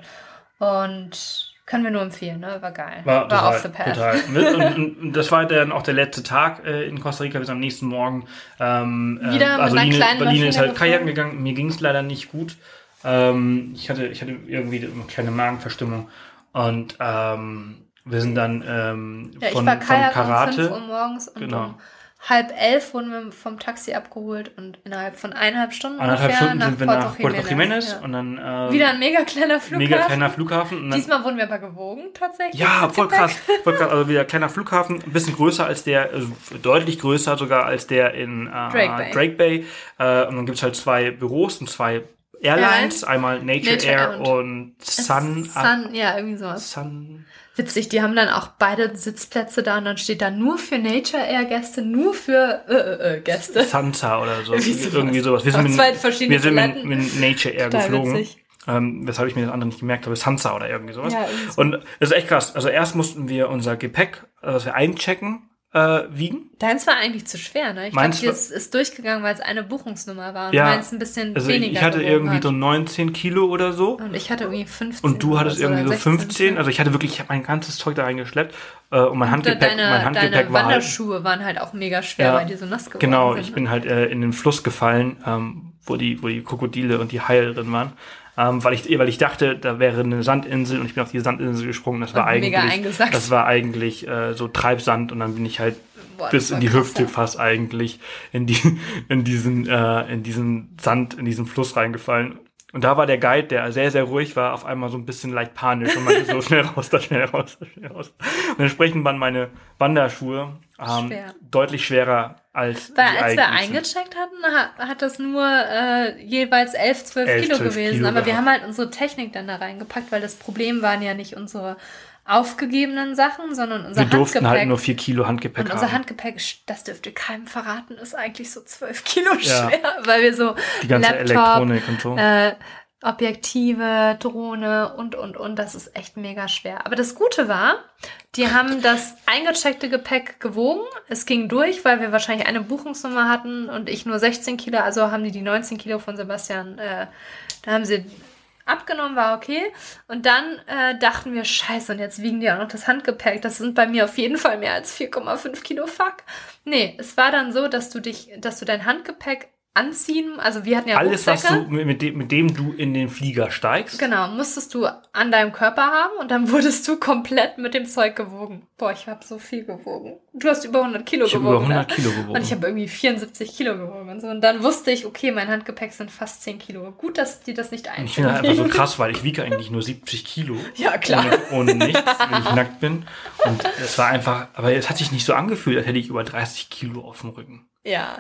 Und können wir nur empfehlen, ne? War geil. War, total, off the path. total. Und, und, und das war dann auch der letzte Tag äh, in Costa Rica bis am nächsten Morgen. Ähm, äh, Wieder mit also einer Line, kleinen Line ist Maschine halt gefahren. Kajaken gegangen. Mir ging es leider nicht gut. Ähm, ich hatte, ich hatte irgendwie eine kleine Magenverstimmung und ähm, wir sind dann ähm, Ja, ich von, war von Kajak um fünf Uhr Karate. morgens und Genau. um halb elf wurden wir vom Taxi abgeholt und innerhalb von eineinhalb Stunden Anderthalb ungefähr Stunden sind wir Puerto nach Puerto Jiménez Ja. und dann äh, Wieder ein mega kleiner Flughafen. mega kleiner Flughafen. Und dann, Diesmal wurden wir aber gewogen, tatsächlich. ja, mit voll Gepäck. krass, voll krass. Also wieder kleiner Flughafen, ein bisschen größer als der, also deutlich größer sogar als der in äh, Drake Bay. Drake Bay. Äh, und dann gibt's halt zwei Büros und zwei Airlines. Airlines. Einmal Nature, Nature Air Air und und Sun. Sun, ja, irgendwie sowas. Sun. Witzig, die haben dann auch beide Sitzplätze da und dann steht da nur für Nature Air Gäste, nur für äh, äh, äh, Gäste. Sansa oder so. Irgendwie sowas. Irgendwie sowas. Wir sind, Auch mit, zwei verschiedene wir sind mit, Toiletten. mit Nature Air Total geflogen. witzig. Ähm, weshalb ich mir das andere nicht gemerkt habe. Sansa oder irgendwie sowas. Ja, irgendwie so. Und das ist echt krass. Also erst mussten wir unser Gepäck, äh, was wir einchecken, äh, wiegen. Deins war eigentlich zu schwer, ne? Ich glaube, Meins die war- ist, ist durchgegangen, weil es eine Buchungsnummer war und Ja. meins ein bisschen Also weniger ich hatte gewogen irgendwie hat. so neunzehn Kilo oder so. Und ich hatte irgendwie fünfzehn. Und du hattest oder irgendwie so oder sechzehn. fünfzehn. Also ich hatte wirklich, ich habe mein ganzes Zeug da reingeschleppt. Äh, und mein Und Handgepäck, deine, mein Handgepäck deine war halt, Wanderschuhe waren halt auch mega schwer, Ja, weil die so nass geworden genau, sind. ich ne? bin halt äh, in den Fluss gefallen, ähm, wo die, wo die Krokodile und die Haie drin waren. Ähm, weil ich, weil ich dachte, da wäre eine Sandinsel und ich bin auf die Sandinsel gesprungen. Das war Und mega eigentlich, eingesackt. das war eigentlich äh, so Treibsand und dann bin ich halt Boah, das bis war in die krass, Hüfte ja. fast eigentlich in die, in diesen, äh, in diesen Sand, in diesen Fluss reingefallen. Und da war der Guide, der sehr, sehr ruhig war, auf einmal so ein bisschen leicht panisch und meinte so, schnell raus, da schnell raus, da schnell raus. Und entsprechend waren meine Wanderschuhe ähm, Schwer. deutlich schwerer als Weil die als wir eigentlichen. eingecheckt hatten, hat, hat das nur äh, jeweils elf, zwölf elf, Kilo zwölf gewesen. Kilo Aber wir gehabt. haben halt unsere Technik dann da reingepackt, weil das Problem waren ja nicht unsere aufgegebenen Sachen, sondern unser Wir durften Handgepäck. halt nur vier Kilo Handgepäck Und unser haben. Handgepäck, das dürfte keinem verraten, ist eigentlich so zwölf Kilo Ja. schwer, weil wir so Die ganze Laptop, Elektronik und so. äh, Objektive, Drohne und, und, und. Das ist echt mega schwer. Aber das Gute war, die haben das eingecheckte Gepäck gewogen. Es ging durch, weil wir wahrscheinlich eine Buchungsnummer hatten und ich nur sechzehn Kilo. Also haben die die neunzehn Kilo von Sebastian, äh, da haben sie abgenommen, war okay. Und dann äh, dachten wir, scheiße, und jetzt wiegen die auch noch das Handgepäck. Das sind bei mir auf jeden Fall mehr als vier Komma fünf Kilo. Fuck. Nee, es war dann so, dass du dich, dass du dein Handgepäck anziehen, also wir hatten ja alles, Rucksäcke. was du mit dem, mit dem du in den Flieger steigst. Genau, musstest du an deinem Körper haben und dann wurdest du komplett mit dem Zeug gewogen. Boah, ich habe so viel gewogen. Du hast über hundert Kilo ich gewogen. Ich habe über hundert Kilo gewogen. Und ich habe irgendwie vierundsiebzig Kilo gewogen und so. Und dann wusste ich, okay, mein Handgepäck sind fast zehn Kilo. Gut, dass die das nicht einziehen. Ich finde das einfach so krass, weil ich wiege eigentlich nur siebzig Kilo. Ja, klar. Ohne, ohne nichts, wenn ich nackt bin. Und es war einfach, aber es hat sich nicht so angefühlt, als hätte ich über dreißig Kilo auf dem Rücken. Ja.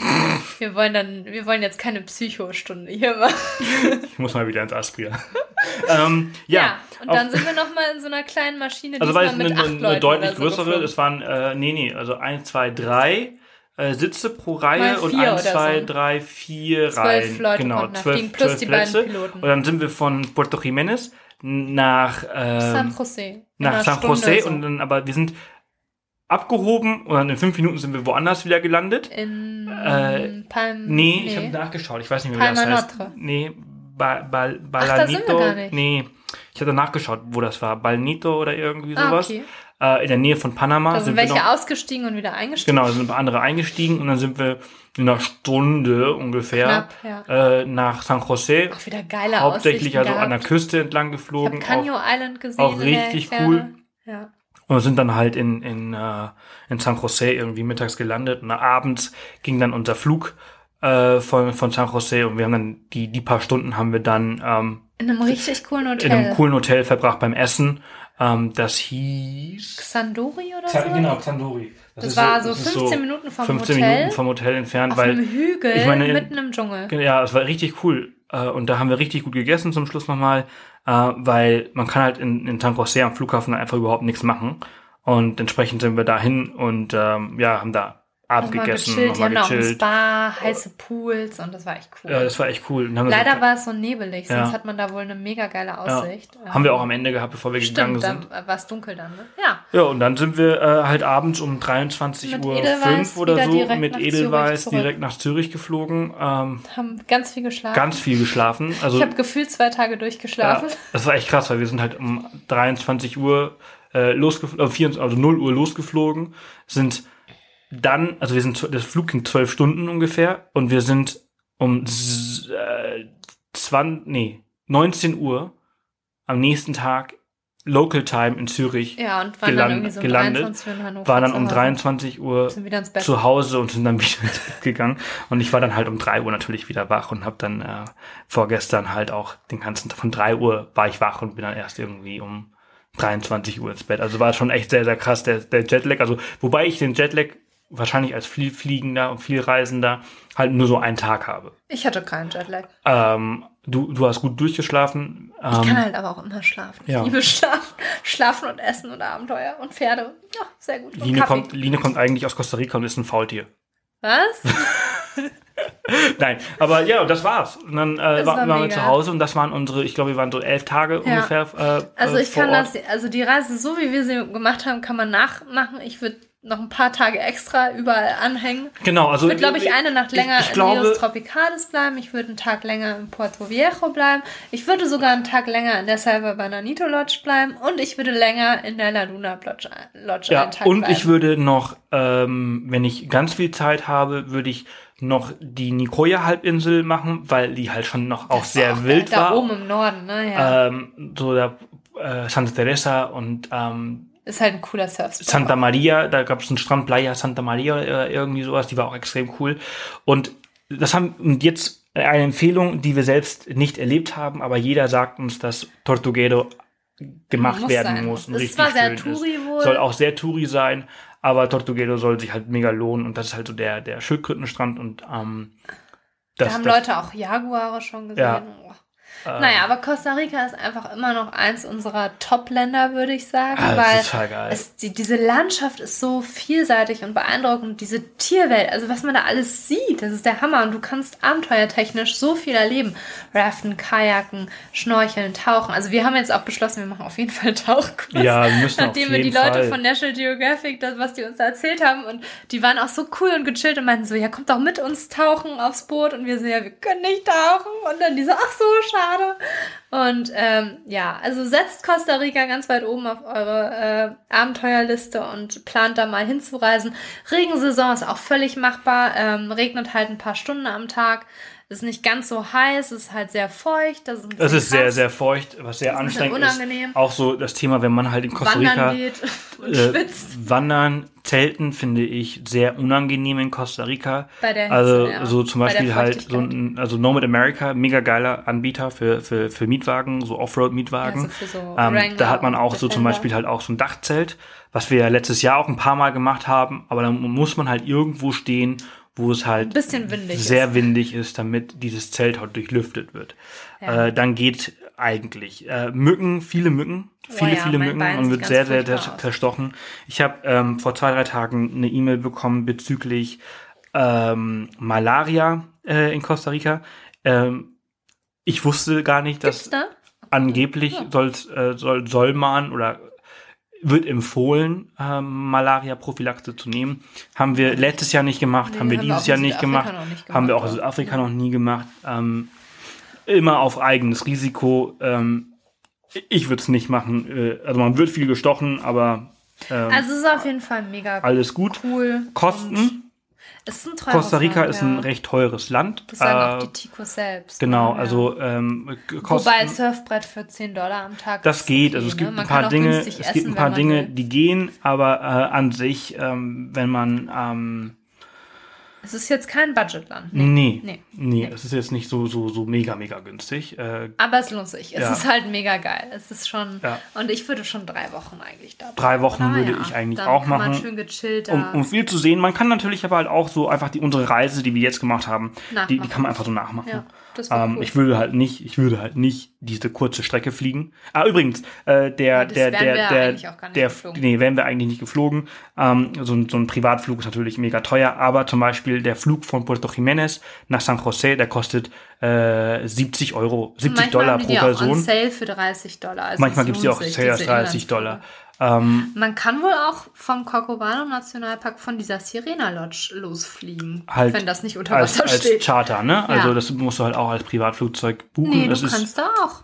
Wir wollen dann, wir wollen jetzt keine Psychostunde hier machen. Ich muss mal wieder ins Aspria. ähm, ja, ja, und dann sind wir nochmal in so einer kleinen Maschine, also war es mit eine, acht eine Leuten deutlich so größere, geflogen. es waren, äh, nee, nee, also eins, zwei, drei äh, Sitze pro Reihe Mal und vier eins, oder zwei, so. drei, vier Zwölf Reihen. Leute Genau, konnten da zwölf, fliegen, plus zwölf die Plätze. beiden Piloten. Und dann sind wir von Puerto Jiménez nach, ähm, San Jose. In nach einer San Stunde Jose so. und dann, aber wir sind abgehoben und dann in fünf Minuten sind wir woanders wieder gelandet. In Äh, Palm... Nee, ich habe nachgeschaut. Ich weiß nicht mehr, wie Palma das heißt. Notre. Nee, ba ba Ach, da sind wir Balanito. gar nicht. Nee, ich habe nachgeschaut, wo das war. Balnito oder irgendwie Ah, sowas. okay. Äh, in der Nähe von Panama. Da sind wir welche noch, ausgestiegen und wieder eingestiegen. Genau, sind andere eingestiegen und dann sind wir in einer Stunde ungefähr Knapp, ja. äh, nach San Jose. Auch wieder geile Hauptsächlich also Aussichten an der gehabt. Küste entlang Ich geflogen. habe Canyo auch, Island gesehen. auch in der richtig Ferne. cool. Ja. Und sind dann halt in, in, äh, in San Jose irgendwie mittags gelandet. Und abends ging dann unser Flug äh, von, von San Jose. Und wir haben dann, die, die paar Stunden haben wir dann ähm, In einem richtig coolen Hotel. in einem coolen Hotel verbracht beim Essen. Ähm, das hieß... Xandori oder so? Xa- Genau, Xandori. Das, ist war so das ist fünfzehn Minuten vom fünfzehn Hotel. Minuten vom Hotel entfernt. Auf weil einem Hügel ich meine, mitten im Dschungel. Ja, es war richtig cool. Äh, Und da haben wir richtig gut gegessen zum Schluss nochmal. Äh, weil man kann halt in, in San Jose am Flughafen einfach überhaupt nichts machen. Und entsprechend sind wir dahin und ähm, ja, haben da Abend Nochmal gegessen, gechillt. nochmal Die haben da auch ein gechillt. Spa, heiße Pools und das war echt cool. Ja, das war echt cool. Und haben wir Leider so, war es so nebelig, sonst Ja. hat man da wohl eine mega geile ja, Aussicht. haben wir auch am Ende gehabt, bevor wir gegangen Stimmt, sind. da war es dunkel dann, ne? Ja. Ja, und dann sind wir äh, halt abends um dreiundzwanzig Mit Uhr Edelweiss fünf oder wieder so direkt mit nach Edelweiss Zürich direkt nach Zürich geflogen. Ähm, Haben ganz viel geschlafen. ganz viel geschlafen. Also ich habe gefühlt zwei Tage durchgeschlafen. Ja, das war echt krass, weil wir sind halt um dreiundzwanzig Uhr äh, losgeflogen, äh, vierundzwanzig, also null Uhr losgeflogen, sind dann, also wir sind, das Flug ging zwölf Stunden ungefähr und wir sind um s- äh, zwanzig, nee, neunzehn Uhr am nächsten Tag Local Time in Zürich Ja, und waren geland- dann irgendwie so um gelandet, dreiundzwanzig Uhr in Hannover. waren dann zu um Hause. dreiundzwanzig Uhr Sind wieder ins Bett. zu Hause und sind dann wieder ins Bett gegangen. Und ich war dann halt um drei Uhr natürlich wieder wach und habe dann äh, vorgestern halt auch den ganzen Tag, von drei Uhr war ich wach und bin dann erst irgendwie um dreiundzwanzig Uhr ins Bett. Also war schon echt sehr, sehr krass, der, der Jetlag. Also wobei ich den Jetlag wahrscheinlich als viel Fliegender und Vielreisender halt nur so einen Tag habe. Ich hatte keinen Jetlag. Ähm, du, du hast gut durchgeschlafen. Ähm, Ich kann halt aber auch immer schlafen. Ich ja. liebe Schlafen. Schlafen und Essen und Abenteuer und Pferde. Ja, sehr gut. Und Line, Kaffee. kommt, Line kommt eigentlich aus Costa Rica und ist ein Faultier. Was? Nein, aber ja, das war's. Und dann äh, Das war, war waren wir mega. zu Hause und das waren unsere, ich glaube, wir waren so elf Tage Ja. ungefähr äh, Also äh, ich vor kann Ort. das, also die Reise, so wie wir sie gemacht haben, kann man nachmachen. Ich würde noch ein paar Tage extra überall anhängen. Genau, also Ich würde, glaube ich, eine Nacht länger ich, ich in glaube, Ríos Tropicales bleiben. Ich würde einen Tag länger in Puerto Viejo bleiben. Ich würde sogar einen Tag länger in der Selva Bananito Lodge bleiben. Und ich würde länger in der La Luna Lodge, Lodge ja, einen Tag und bleiben. ich würde noch, ähm, wenn ich ganz viel Zeit habe, würde ich noch die Nicoya-Halbinsel machen, weil die halt schon noch auch Das sehr war wild da war. Da oben im Norden, ne? Ja. Ähm, so da äh, Santa Teresa und ähm, Ist halt ein cooler Surfspot. Santa Maria, da gab es einen Strand, Playa Santa Maria, äh, irgendwie sowas, die war auch extrem cool. Und das haben, und jetzt eine Empfehlung, die wir selbst nicht erlebt haben, aber jeder sagt uns, dass Tortuguero gemacht Muss werden sein. muss und Es richtig war sehr schön Touri ist. wohl. Soll auch sehr Touri sein, aber Tortuguero soll sich halt mega lohnen und das ist halt so der, der Schildkrötenstrand und ähm, das, da haben das, Leute auch Jaguare schon gesehen. Ja. Oh. Ähm, Naja, aber Costa Rica ist einfach immer noch eins unserer Top-Länder, würde ich sagen, Ah, das weil ist total geil. es, die, diese Landschaft ist so vielseitig und beeindruckend. Diese Tierwelt, also was man da alles sieht, das ist der Hammer. Und du kannst abenteuertechnisch so viel erleben. Raften, Kajaken, Schnorcheln, Tauchen. Also wir haben jetzt auch beschlossen, wir machen auf jeden Fall einen Tauchkurs. Ja, wir müssen auf Nachdem wir jeden die Leute Fall. von National Geographic, das, was die uns da erzählt haben, und die waren auch so cool und gechillt und meinten so, ja, kommt doch mit uns tauchen aufs Boot. Und wir so, ja, wir können nicht tauchen. Und dann die so, ach so, schade. Und ähm, ja, also setzt Costa Rica ganz weit oben auf eure äh, Abenteuerliste und plant da mal hinzureisen. Regensaison ist auch völlig machbar. Ähm, regnet halt ein paar Stunden am Tag. Ist nicht ganz so heiß, ist halt sehr feucht. Das ist, ein Es ist bisschen sehr, krass. sehr feucht, was sehr Das ist ein bisschen anstrengend ist. unangenehm. Auch so das Thema, wenn man halt in Costa Rica Wandern geht und äh, schwitzt. Wandern, Zelten finde ich sehr unangenehm in Costa Rica. Bei der Hitze, also ja. so zum Bei der Beispiel halt so Feuchtigkeit. ein, also Nomad America, mega geiler Anbieter für, für, für Mietwagen, so Offroad-Mietwagen. Ja, so für so ähm, Wrangler da hat man auch und so zum Defender. Beispiel halt auch so ein Dachzelt, was wir ja letztes Jahr auch ein paar Mal gemacht haben, aber dann muss man halt irgendwo stehen, wo es halt Ein bisschen windig sehr ist. windig ist, damit dieses Zelt halt durchlüftet wird. Ja. Äh, dann geht eigentlich. Äh, Mücken, viele Mücken, viele, Oh ja, viele mein Mücken Bein und sieht wird ganz sehr, sehr, sehr furchtbar aus. zerstochen. Ich habe ähm, vor zwei, drei Tagen eine E-Mail bekommen bezüglich ähm, Malaria äh, in Costa Rica. Ähm, ich wusste gar nicht, dass Gibt's da? angeblich soll's, äh, soll, soll man oder wird empfohlen, ähm, Malaria-Prophylaxe zu nehmen. Haben wir letztes Jahr nicht gemacht, Nee, haben wir haben wir dieses auch Jahr in nicht Südafrika gemacht, noch nicht haben wir auch in gemacht, Südafrika ja. noch nie gemacht. Ähm, immer auf eigenes Risiko. Ähm, ich würde es nicht machen. Äh, also man wird viel gestochen, aber ähm, Also es ist auf jeden Fall mega alles gut. cool. Und Kosten. es ist ein teures Costa Rica Land, ist ja. ein recht teures Land. Das sagen Äh, auch die Ticos selbst. Genau, ne? Ja. also ähm, Kosten. Wobei Surfbrett für zehn Dollar am Tag Das ist geht, okay, also es gibt ne? Man ein paar kann auch Dinge, günstig es essen, gibt ein wenn paar man Dinge, will. die gehen, aber äh, an sich, ähm, wenn man ähm, Es ist jetzt kein Budgetland. nee, Nee. nee, Nee. es ist jetzt nicht so so so mega mega günstig. Äh, Aber es lohnt sich. Es Ja. ist halt mega geil. Es ist schon. Ja. Und ich würde schon drei Wochen eigentlich da bleiben. Drei Wochen oder? würde Ja. ich eigentlich Dann auch kann machen, Man schön gechillt da. um, um viel zu sehen. Man kann natürlich aber halt auch so einfach die unsere Reise, die wir jetzt gemacht haben, die, die Nachmachen. kann man einfach so nachmachen. Ja, das war Ähm, cool. Ich würde halt nicht, ich würde halt nicht diese kurze Strecke fliegen. Ah, übrigens, äh, der, Ja, das der, wären der, wir der, eigentlich auch gar nicht der, geflogen. nee, wären wir eigentlich nicht geflogen. Ähm, so, ein- so ein Privatflug ist natürlich mega teuer, aber zum Beispiel der Flug von Puerto Jiménez nach San José, der kostet äh, siebzig Euro, siebzig Manchmal Dollar haben die pro die auch Person. on sale für dreißig Dollar. Also Manchmal es gibt es die lohnt auch sich, Sale diese dreißig Dollar. Ähm, Man kann wohl auch vom Corcovado Nationalpark von dieser Sirena Lodge losfliegen, halt wenn das nicht unter als, Wasser als steht. Charter, ne? Also Ja. das musst du halt auch als Privatflugzeug buchen. Nee, das du ist, kannst da auch.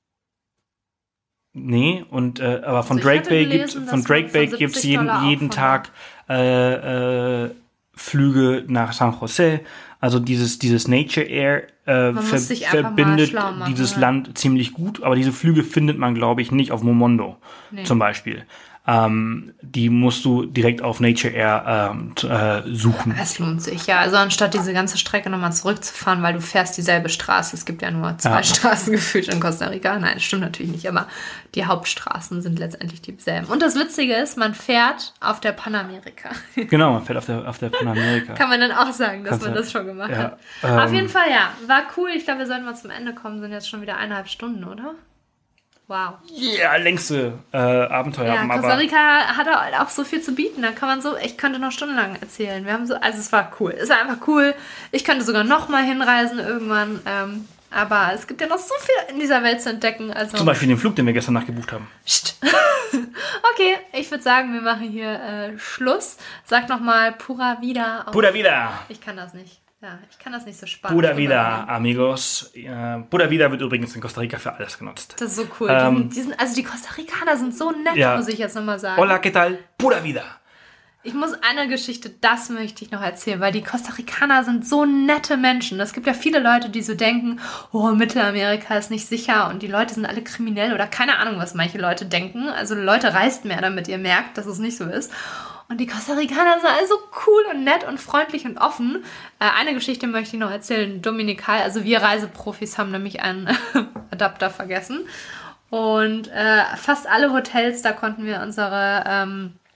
Nee, und äh, aber von Also ich Drake hatte Bay gelesen, gibt's dass von man Drake Bay von gibt's siebzig jeden Dollar auch jeden von Tag äh, äh, Flüge nach San Jose. Also dieses dieses Nature Air äh, Man ver muss sich einfach mal verbindet schlau machen, dieses ja. Land ziemlich gut, aber diese Flüge findet man, glaube ich, nicht auf Momondo Nee. zum Beispiel. Ähm, die musst du direkt auf Nature Air ähm, t- äh, suchen. Es lohnt sich, ja. Also anstatt diese ganze Strecke nochmal zurückzufahren, weil du fährst dieselbe Straße. Es gibt ja nur zwei Ja. Straßen gefühlt in Costa Rica. Nein, das stimmt natürlich nicht, aber die Hauptstraßen sind letztendlich dieselben. Und das Witzige ist, man fährt auf der Panamerika. Genau, man fährt auf der auf der Panamerika. Kann man dann auch sagen, dass Kannst man du- das schon gemacht ja, hat. ähm, Auf jeden Fall, ja. War cool. Ich glaube, wir sollten mal zum Ende kommen. Sind jetzt schon wieder eineinhalb Stunden, oder? Wow. Ja, längste äh, Abenteuer. Ja, haben, Costa aber Rica hat halt auch so viel zu bieten. Da kann man so, ich könnte noch stundenlang erzählen. Wir haben so, also es war cool. Es war einfach cool. Ich könnte sogar noch mal hinreisen irgendwann. Ähm, aber es gibt ja noch so viel in dieser Welt zu entdecken. Also, zum Beispiel den Flug, den wir gestern Nacht gebucht haben. Psst. Okay, ich würde sagen, wir machen hier äh, Schluss. Sag noch mal Pura Vida. Auf- Pura Vida! Ich kann das nicht. Ja, ich kann das nicht so spannend. Pura Vida, rüberbringen. amigos. Äh, Pura Vida wird übrigens in Costa Rica für alles genutzt. Das ist so cool. Ähm, die, sind, die sind, also die Costa Ricaner sind so nett, Ja. muss ich jetzt nochmal sagen. Hola, ¿qué tal? Pura Vida. Ich muss eine Geschichte, das möchte ich noch erzählen, weil die Costa Ricaner sind so nette Menschen. Es gibt ja viele Leute, die so denken, oh, Mittelamerika ist nicht sicher und die Leute sind alle kriminell oder keine Ahnung, was manche Leute denken. Also Leute, reist mehr, damit ihr merkt, dass es nicht so ist. Und die Costa Ricaner sind alle so cool und nett und freundlich und offen. Äh, eine Geschichte möchte ich noch erzählen. Dominikal, also wir Reiseprofis haben nämlich einen Adapter vergessen. Und äh, fast alle Hotels, da konnten wir unsere ähm,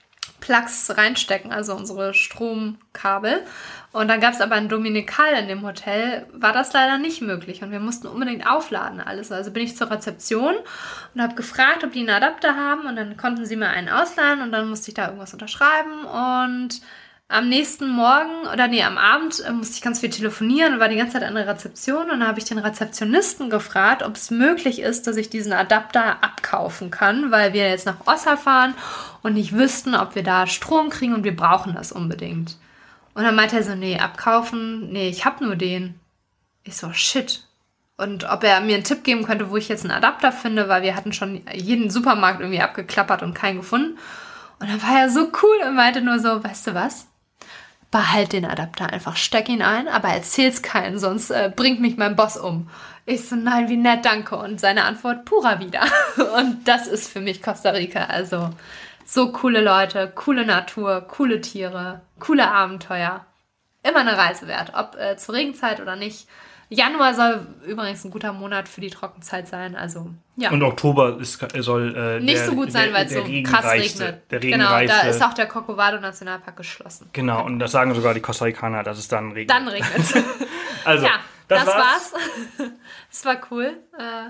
Plugs reinstecken, also unsere Stromkabel. Und dann gab es aber ein Dominikal in dem Hotel, war das leider nicht möglich. Und wir mussten unbedingt aufladen alles. Also bin ich zur Rezeption und habe gefragt, ob die einen Adapter haben. Und dann konnten sie mir einen ausleihen und dann musste ich da irgendwas unterschreiben. Und am nächsten Morgen, oder nee, am Abend äh, musste ich ganz viel telefonieren und war die ganze Zeit an der Rezeption. Und dann habe ich den Rezeptionisten gefragt, ob es möglich ist, dass ich diesen Adapter abkaufen kann, weil wir jetzt nach Ossa fahren und nicht wüssten, ob wir da Strom kriegen und wir brauchen das unbedingt. Und dann meinte er so, nee, abkaufen, nee, ich habe nur den. Ich so, shit. Und ob er mir einen Tipp geben könnte, wo ich jetzt einen Adapter finde, weil wir hatten schon jeden Supermarkt irgendwie abgeklappert und keinen gefunden. Und dann war er so cool und meinte nur so, weißt du was? Behalt den Adapter einfach, steck ihn ein, aber erzähl's keinen, sonst äh, bringt mich mein Boss um. Ich so, nein, wie nett, danke. Und seine Antwort, pura wieder. Und das ist für mich Costa Rica. Also so coole Leute, coole Natur, coole Tiere, coole Abenteuer. Immer eine Reise wert, ob äh, zur Regenzeit oder nicht. Januar soll übrigens ein guter Monat für die Trockenzeit sein, also ja. Und Oktober ist, soll äh, nicht der, so gut sein, weil es so krass regnet. Der genau, da ist auch der Corcovado Nationalpark geschlossen. Genau, und das sagen sogar die Costa Ricaner, dass es dann regnet. Dann regnet es. Also, ja, das, das war's. war's. Es war cool.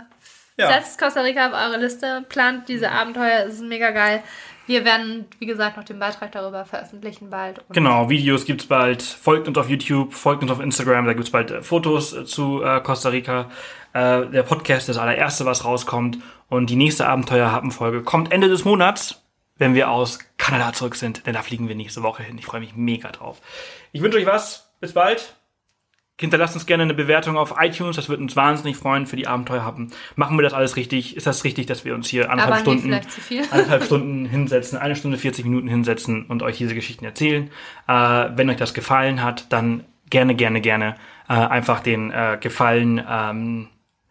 Äh, ja. Setzt Costa Rica auf eure Liste, plant diese Abenteuer, es ist mega geil. Wir werden, wie gesagt, noch den Beitrag darüber veröffentlichen bald. Und genau, Videos gibt's bald. Folgt uns auf YouTube, folgt uns auf Instagram, da gibt's bald äh, Fotos äh, zu äh, Costa Rica. Äh, der Podcast ist das allererste, was rauskommt. Und die nächste Abenteuer-Happen-Folge kommt Ende des Monats, wenn wir aus Kanada zurück sind. Denn da fliegen wir nächste Woche hin. Ich freue mich mega drauf. Ich wünsche euch was. Bis bald. Hinterlasst uns gerne eine Bewertung auf iTunes, das würde uns wahnsinnig freuen für die Abenteuerhappen. Machen wir das alles richtig? Ist das richtig, dass wir uns hier anderthalb Aber nee, Stunden, vielleicht zu viel. anderthalb Stunden hinsetzen, eine Stunde vierzig Minuten hinsetzen und euch diese Geschichten erzählen? Äh, wenn euch das gefallen hat, dann gerne, gerne, gerne äh, einfach den äh, Gefallen ähm,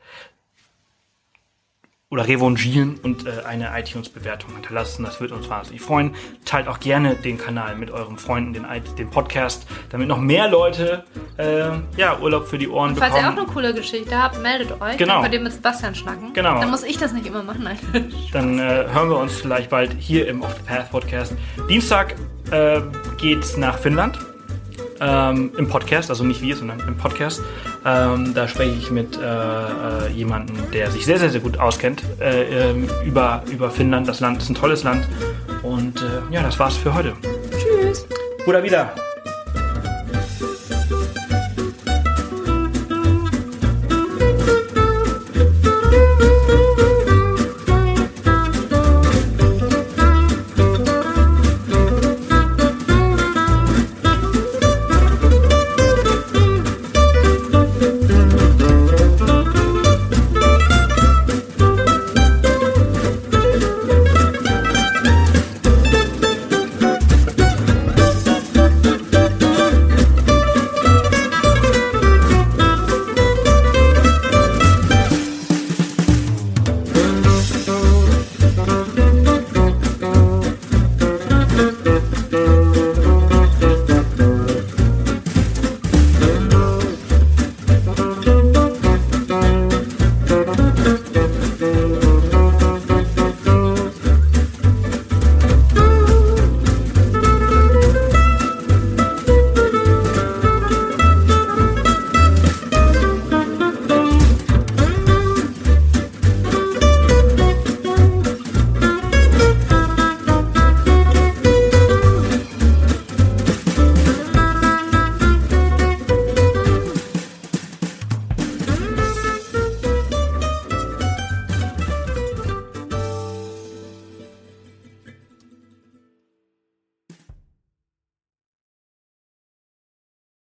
oder revanchieren und äh, eine iTunes-Bewertung hinterlassen. Das würde uns wahnsinnig freuen. Teilt auch gerne den Kanal mit euren Freunden, den, den Podcast, damit noch mehr Leute äh, ja, Urlaub für die Ohren und bekommen. falls ihr auch eine coole Geschichte habt, meldet euch. Genau. Dann könnt ihr mit Sebastian schnacken. Genau. Dann muss ich das nicht immer machen. Nein. Dann äh, hören wir uns vielleicht bald hier im Off the Path Podcast. Dienstag äh, geht's nach Finnland. Ähm, im Podcast, also nicht wir, sondern im Podcast. Ähm, da spreche ich mit äh, äh, jemandem, der sich sehr, sehr, sehr gut auskennt äh, ähm, über, über Finnland. Das Land ist ein tolles Land. Und äh, ja, das war's für heute. Tschüss. Oder wieder.